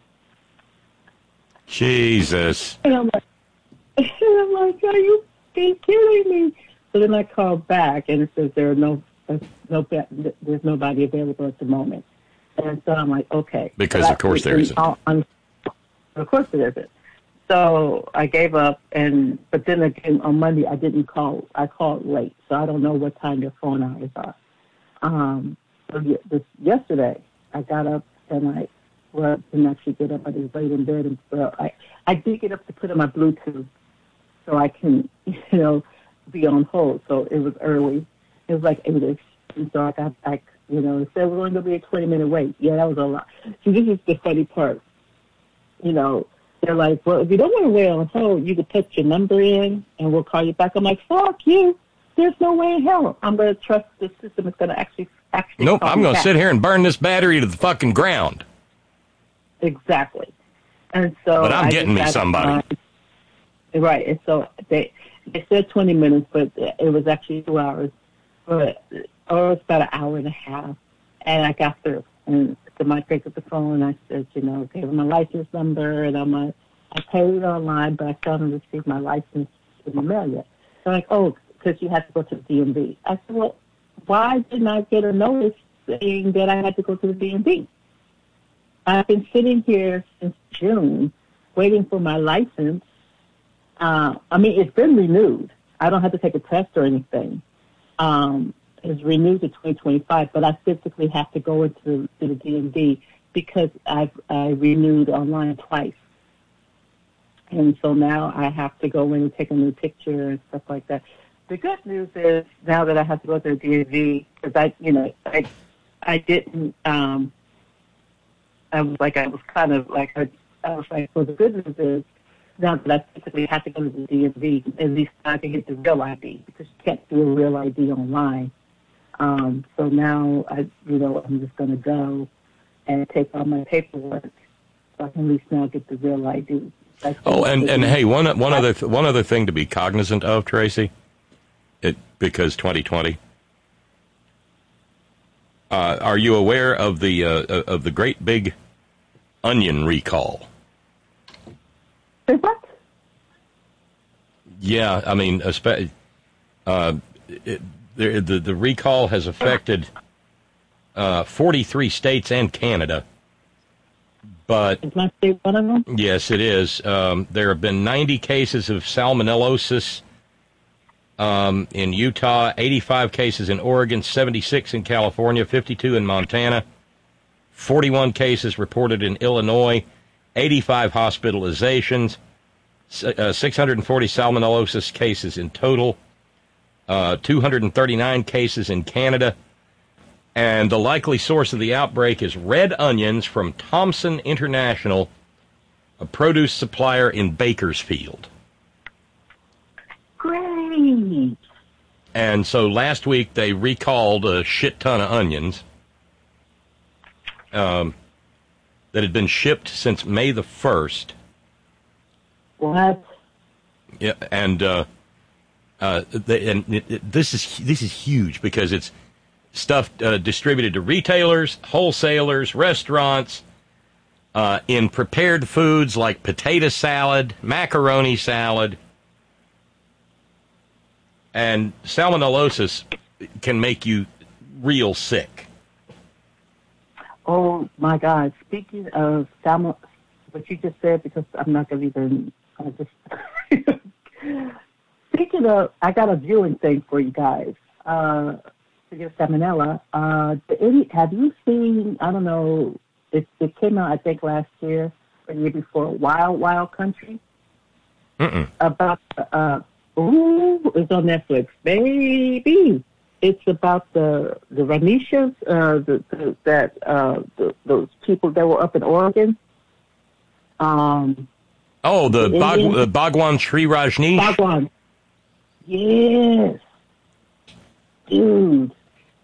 S1: Jesus.
S6: And I'm like, and I'm like, are you kidding me? So then I called back, and it says there are no, no, there's nobody available at the moment. And so I'm like, okay.
S1: Because so of course there isn't.
S6: All, of course there isn't. So I gave up, and but then again on Monday I didn't call. I called late, so I don't know what time their phone hours are. Um, so this, yesterday I got up and I. Well, I didn't actually get up. I just laid in bed, and well, I I did get up to put on my Bluetooth so I can, you know, be on hold. So it was early. It was like eight-ish, and so I got back. You know, it said we're going to be a twenty-minute wait. Yeah, that was a lot. See, this is the funny part. You know, they're like, well, if you don't want to wait on hold, you can put your number in, and we'll call you back. I'm like, fuck you. there's no way in hell I'm going to trust the system is going to actually actually.
S1: Nope, I'm going to sit here and burn this battery to the fucking ground.
S6: Exactly, and so.
S1: But I'm
S6: I
S1: getting me somebody.
S6: Right, and so they they said twenty minutes, but it was actually two hours. But or it was about an hour and a half, and I got through. And somebody picked up the phone, and I said, you know, gave them my license number, and I'm like, I paid it online, but I still haven't received my license in the mail yet. They're like, oh, because you had to go to the D M V. I said, well, why didn't I get a notice saying that I had to go to the D M V? I've been sitting here since June waiting for my license. Uh, I mean, it's been renewed. I don't have to take a test or anything. Um, it's renewed to twenty twenty-five, but I physically have to go into the, to the D M V because I've I renewed online twice. And so now I have to go in and take a new picture and stuff like that. The good news is now that I have to go to the D M V, because I, you know, I, I didn't, um, I was like, I was kind of like, I, I was like, well, the good news is now that I physically have to go to the D M V, at least I can get the real I D because you can't do a real I D online. Um, so now I, you know, I'm just going to go and take all my paperwork so I can at least now get the real I D. That's
S1: oh, and, and hey, one one other th- one other thing to be cognizant of, Tracy, it because twenty twenty. Uh, are you aware of the uh, of the great big onion recall?
S6: What?
S1: Yeah, I mean, uh, it, the, the the recall has affected uh, forty-three states and Canada. But
S6: is my state one of them?
S1: Yes, it is. Um, there have been ninety cases of salmonellosis um, in Utah, eighty-five cases in Oregon, seventy-six in California, fifty-two in Montana, forty-one cases reported in Illinois, eighty-five hospitalizations, uh, six hundred forty salmonellosis cases in total, uh, two hundred thirty-nine cases in Canada. And the likely source of the outbreak is red onions from Thompson International, a produce supplier in Bakersfield.
S6: Great.
S1: And so last week they recalled a shit ton of onions um, that had been shipped since May the first.
S6: What?
S1: Yeah, and uh, uh, they, and it, it, this is this is huge because it's stuff uh, distributed to retailers, wholesalers, restaurants, uh, in prepared foods like potato salad, macaroni salad. And salmonellosis can make you real sick.
S6: Oh, my God. Speaking of salmon, what you just said, because I'm not going to even, I just, speaking of, I got a viewing thing for you guys. Uh, Speaking of salmonella, uh, any, have you seen, I don't know, it, it came out, I think, last year or the year before, Wild Wild Country?
S1: Mm-mm.
S6: About, uh, ooh, it's on Netflix, baby. It's about the, the Ranishas, uh, the, the, that, uh, the, those people that were up in Oregon. Um,
S1: oh, the,
S6: the
S1: Bhag-
S6: Indian,
S1: uh, Bhagwan Sri Rajneesh?
S6: Bhagwan. Yes. Dude.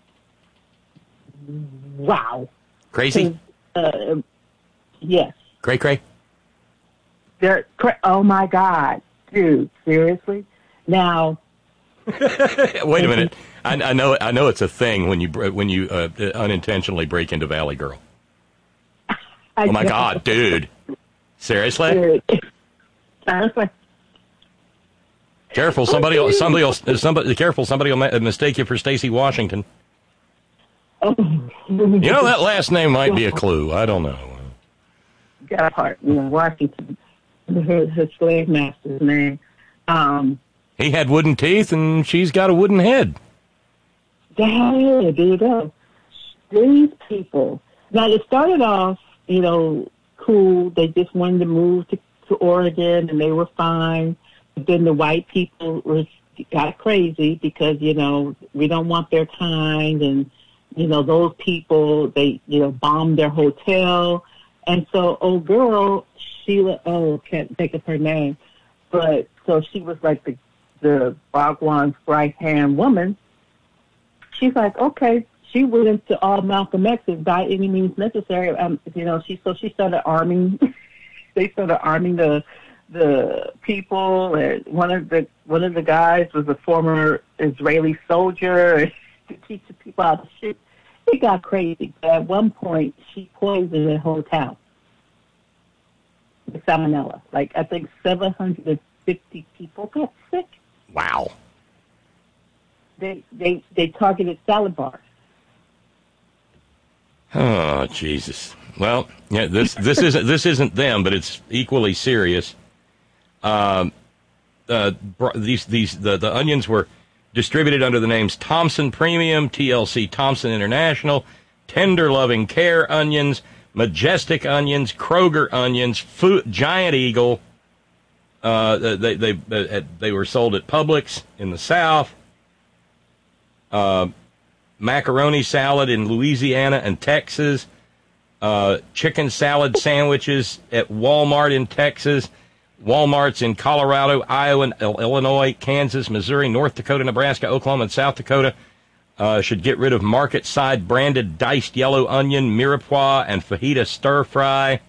S6: Wow.
S1: Crazy?
S6: Uh, yes.
S1: Cray cray?
S6: They're, cra- oh, my God. Dude, seriously? Now.
S1: Wait a minute. I, I know I know it's a thing when you when you uh, unintentionally break into Valley Girl. Oh, my God, dude. Seriously?
S6: Seriously?
S1: Careful, somebody will, somebody will, somebody, careful, somebody will mistake you for Stacey Washington.
S6: Oh.
S1: You know, that last name might be a clue. I don't know.
S6: Got a heart, you know, Washington, her, her slave master's name. Um,
S1: he had wooden teeth, and she's got a wooden head.
S6: Yeah, there you go. These people. Now, it started off, you know, cool. They just wanted to move to, to Oregon, and they were fine. But then the white people were got crazy because, you know, we don't want their kind, and, you know, those people, they, you know, bombed their hotel. And so, old girl, Sheila, oh, can't think of her name, but so she was like the the Bhagwan's right-hand woman, she's like, okay. She went into all Malcolm X's by any means necessary. Um, you know, she so she started arming. They started arming the the people. And one of the one of the guys was a former Israeli soldier to teach the people how to shoot. It got crazy. At one point, she poisoned the whole town with salmonella. Like I think seven hundred fifty people got sick.
S1: Wow.
S6: They they they targeted salad bars.
S1: Oh, Jesus. Well, yeah, this this isn't this isn't them, but it's equally serious. Um, uh, these these the, the onions were distributed under the names Thompson Premium, T L C Thompson International, Tender Loving Care onions, Majestic onions, Kroger onions, Food, Giant Eagle. Uh, they they they, they were sold at Publix in the South. Uh, macaroni salad in Louisiana and Texas, uh, chicken salad sandwiches at Walmart in Texas, Walmarts in Colorado, Iowa, Illinois, Kansas, Missouri, North Dakota, Nebraska, Oklahoma, and South Dakota uh, should get rid of market-side branded diced yellow onion, mirepoix, and fajita stir-fry.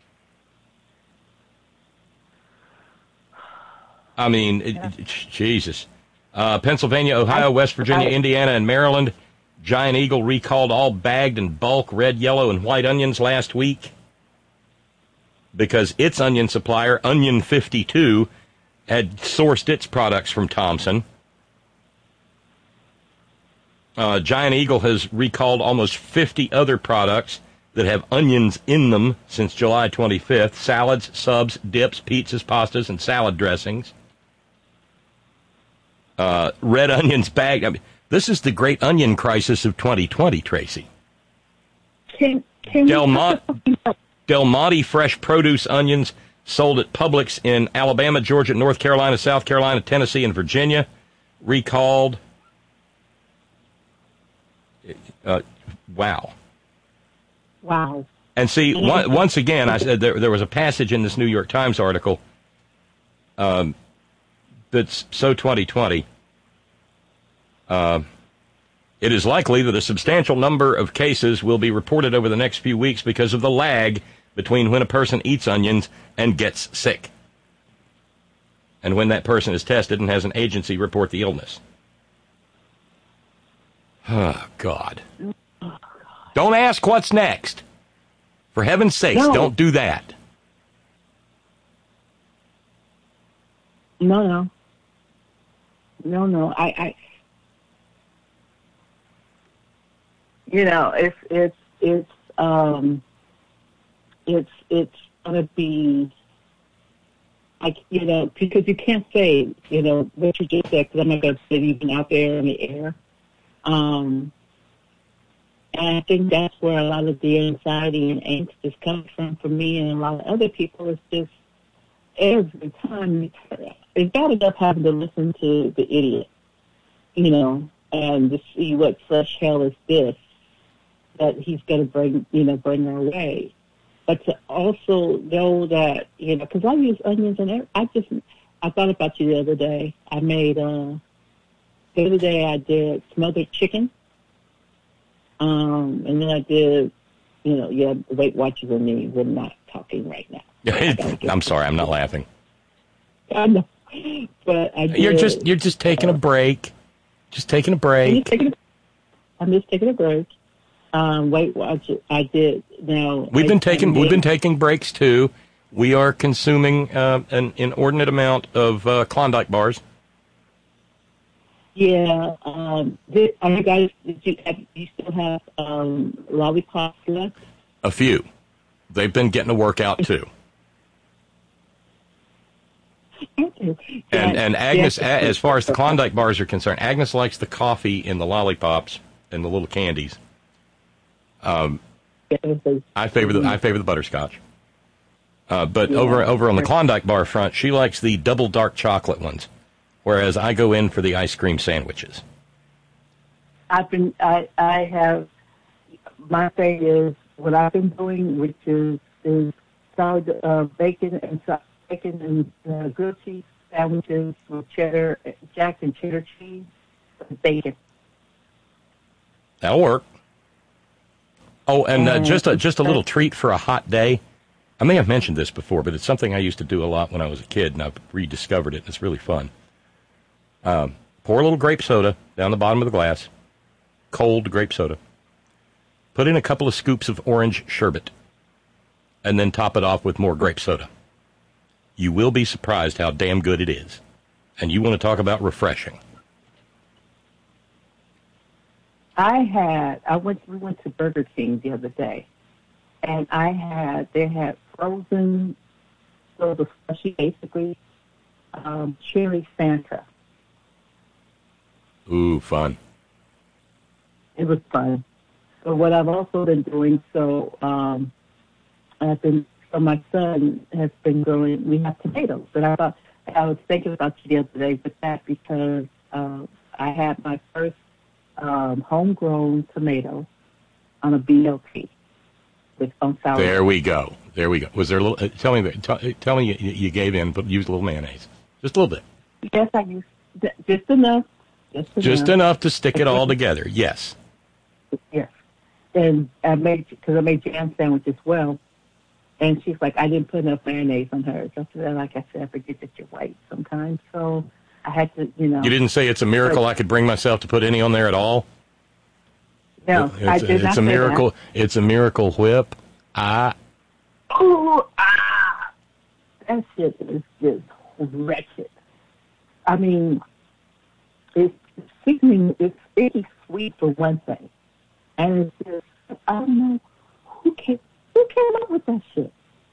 S1: I mean, it, it, Jesus. Uh, Pennsylvania, Ohio, West Virginia, Indiana, and Maryland. Giant Eagle recalled all bagged and bulk red, yellow, and white onions last week because its onion supplier, Onion fifty-two, had sourced its products from Thompson. Uh, Giant Eagle has recalled almost fifty other products that have onions in them since July twenty-fifth. Salads, subs, dips, pizzas, pastas, and salad dressings. Uh, red onions bagged. I mean, this is the great onion crisis of twenty twenty, Tracy.
S6: Can, can
S1: Del, Mon- Del Monte fresh produce onions sold at Publix in Alabama, Georgia, North Carolina, South Carolina, Tennessee, and Virginia recalled. Uh, wow.
S6: Wow.
S1: And see, one, once again, I said there, there was a passage in this New York Times article um, that's so twenty twenty. Uh, it is likely that a substantial number of cases will be reported over the next few weeks because of the lag between when a person eats onions and gets sick, and when that person is tested and has an agency report the illness. Oh, God. Don't ask what's next. For heaven's sakes,
S6: No.
S1: don't do that.
S6: No, no. No, no. I, I you know, it's it's it's um it's it's gonna be like, you know, because you can't say, you know, what you just said, because I'm not gonna say it even out there in the air. Um And I think that's where a lot of the anxiety and angst is coming from for me and a lot of other people. Is just every time you turn, it's bad enough having to listen to the idiot, you know, and to see what fresh hell is this that he's going to bring, you know, bring our way. But to also know that, you know, because I use onions and everything. I just, I thought about you the other day. I made, uh, the other day I did smothered chicken. Um, and then I did, you know, yeah, Weight Watchers and me, we're not talking right now.
S1: I'm sorry, I'm not laughing.
S6: I know. But I did,
S1: You're just you're just taking a break. Just taking a
S6: I'm
S1: break.
S6: just taking a, I'm just taking a break. Um, Weight Watchers, I did. Now
S1: We've
S6: I-
S1: been
S6: I
S1: taking
S6: did-
S1: we've been taking breaks too. We are consuming uh, an inordinate amount of uh, Klondike bars.
S6: Yeah. Um, did, are you guys? Did you, have, you still have um, lollipops left?
S1: A few. They've been getting a workout too. And and Agnes,
S6: Yeah.
S1: a- as far as the Klondike bars are concerned, Agnes likes the coffee in the lollipops and the little candies. Um, I favor the I favor the butterscotch. Uh, but
S6: Yeah.
S1: over over on the Klondike bar front, she likes the double dark chocolate ones, whereas I go in for the ice cream sandwiches.
S6: I've been. I. I have. My thing is what I've been doing, which is is solid uh, bacon and so- bacon and uh, grilled cheese sandwiches with cheddar, jack and cheddar cheese, with bacon.
S1: That'll work. Oh, and uh,
S6: And
S1: just a just a little
S6: it's-
S1: treat for a hot day. I may have mentioned this before, but it's something I used to do a lot when I was a kid, and I've rediscovered it, and it's really fun. Um, pour a little grape soda down the bottom of the glass, cold grape soda. Put in a couple of scoops of orange sherbet, and then top it off with more grape soda. You will be surprised how damn good it is. And you want to talk about refreshing.
S6: I had, I went, we went to Burger King the other day, and I had, they had frozen, so the slushy, basically, um, cherry Fanta.
S1: Ooh, fun.
S6: It was fun. But what I've also been doing, so um, I've been, so my son has been growing, we have tomatoes. And I thought, I was thinking about you the other day with that because uh, I had my first um, homegrown tomato on a B L T with on sour.
S1: There we go. There we go. Was there a little, uh, tell me, tell, tell me you, you gave in, but used a little mayonnaise. Just a little bit.
S6: Yes, I used, just enough. Just enough.
S1: Just enough to stick it all together. Yes.
S6: Yes. And I made, because I made jam sandwich as well. And she's like, I didn't put enough mayonnaise on hers. I said, like I said, I forget that you're white sometimes. So I had to, you know.
S1: You didn't say it's a miracle I could bring myself to put any on there at all?
S6: No,
S1: it's,
S6: I did
S1: it's
S6: not
S1: a
S6: say
S1: miracle.
S6: that.
S1: It's a miracle whip. I.
S6: Oh, ah. That shit is just wretched. I mean, it's seasoning, it's sticky sweet for one thing. And it's just, I don't know, who came, who came up with that shit?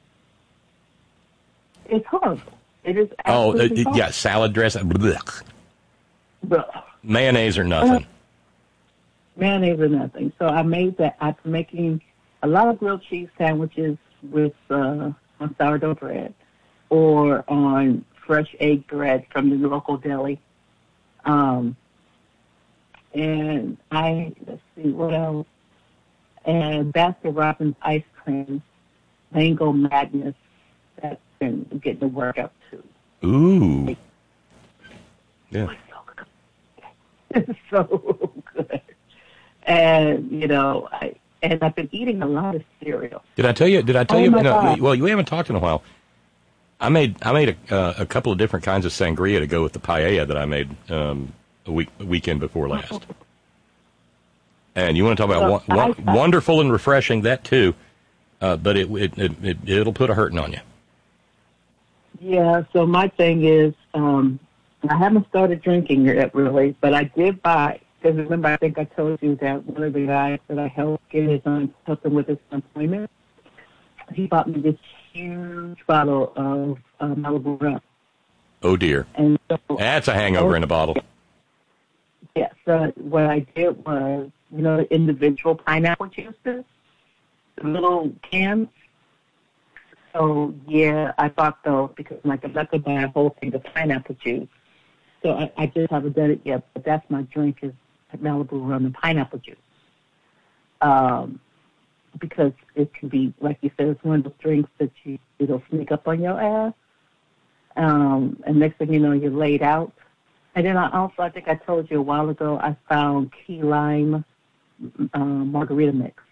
S6: It's horrible. It is
S1: Oh, uh,
S6: absolutely
S1: yeah, salad dressing. Blech.
S6: horrible.
S1: Mayonnaise or nothing.
S6: Mayonnaise or nothing. So I made that. I'm making a lot of grilled cheese sandwiches with uh, on sourdough bread or on fresh egg bread from the local deli. Um, and I, let's see, what else? And Baskin Robbins ice cream, Mango Madness. That's been getting the work up too.
S1: Ooh. Yeah.
S6: It's so good. And, you know, I, and I've been eating a lot of cereal.
S1: Did I tell you? Did I tell
S6: Oh,
S1: you?
S6: my
S1: No,
S6: God.
S1: well, you haven't talked in a while. I made I made a, uh, a couple of different kinds of sangria to go with the paella that I made um, a week a weekend before last. And you want to talk about
S6: So,
S1: one, one,
S6: I- I-
S1: wonderful and refreshing, that too. Uh, but it, it it it it'll put a hurting on you.
S6: Yeah, so my thing is, um, I haven't started drinking yet, really, but I did buy, because remember, I think I told you that one of the guys that I helped get his um, help him with his employment, he bought me this huge bottle of uh, Malibu rum.
S1: Oh dear,
S6: And so,
S1: that's a hangover in a bottle.
S6: yeah, so what I did was, you know, the individual pineapple juices, the little cans. So, yeah, I bought those because I'm like, I'm not going to buy a whole thing of pineapple juice. So I, I just haven't done it yet, but that's my drink is Malibu rum and pineapple juice. Um, because it can be, like you said, it's one of those drinks that you, it'll sneak up on your ass. Um, and next thing you know, you're laid out. And then I also, I think I told you a while ago, I found key lime um, margarita mix.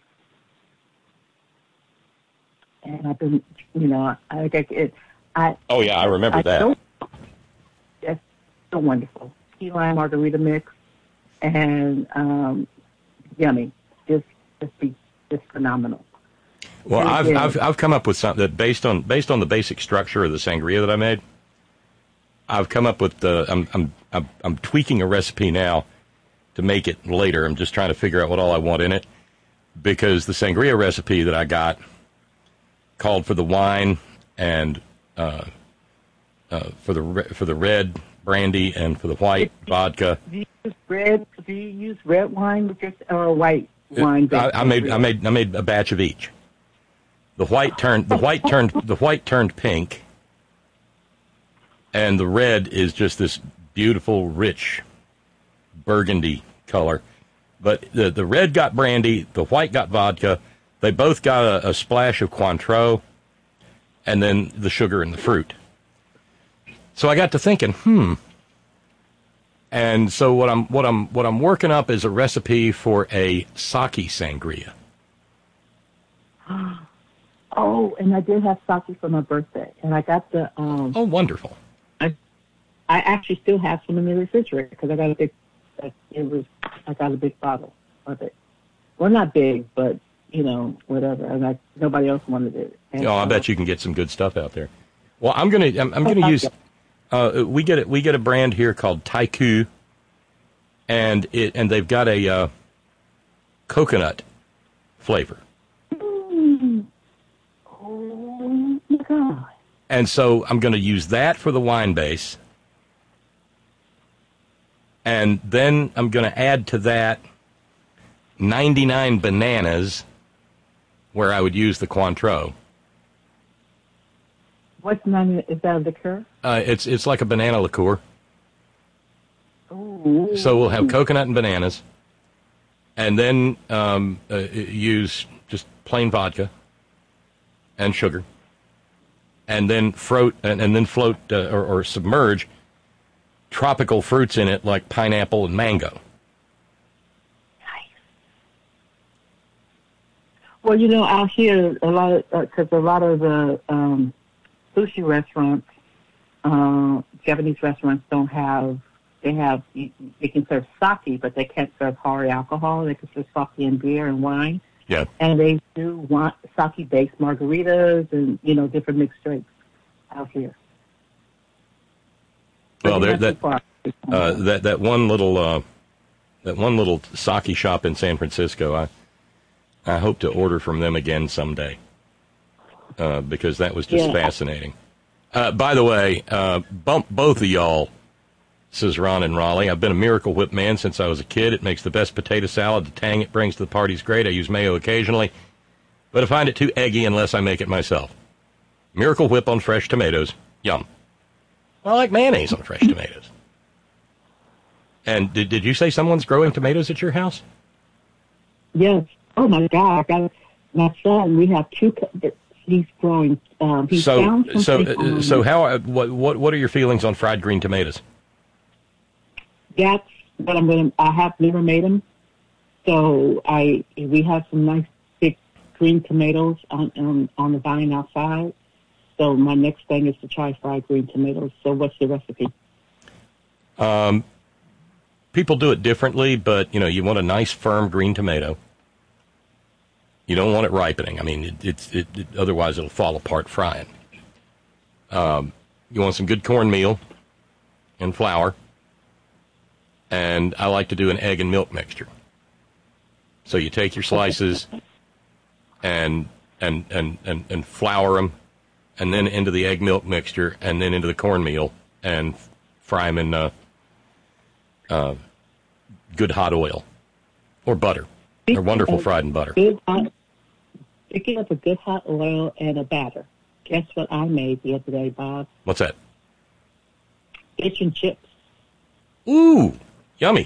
S6: And I've been, you know, I think it, I.
S1: Oh yeah, I remember
S6: I
S1: that.
S6: don't- That's so wonderful. Key lime margarita mix and um, yummy. Just, just be, just phenomenal.
S1: Well,
S6: Very
S1: I've,
S6: good.
S1: I've I've come up with something that based on based on the basic structure of the sangria that I made. I've come up with the I'm I'm I'm, I'm tweaking a recipe now to make it later. I'm just trying to figure out what all I want in it because the sangria recipe that I got called for the wine and uh, uh, for the re- for the red brandy and for the white vodka.
S6: Do you use red? Do you use red wine with your or white wine?
S1: I, I made I made I made a batch of each. The white turned the white turned the white turned pink, and the red is just this beautiful, rich burgundy color. But the the red got brandy, the white got vodka. They both got a, a splash of Cointreau, and then the sugar and the fruit. So I got to thinking, hmm. And so what I'm what I'm what I'm working up is a recipe for a sake sangria.
S6: Oh, and I did have sake for my birthday, and I got the. Um,
S1: oh, wonderful!
S6: I I actually still have some in the refrigerator because I got a big. It was I got a big bottle of it. Well, not big, but you know, whatever. And I, nobody else wanted it. And,
S1: Oh, I
S6: uh,
S1: bet you can get some good stuff out there. Well, I'm gonna I'm, I'm gonna use. Uh, we get it. We get a brand here called Taiku, and it and they've got a uh, coconut flavor.
S6: Mm. Oh my God!
S1: And so I'm going to use that for the wine base. And then I'm going to add to that ninety-nine bananas, where I would use the Cointreau.
S6: What's nine? Is that a liqueur?
S1: Uh, it's it's like a banana liqueur.
S6: Ooh.
S1: So we'll have coconut and bananas, and then um, uh, use just plain vodka and sugar, and then float and, and then float uh, or, or submerge tropical fruits in it like pineapple and mango.
S6: Well, you know, out here, a lot of, because a lot of the um, sushi restaurants, uh, Japanese restaurants don't have, they have, they can serve sake, but they can't serve hard alcohol. They can serve sake and beer and wine.
S1: Yeah.
S6: And they do want sake-based margaritas and, you know, different mixed drinks out here.
S1: Well, there, that uh, that that one little uh, that one little sake shop in San Francisco, I I hope to order from them again someday uh, because that was just
S6: Yeah.
S1: fascinating. Uh, by the way, uh, bump both of y'all, says Ron and Raleigh. I've been a Miracle Whip man since I was a kid. It makes the best potato salad. The tang it brings to the party's great. I use mayo occasionally, but I find it too eggy unless I make it myself. Miracle Whip on fresh tomatoes. Yum. I like mayonnaise on fresh tomatoes. And did did you say someone's growing tomatoes at your house?
S6: Yes. Oh, my God. I got my son, we have two, co- he's growing, um, he's
S1: So
S6: found
S1: so
S6: something
S1: uh,
S6: on-
S1: so how uh, what what what are your feelings on fried green tomatoes?
S6: That's what I'm going to, I have never made them. So I, we have some nice big green tomatoes on, on, on the vine outside. So my next thing is to try fried green tomatoes. So what's the recipe?
S1: Um, people do it differently, but you know you want a nice firm green tomato. You don't want it ripening. I mean, it, it's it, it, otherwise it'll fall apart frying. Um, you want some good cornmeal and flour, and I like to do an egg and milk mixture. So you take your slices and and and and, and flour them, and then into the egg milk mixture, and then into the cornmeal, and fry them in uh, uh, good hot oil or butter. They're wonderful fried in butter.
S6: Good hot, picking up a good hot oil and a batter. Guess what I made the other day, Bob?
S1: What's that?
S6: Fish and chips.
S1: Ooh, yummy.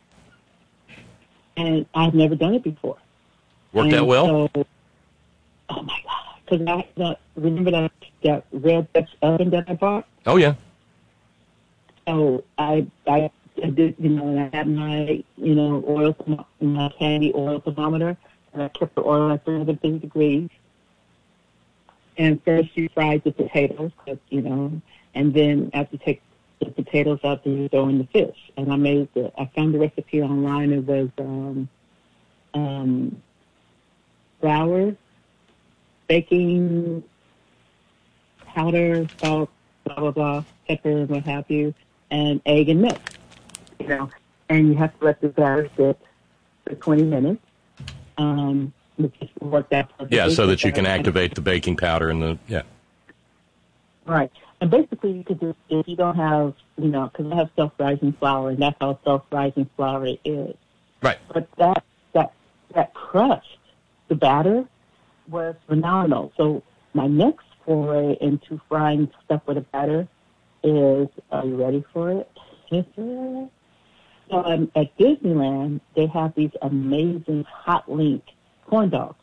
S6: And I've never done it before.
S1: Worked
S6: And
S1: out well?
S6: So, oh, my God. Because I uh, remember that, that red Dutch oven that I bought?
S1: Oh, yeah.
S6: So I, I did, you know, and I had my, you know, oil, thermo- my candy oil thermometer, and I kept the oil at three hundred fifty degrees. And first you fried the potatoes, 'cause, you know, and then after you take the potatoes out, then you throw in the fish. And I made the, I found the recipe online. It was um, um, flour, baking powder, salt, blah, blah, blah, pepper, and what have you, and egg and milk, you know. And you have to let the batter sit for twenty minutes. Um, which is work that perfectly.
S1: Yeah, so that you can activate the baking powder and the, yeah.
S6: Right. And basically you could just, if you don't have, you know, because I have self-rising flour, and that's how self-rising flour is.
S1: Right.
S6: But that, that, that crust, the batter, was phenomenal. So my next foray into frying stuff with a batter is, are you ready for it? So um, at Disneyland, they have these amazing hot link corn dogs.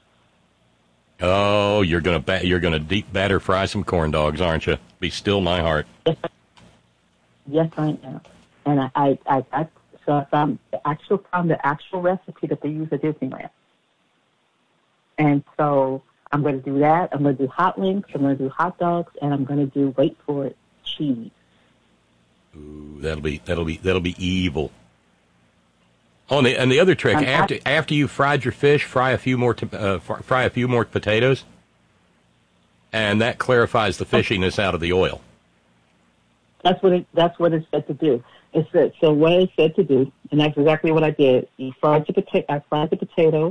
S1: Oh, you're gonna ba- you're gonna deep batter fry some corn dogs, aren't you? Be still my heart.
S6: Yes, I am. And I, I, I, I so I found the actual found the actual recipe that they use at Disneyland. And so I'm going to do that. I'm going to do hot links. I'm going to do hot dogs, and I'm going to do, wait for it, cheese.
S1: Ooh, that'll be that'll be that'll be evil. Oh, and the, and the other trick,
S6: Um,
S1: after
S6: I-
S1: after you fried your fish, fry a few more to, uh, fr- fry a few more potatoes, and that clarifies the fishiness out of the oil.
S6: That's what it. That's what it's said to do. It's said, so what it's said to do, and that's exactly what I did. You fried the potato. I fried the potatoes,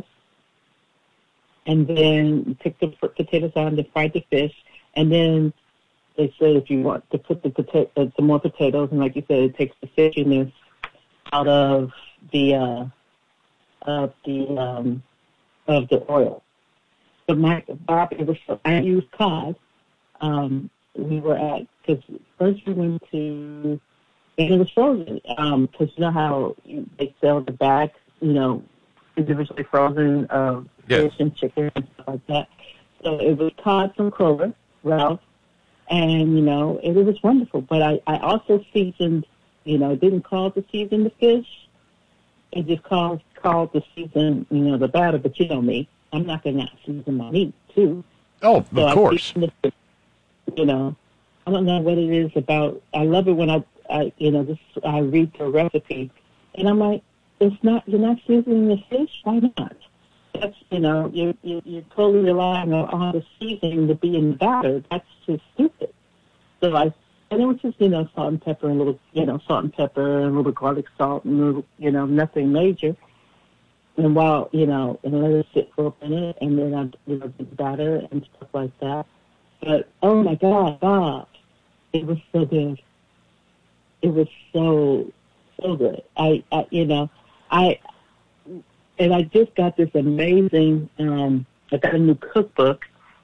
S6: and then you took the p- potatoes out and then fried the fish, and then they said if you want to put the potato, uh, some more potatoes, and like you said, it takes the fishiness out of the uh, of the um, of the oil. But my Bob, it was I used cod. Um, we were at because first we went to and it was frozen because you know how you, they sell the bag, you know, individually frozen uh,
S1: Yeah.
S6: fish and chicken and stuff like that. So it was cod from Kroger, Ralph, and you know it, it was wonderful. But I, I also seasoned, you know, it didn't call to season the fish. It just called called to season, you know, the batter. But you know me, I'm not going to season my meat too.
S1: Oh,
S6: So
S1: of
S6: I
S1: course.
S6: seasoned the fish. You know, I don't know what it is about. I love it when I, I you know, this I read the recipe, and I'm like, it's not. You're not seasoning the fish. Why not? That's you know, you're you're, you're totally relying on, on the seasoning to be in the batter. That's just stupid. So I, and it was just you know, salt and pepper and a little, you know, salt and pepper and a little garlic salt and a little, you know, nothing major. And while you know, and let it sit for a minute, and then I, you know, did the batter and stuff like that. But, oh, my God, Bob, it was so good. It was so, so good. I, I you know, I, and I just got this amazing, um, I got a new cookbook.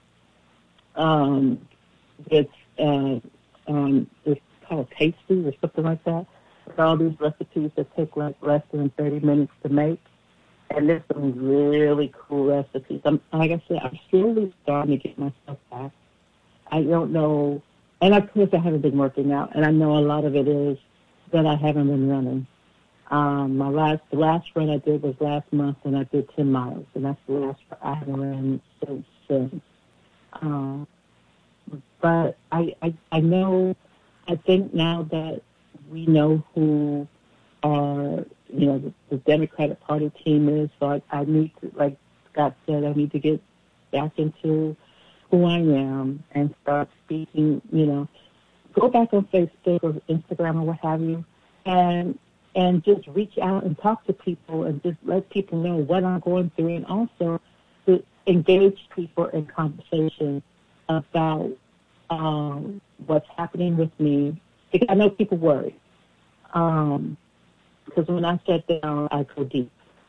S6: Um, it's, uh, um, it's called Tasty or something like that. It's all these recipes that take like less than thirty minutes to make. And there's some really cool recipes. I'm, like I said, I'm slowly starting to get myself back. I don't know, and of course I haven't been working out, and I know a lot of it is that I haven't been running. Um, my last, the last run I did was last month, and I did ten miles, and that's the last I haven't run since. since. Um, but I, I, I know, I think now that we know who our, you know, the, the Democratic Party team is, so I, I need to, like Scott said, I need to get back into who I am and start speaking, you know, go back on Facebook or Instagram or what have you, and and just reach out and talk to people and just let people know what I'm going through, and also to engage people in conversation about um, what's happening with me. Because I know people worry. Um, because when I sit down, I go deep.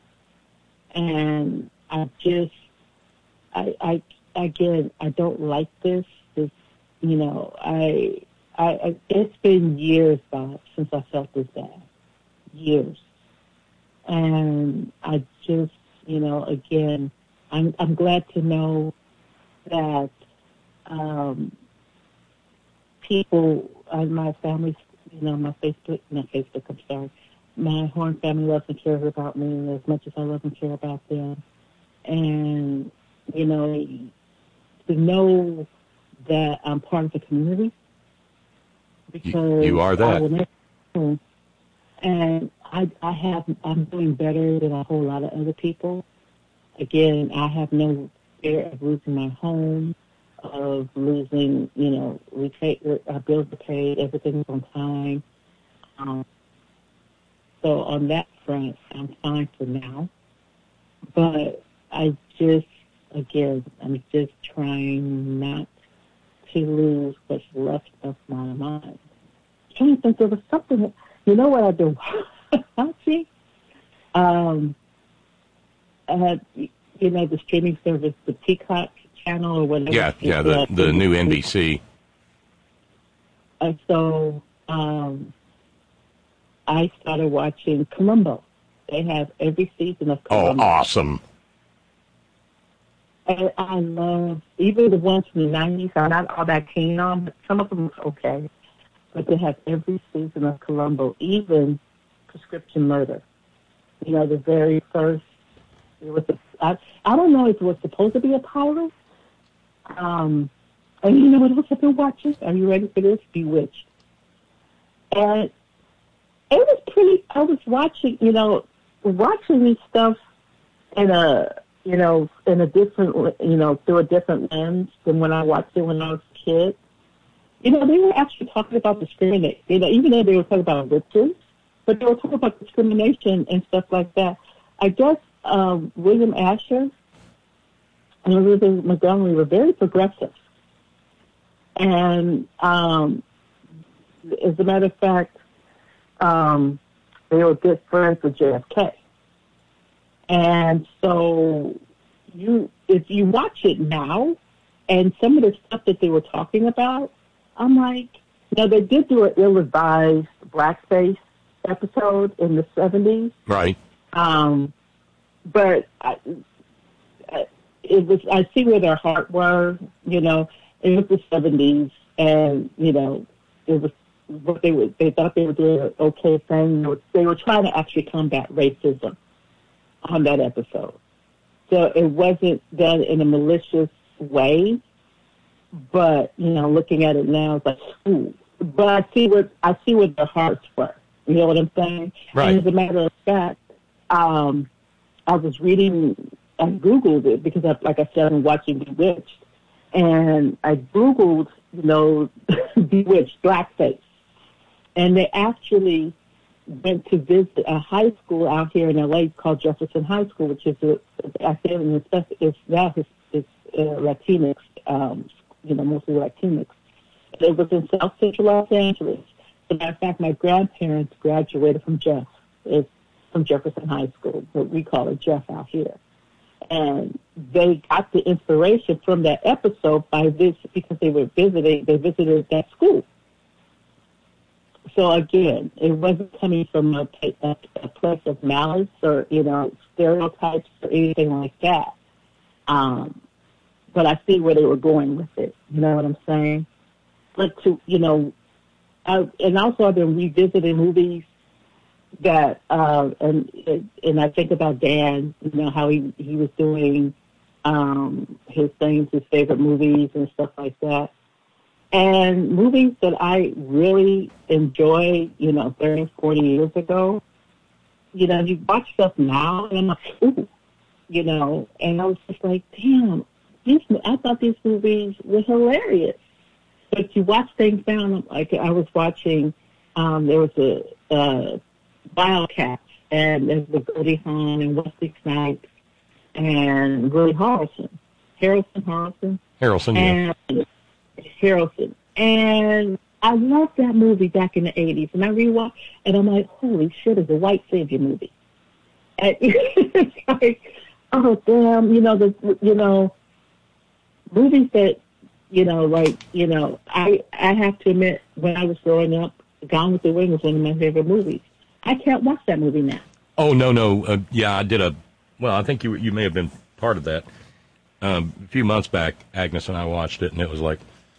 S6: And I just, I, I, again, I don't like this. This, you know, I, I, I it's been years, Bob, since I felt this bad. Years. And I just, you know, again, I'm, I'm glad to know that um, people in my family, you know, my Facebook, not Facebook, I'm sorry, my Horn family loves and cares about me as much as I love and care about them. And, you know, to know that I'm part of the community. Because
S1: You, you are that.
S6: I will never, and I, I have, I'm doing better than a whole lot of other people. Again, I have no fear of losing my home, of losing, you know, we pay, our bills are paid, everything's on time. Um, so on that front, I'm fine for now. But I just, again, I'm just trying not to lose what's left of my mind. I'm trying to think there was something that, you know what I do? See? Um, I had, you know, the streaming service, the Peacock channel or whatever.
S1: Yeah, yeah, the, the new N B C.
S6: And so um, I started watching Columbo. They have every season of Columbo.
S1: Oh, awesome.
S6: And I love, even the ones from the nineties, I'm not all that keen on, but some of them are okay. but to have every season of Columbo, even Prescription Murder. You know, the very first, it was a, I, I don't know if it was supposed to be a pilot. Um, and you know what else I've been watching? Are you ready for this? Bewitched. And it was pretty, I was watching, you know, watching this stuff in a, you know, in a different, you know, through a different lens than when I watched it when I was a kid. You know, they were actually talking about discrimination, you know, even though they were talking about witches, but they were talking about discrimination and stuff like that. I guess um, William Asher and Elizabeth Montgomery were very progressive. And um, as a matter of fact, um, they were good friends with J F K. And so you, if you watch it now, and some of the stuff that they were talking about, I'm like, now they did do an ill-advised blackface episode in the seventies.
S1: Right.
S6: Um, but I, I, it was, I see where their heart were, you know, it was the seventies, and, you know, it was what they were, they thought they were doing an okay thing. They were, they were trying to actually combat racism on that episode. So it wasn't done in a malicious way, but, you know, looking at it now, it's like, ooh. But I see what, I see what their hearts were. You know what I'm saying?
S1: Right.
S6: And as a matter of fact, um, I was reading, I Googled it because, I, like I said, I'm watching Bewitched, and I Googled, you know, Bewitched blackface. And they actually went to visit a high school out here in L A called Jefferson High School, which is, a, I think, it's now it's, it's uh, Latinx, um, you know, mostly Latinx. It was in South Central Los Angeles. As a matter of fact, my grandparents graduated from Jeff, it's from Jefferson High School, but we call it Jeff out here. And they got the inspiration from that episode by this because they were visiting, they visited that school. So again, it wasn't coming from a, a, a place of malice or, you know, stereotypes or anything like that. Um, but I see where they were going with it. You know what I'm saying? But to, you know, I, and also I've been revisiting movies that, uh, and and I think about Dan, you know, how he, he was doing um, his things, his favorite movies and stuff like that. And movies that I really enjoy, you know, thirty, forty years ago, you know, you watch stuff now, and I'm like, ooh, you know, and I was just like, damn, these, I thought these movies were hilarious. But you watch things now, like I was watching, um, there was a, uh, Wildcats, and there's the Goldie Hawn and Wesley Snipes and Willie Harrelson. Harrelson, Harrelson?
S1: Harrelson, yeah.
S6: And Harrelson. And I loved that movie back in the eighties, and I rewatched, and I'm like, holy shit, it's a white savior movie. And it's like, oh, damn, you know, the, you know, movies that, you know, like, you know, I, I have to admit, when I was growing up, Gone with the Wind was one of my favorite movies. I can't watch that movie now.
S1: Oh, no, no. Uh, yeah, I did a, well, I think you you may have been part of that. Um, a few months back, Agnes and I watched it, and it was like,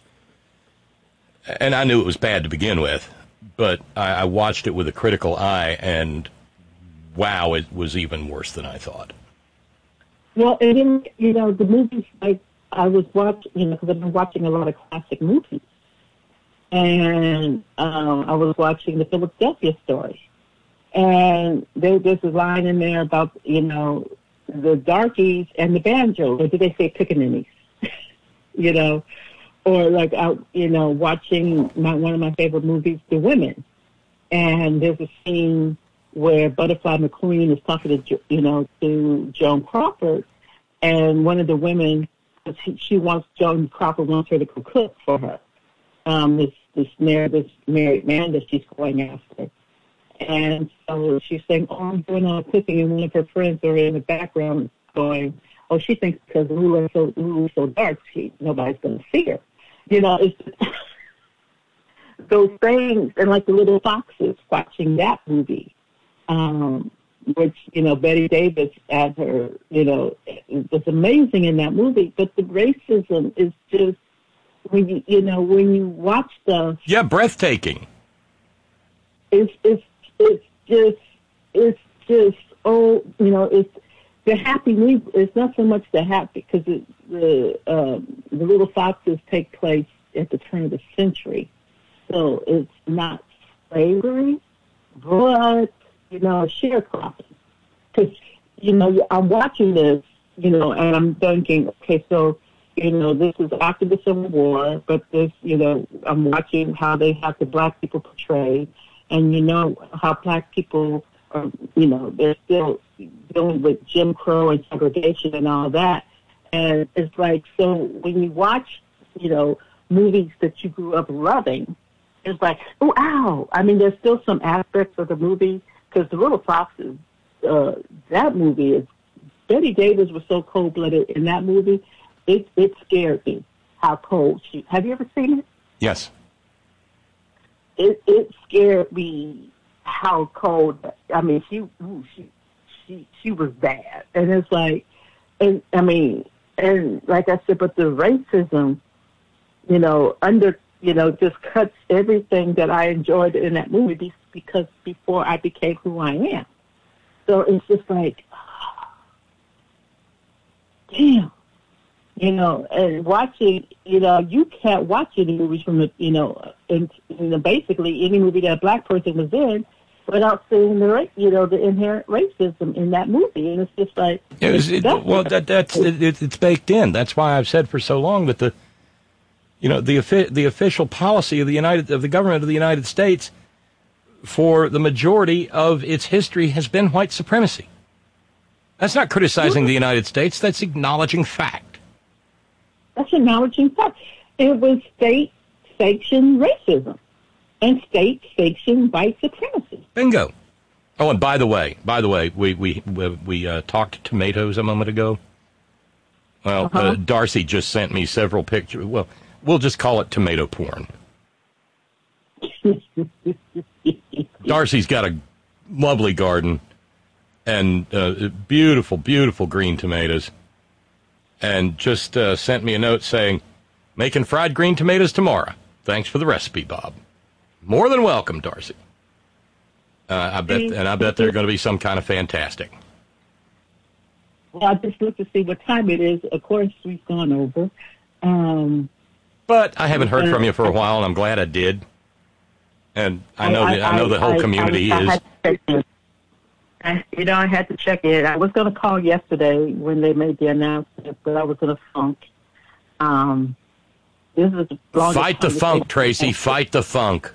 S1: and I knew it was bad to begin with, but I, I watched it with a critical eye, and wow, it was even worse than I thought.
S6: Well, and then, you know, the movies, like, I was watching, you know, because I've been watching a lot of classic movies. And um, I was watching the Philadelphia Story. And there, there's a line in there about, you know, the darkies and the banjo, or did they say pickaninnies? You know, or like, I, you know, watching my, one of my favorite movies, The Women. And there's a scene where Butterfly McQueen is talking to, you know, to Joan Crawford. And one of the women, she, she wants, Joan Crawford wants her to cook for her. Um, this, this, married, this married man that she's going after. And so she's saying, oh, I'm doing all the cooking, and one of her friends are in the background going, oh, she thinks because Lulu's so, Lulu's so dark, she, nobody's going to see her. You know, it's those things, and like the little foxes watching that movie, um, which, you know, Betty Davis at her, you know, was amazing in that movie, but the racism is just when you you know when you watch stuff,
S1: yeah, breathtaking.
S6: It's it's it's just it's just oh you know it's the happy new. It's not so much the happy because it, the um, the Little Foxes take place at the turn of the century, so it's not slavery, but you know sharecropping. Because you know I'm watching this, you know, and I'm thinking, okay, so you know this is after the Civil War, but this, you know, I'm watching how they have the black people portrayed, and you know how black people are, you know, they're still dealing with Jim Crow and segregation and all that. And it's like, so when you watch, you know, movies that you grew up loving, it's like, oh, ow. I mean, there's still some aspects of the movie, because The Little Foxes, uh, that movie is, Betty Davis was so cold-blooded in that movie, it, it scared me how cold she, have you ever seen it?
S1: Yes.
S6: It, it scared me how cold, I mean, she, ooh, she, she, she was bad. And it's like, and I mean, and like I said, but the racism, you know, under, you know, just cuts everything that I enjoyed in that movie because before I became who I am. So it's just like, damn, you know, and watching, you know, you can't watch any movies from the, you know, and, and basically any movie that a black person was in without seeing the, ra- you know, the inherent racism in that movie. And it's just like,
S1: it was, it, well, that, that's, it, it's baked in. That's why I've said for so long that the, you know, the the official policy of the United, of the government of the United States for the majority of its history has been white supremacy. That's not criticizing the United States. That's acknowledging fact.
S6: That's acknowledging fact. It was state-sanctioned racism and state-sanctioned white supremacy.
S1: Bingo. Oh, and by the way, by the way, we we we, we uh, talked tomatoes a moment ago. Well, uh-huh. uh, Darcy just sent me several pictures. Well, we'll just call it tomato porn. Darcy's got a lovely garden and uh, beautiful, beautiful green tomatoes, and just uh, sent me a note saying, making fried green tomatoes tomorrow. Thanks for the recipe, Bob. More than welcome, Darcy. Uh, I bet, and I bet they're going to be some kind of fantastic.
S6: Well, I just looked to see what time it is. Of course, we've gone over. Um,
S1: but I haven't heard from you for a while, and I'm glad I did. And I know I, that, I know the whole community
S6: I, I, I
S1: is.
S6: Had to I, you know, I had to check in. I was going to call yesterday when they made the announcement, but I was in a funk. Um, this is the longest
S1: Fight the funk, Tracy. Fight the funk.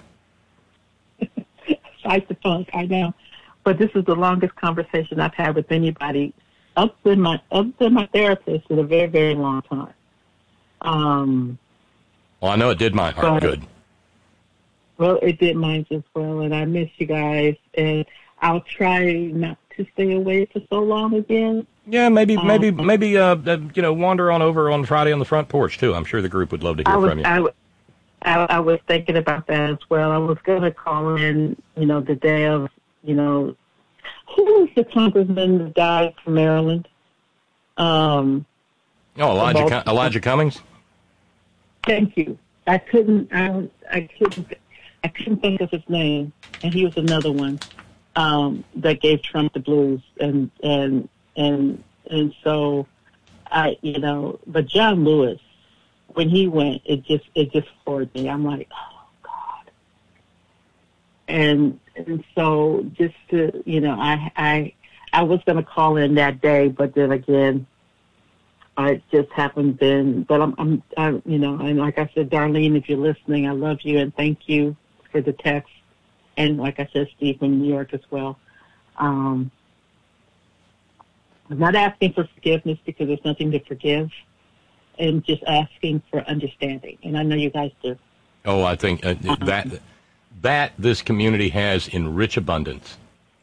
S6: Fight the funk. I know, but this is the longest conversation I've had with anybody, up to my up to my therapist, in a very, very long time. Um,
S1: well, I know it did my heart
S6: but,
S1: good.
S6: Well, it did mine as well, and I miss you guys, and I'll try not to stay away for so long again.
S1: Yeah, maybe,
S6: um,
S1: maybe, maybe, uh, uh, you know, wander on over on Friday on the front porch, too. I'm sure the group would love to hear
S6: I was,
S1: from you.
S6: I, I, I was thinking about that as well. I was going to call in, you know, the day of, you know, who was the congressman that died from Maryland? Um,
S1: oh, Elijah, Com- Elijah Cummings?
S6: Thank you. I couldn't, I, I couldn't, I couldn't think of his name, and he was another one. Um, that gave Trump the blues, and and and and so I, you know, but John Lewis, when he went, it just it just floored me. I'm like, oh God, and and so just to, you know, I I I was going to call in that day, but then again, I just haven't been. But I'm I'm I, you know, and like I said, Darlene, if you're listening, I love you and thank you for the text. And like I said, Steve from New York as well. Um, I'm not asking for forgiveness because there's nothing to forgive, and just asking for understanding. And I know you guys do.
S1: Oh, I think uh,
S6: um,
S1: that that this community has in rich abundance.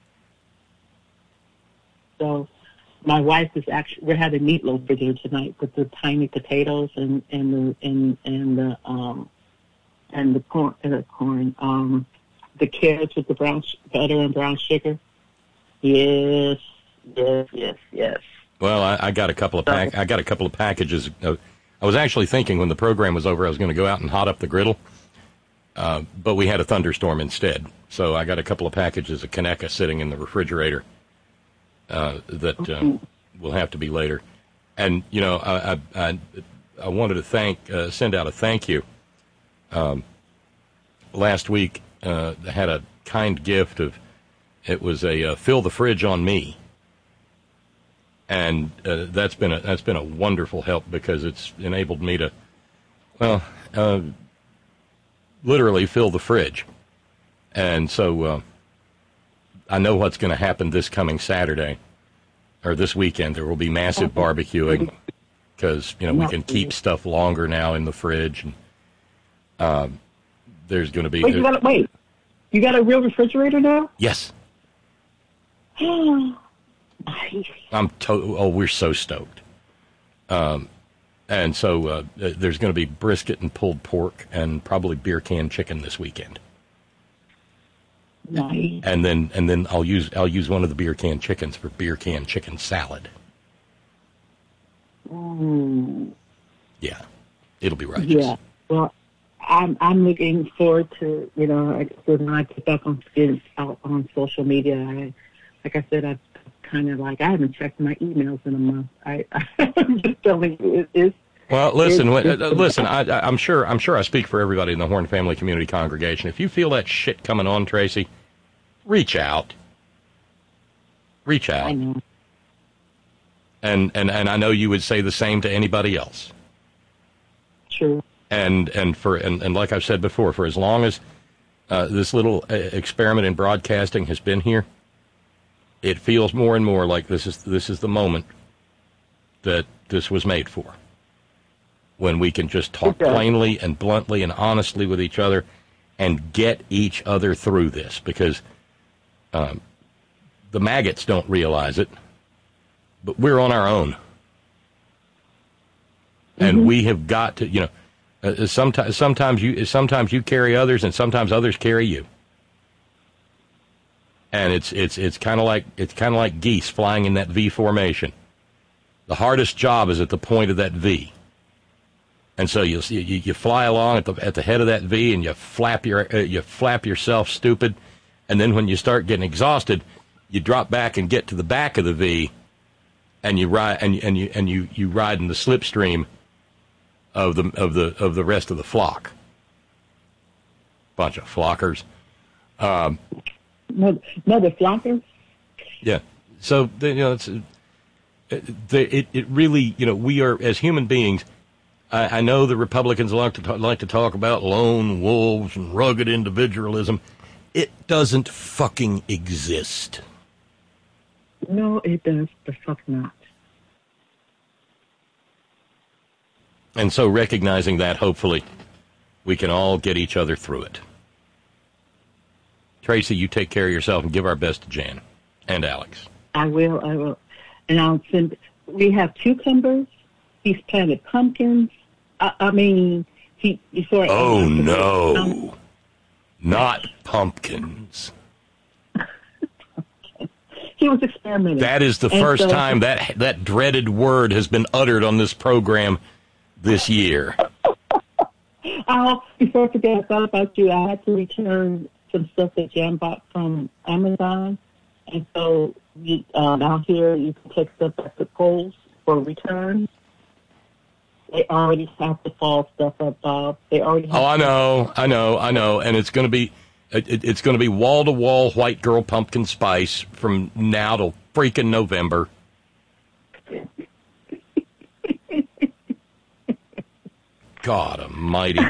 S6: So my wife is actually, we're having meatloaf for dinner tonight with the tiny potatoes and, and the, and, and the, um, and the corn, and the corn, um, the carrots with the brown sh- butter and brown sugar. Yes, yes, yes, yes.
S1: Well, I, I got a couple of pack. I got a couple of packages. Of, I was actually thinking when the program was over I was going to go out and hot up the griddle, uh, but we had a thunderstorm instead. So I got a couple of packages of Conecuh sitting in the refrigerator uh, that uh, will have to be later. And, you know, I I, I, I wanted to thank, uh, send out a thank you. Um, last week, uh, I had a kind gift of, it was a uh, fill the fridge on me. And uh, that's been a that's been a wonderful help because it's enabled me to, well, uh, literally fill the fridge. And so uh, I know what's going to happen this coming Saturday or this weekend. There will be massive barbecuing because, you know, we can keep stuff longer now in the fridge. And uh, there's going to be...
S6: Wait, you got a, wait, you got a real refrigerator now?
S1: Yes.
S6: Nice.
S1: I'm to- oh, we're so stoked. Um, and so uh, there's going to be brisket and pulled pork and probably beer can chicken this weekend.
S6: Nice.
S1: And then and then I'll use I'll use one of the beer can chickens for beer can chicken salad.
S6: Ooh.
S1: Yeah, it'll be righteous.
S6: Yeah. Well, I'm I'm looking forward to, you know, I, when I get back on out on social media. I, like I said, I've kind of like I haven't checked my emails in a month. I I'm just telling you, it is.
S1: Well, listen, when, uh, listen. I, I'm sure. I'm sure I speak for everybody in the Horn Family Community Congregation. If you feel that shit coming on, Tracy, reach out. Reach out.
S6: I know.
S1: And and and I know you would say the same to anybody else.
S6: True.
S1: And and for and, and like I've said before, for as long as uh, this little uh, experiment in broadcasting has been here, it feels more and more like this is this is the moment that this was made for. When we can just talk plainly and bluntly and honestly with each other and get each other through this. Because um, the maggots don't realize it, but we're on our own. And mm-hmm. we have got to, you know, uh, sometimes, sometimes you sometimes you carry others and sometimes others carry you. And it's it's it's kind of like it's kind of like geese flying in that V formation. The hardest job is at the point of that V. And so you, you you fly along at the at the head of that V, and you flap your uh, you flap yourself stupid, and then when you start getting exhausted, you drop back and get to the back of the V, and you ride and and you and you, you ride in the slipstream of the of the of the rest of the flock. Bunch of flockers. Um,
S6: no, no, the flockers.
S1: Yeah. So you know, it's it, it it really you know we are as human beings. I, I know the Republicans like to talk, like to talk about lone wolves and rugged individualism. It doesn't fucking exist.
S6: No, it does. The fuck not.
S1: And so recognizing that, hopefully, we can all get each other through it. Tracy, you take care of yourself and give our best to Jan and Alex.
S6: I will, I will. And I'll send, we have cucumbers. He's planted pumpkins. I, I mean, he before.
S1: Oh no, um, not pumpkins.
S6: He was experimenting.
S1: That is the
S6: and
S1: first
S6: so,
S1: time that that dreaded word has been uttered on this program this year.
S6: Oh, before I forget, I thought about you. I had to return some stuff that Jan bought from Amazon, and so you, um, out here you can take stuff at the polls for return. They already have the fall stuff up, Bob. They already. Have
S1: oh, I know, I know, I know, and it's going to be, it, it's going to be wall to wall white girl pumpkin spice from now till freaking November. God Almighty!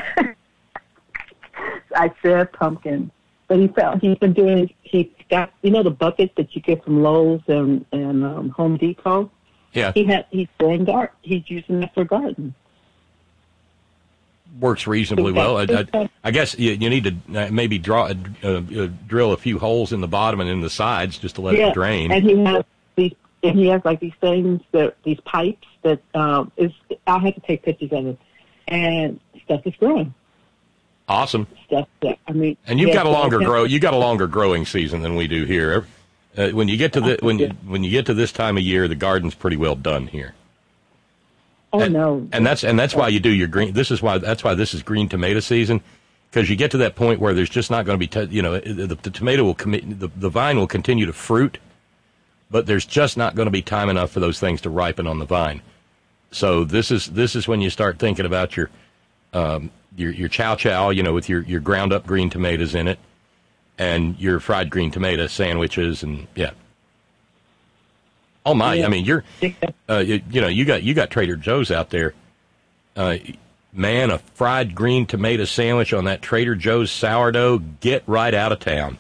S6: I said pumpkin, but he felt he's been doing. He got you know the buckets that you get from Lowe's and and um, Home Depot.
S1: Yeah.
S6: He had he's growing garden. He's using that for garden.
S1: Works reasonably well. I, I, I guess you, you need to uh, maybe draw uh, uh, drill a few holes in the bottom and in the sides just to let
S6: yeah.
S1: it drain.
S6: And he has these. And he has like these things that these pipes that um, is. I had to take pictures of it, and stuff is growing.
S1: Awesome.
S6: Stuff that I mean.
S1: And you've
S6: yeah,
S1: got a longer
S6: so
S1: grow. You got a longer growing season than we do here. Uh, when you get to the when you when you get to this time of year, the garden's pretty well done here.
S6: Oh
S1: and,
S6: no!
S1: And that's and that's why you do your green. This is why that's why this is green tomato season, because you get to that point where there's just not going to be, t- you know, the, the tomato will commit, the, the vine will continue to fruit, but there's just not going to be time enough for those things to ripen on the vine. So this is this is when you start thinking about your um, your your chow chow, you know, with your, your ground up green tomatoes in it, and your fried green tomato sandwiches, and yeah. Oh my! Yeah. I mean, you're, uh, you, you know, you got you got Trader Joe's out there. Uh, man, a fried green tomato sandwich on that Trader Joe's sourdough. Get right out of town.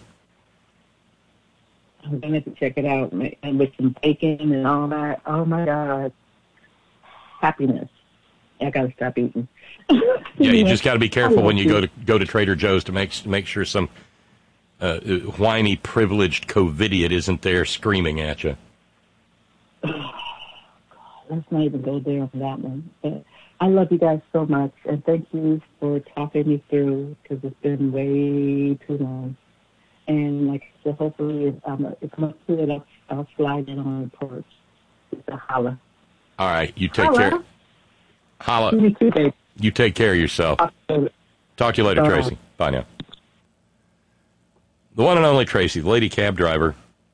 S6: I'm gonna have to check it out, and with some bacon and all that. Oh my God, happiness! I gotta stop eating.
S1: Yeah, you just got to be careful when you go to go to Trader Joe's to make make sure some uh, whiny, privileged COVIDiot isn't there screaming at you.
S6: Oh, let's not even go there on that one. But I love you guys so much, and thank you for talking me through, because it's been way too long. And like I said, hopefully, if I'm if I'm up to it, I'll, I'll slide in on the porch. It's a holla.
S1: All right, you take
S6: Holla.
S1: care. Holla.
S6: You too, babe.
S1: You take care of yourself. Talk to you later,
S6: Bye.
S1: Tracy. Bye now. The one and only Tracy, the lady cab driver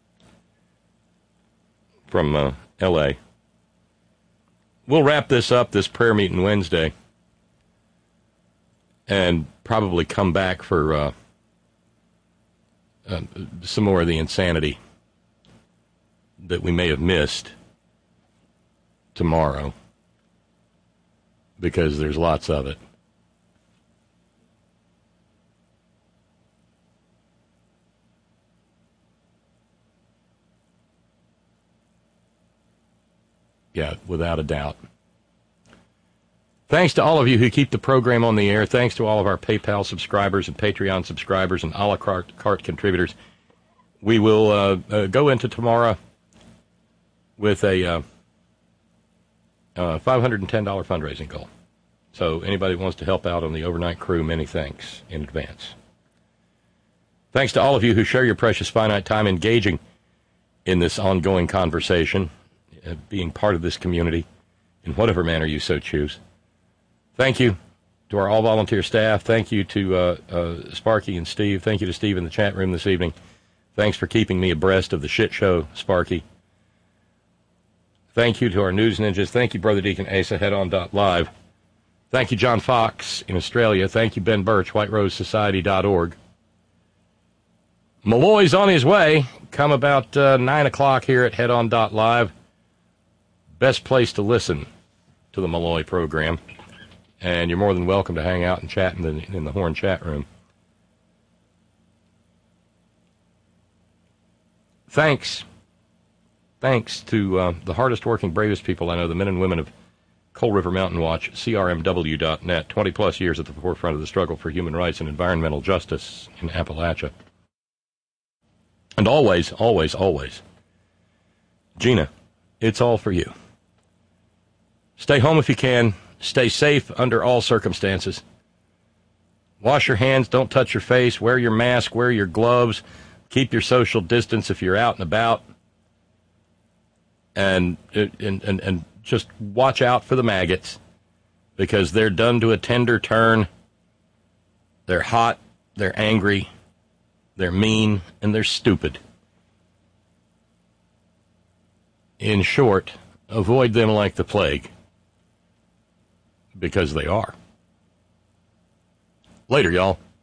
S1: from uh, L A. We'll wrap this up, this prayer meeting Wednesday, and probably come back for uh, uh, some more of the insanity that we may have missed tomorrow, because there's lots of it. Yeah, without a doubt. Thanks to all of you who keep the program on the air. Thanks to all of our PayPal subscribers and Patreon subscribers and a la carte, carte contributors. We will uh, uh, go into tomorrow with a uh, uh, five hundred ten dollars fundraising goal. So anybody who wants to help out on the overnight crew, many thanks in advance. Thanks to all of you who share your precious finite time engaging in this ongoing conversation, uh, being part of this community in whatever manner you so choose. Thank you to our all-volunteer staff. Thank you to uh, uh, Sparky and Steve. Thank you to Steve in the chat room this evening. Thanks for keeping me abreast of the shit show, Sparky. Thank you to our news ninjas. Thank you, Brother Deacon Asa, headon.live. Thank you, John Fox in Australia. Thank you, Ben Birch, white rose society dot org. Malloy's on his way. Come about uh, nine o'clock here at headon.live. Best place to listen to the Malloy program. And you're more than welcome to hang out and chat in the, in the Horn chat room. Thanks. Thanks to uh, the hardest working, bravest people I know, the men and women of Coal River Mountain Watch, C R M W dot net, twenty-plus years at the forefront of the struggle for human rights and environmental justice in Appalachia. And always, always, always, Gina, it's all for you. Stay home if you can. Stay safe under all circumstances. Wash your hands. Don't touch your face. Wear your mask. Wear your gloves. Keep your social distance if you're out and about. And and and, and just watch out for the maggots, because they're done to a tender turn. They're hot. They're angry. They're mean. And they're stupid. In short, avoid them like the plague. Because they are. Later, y'all.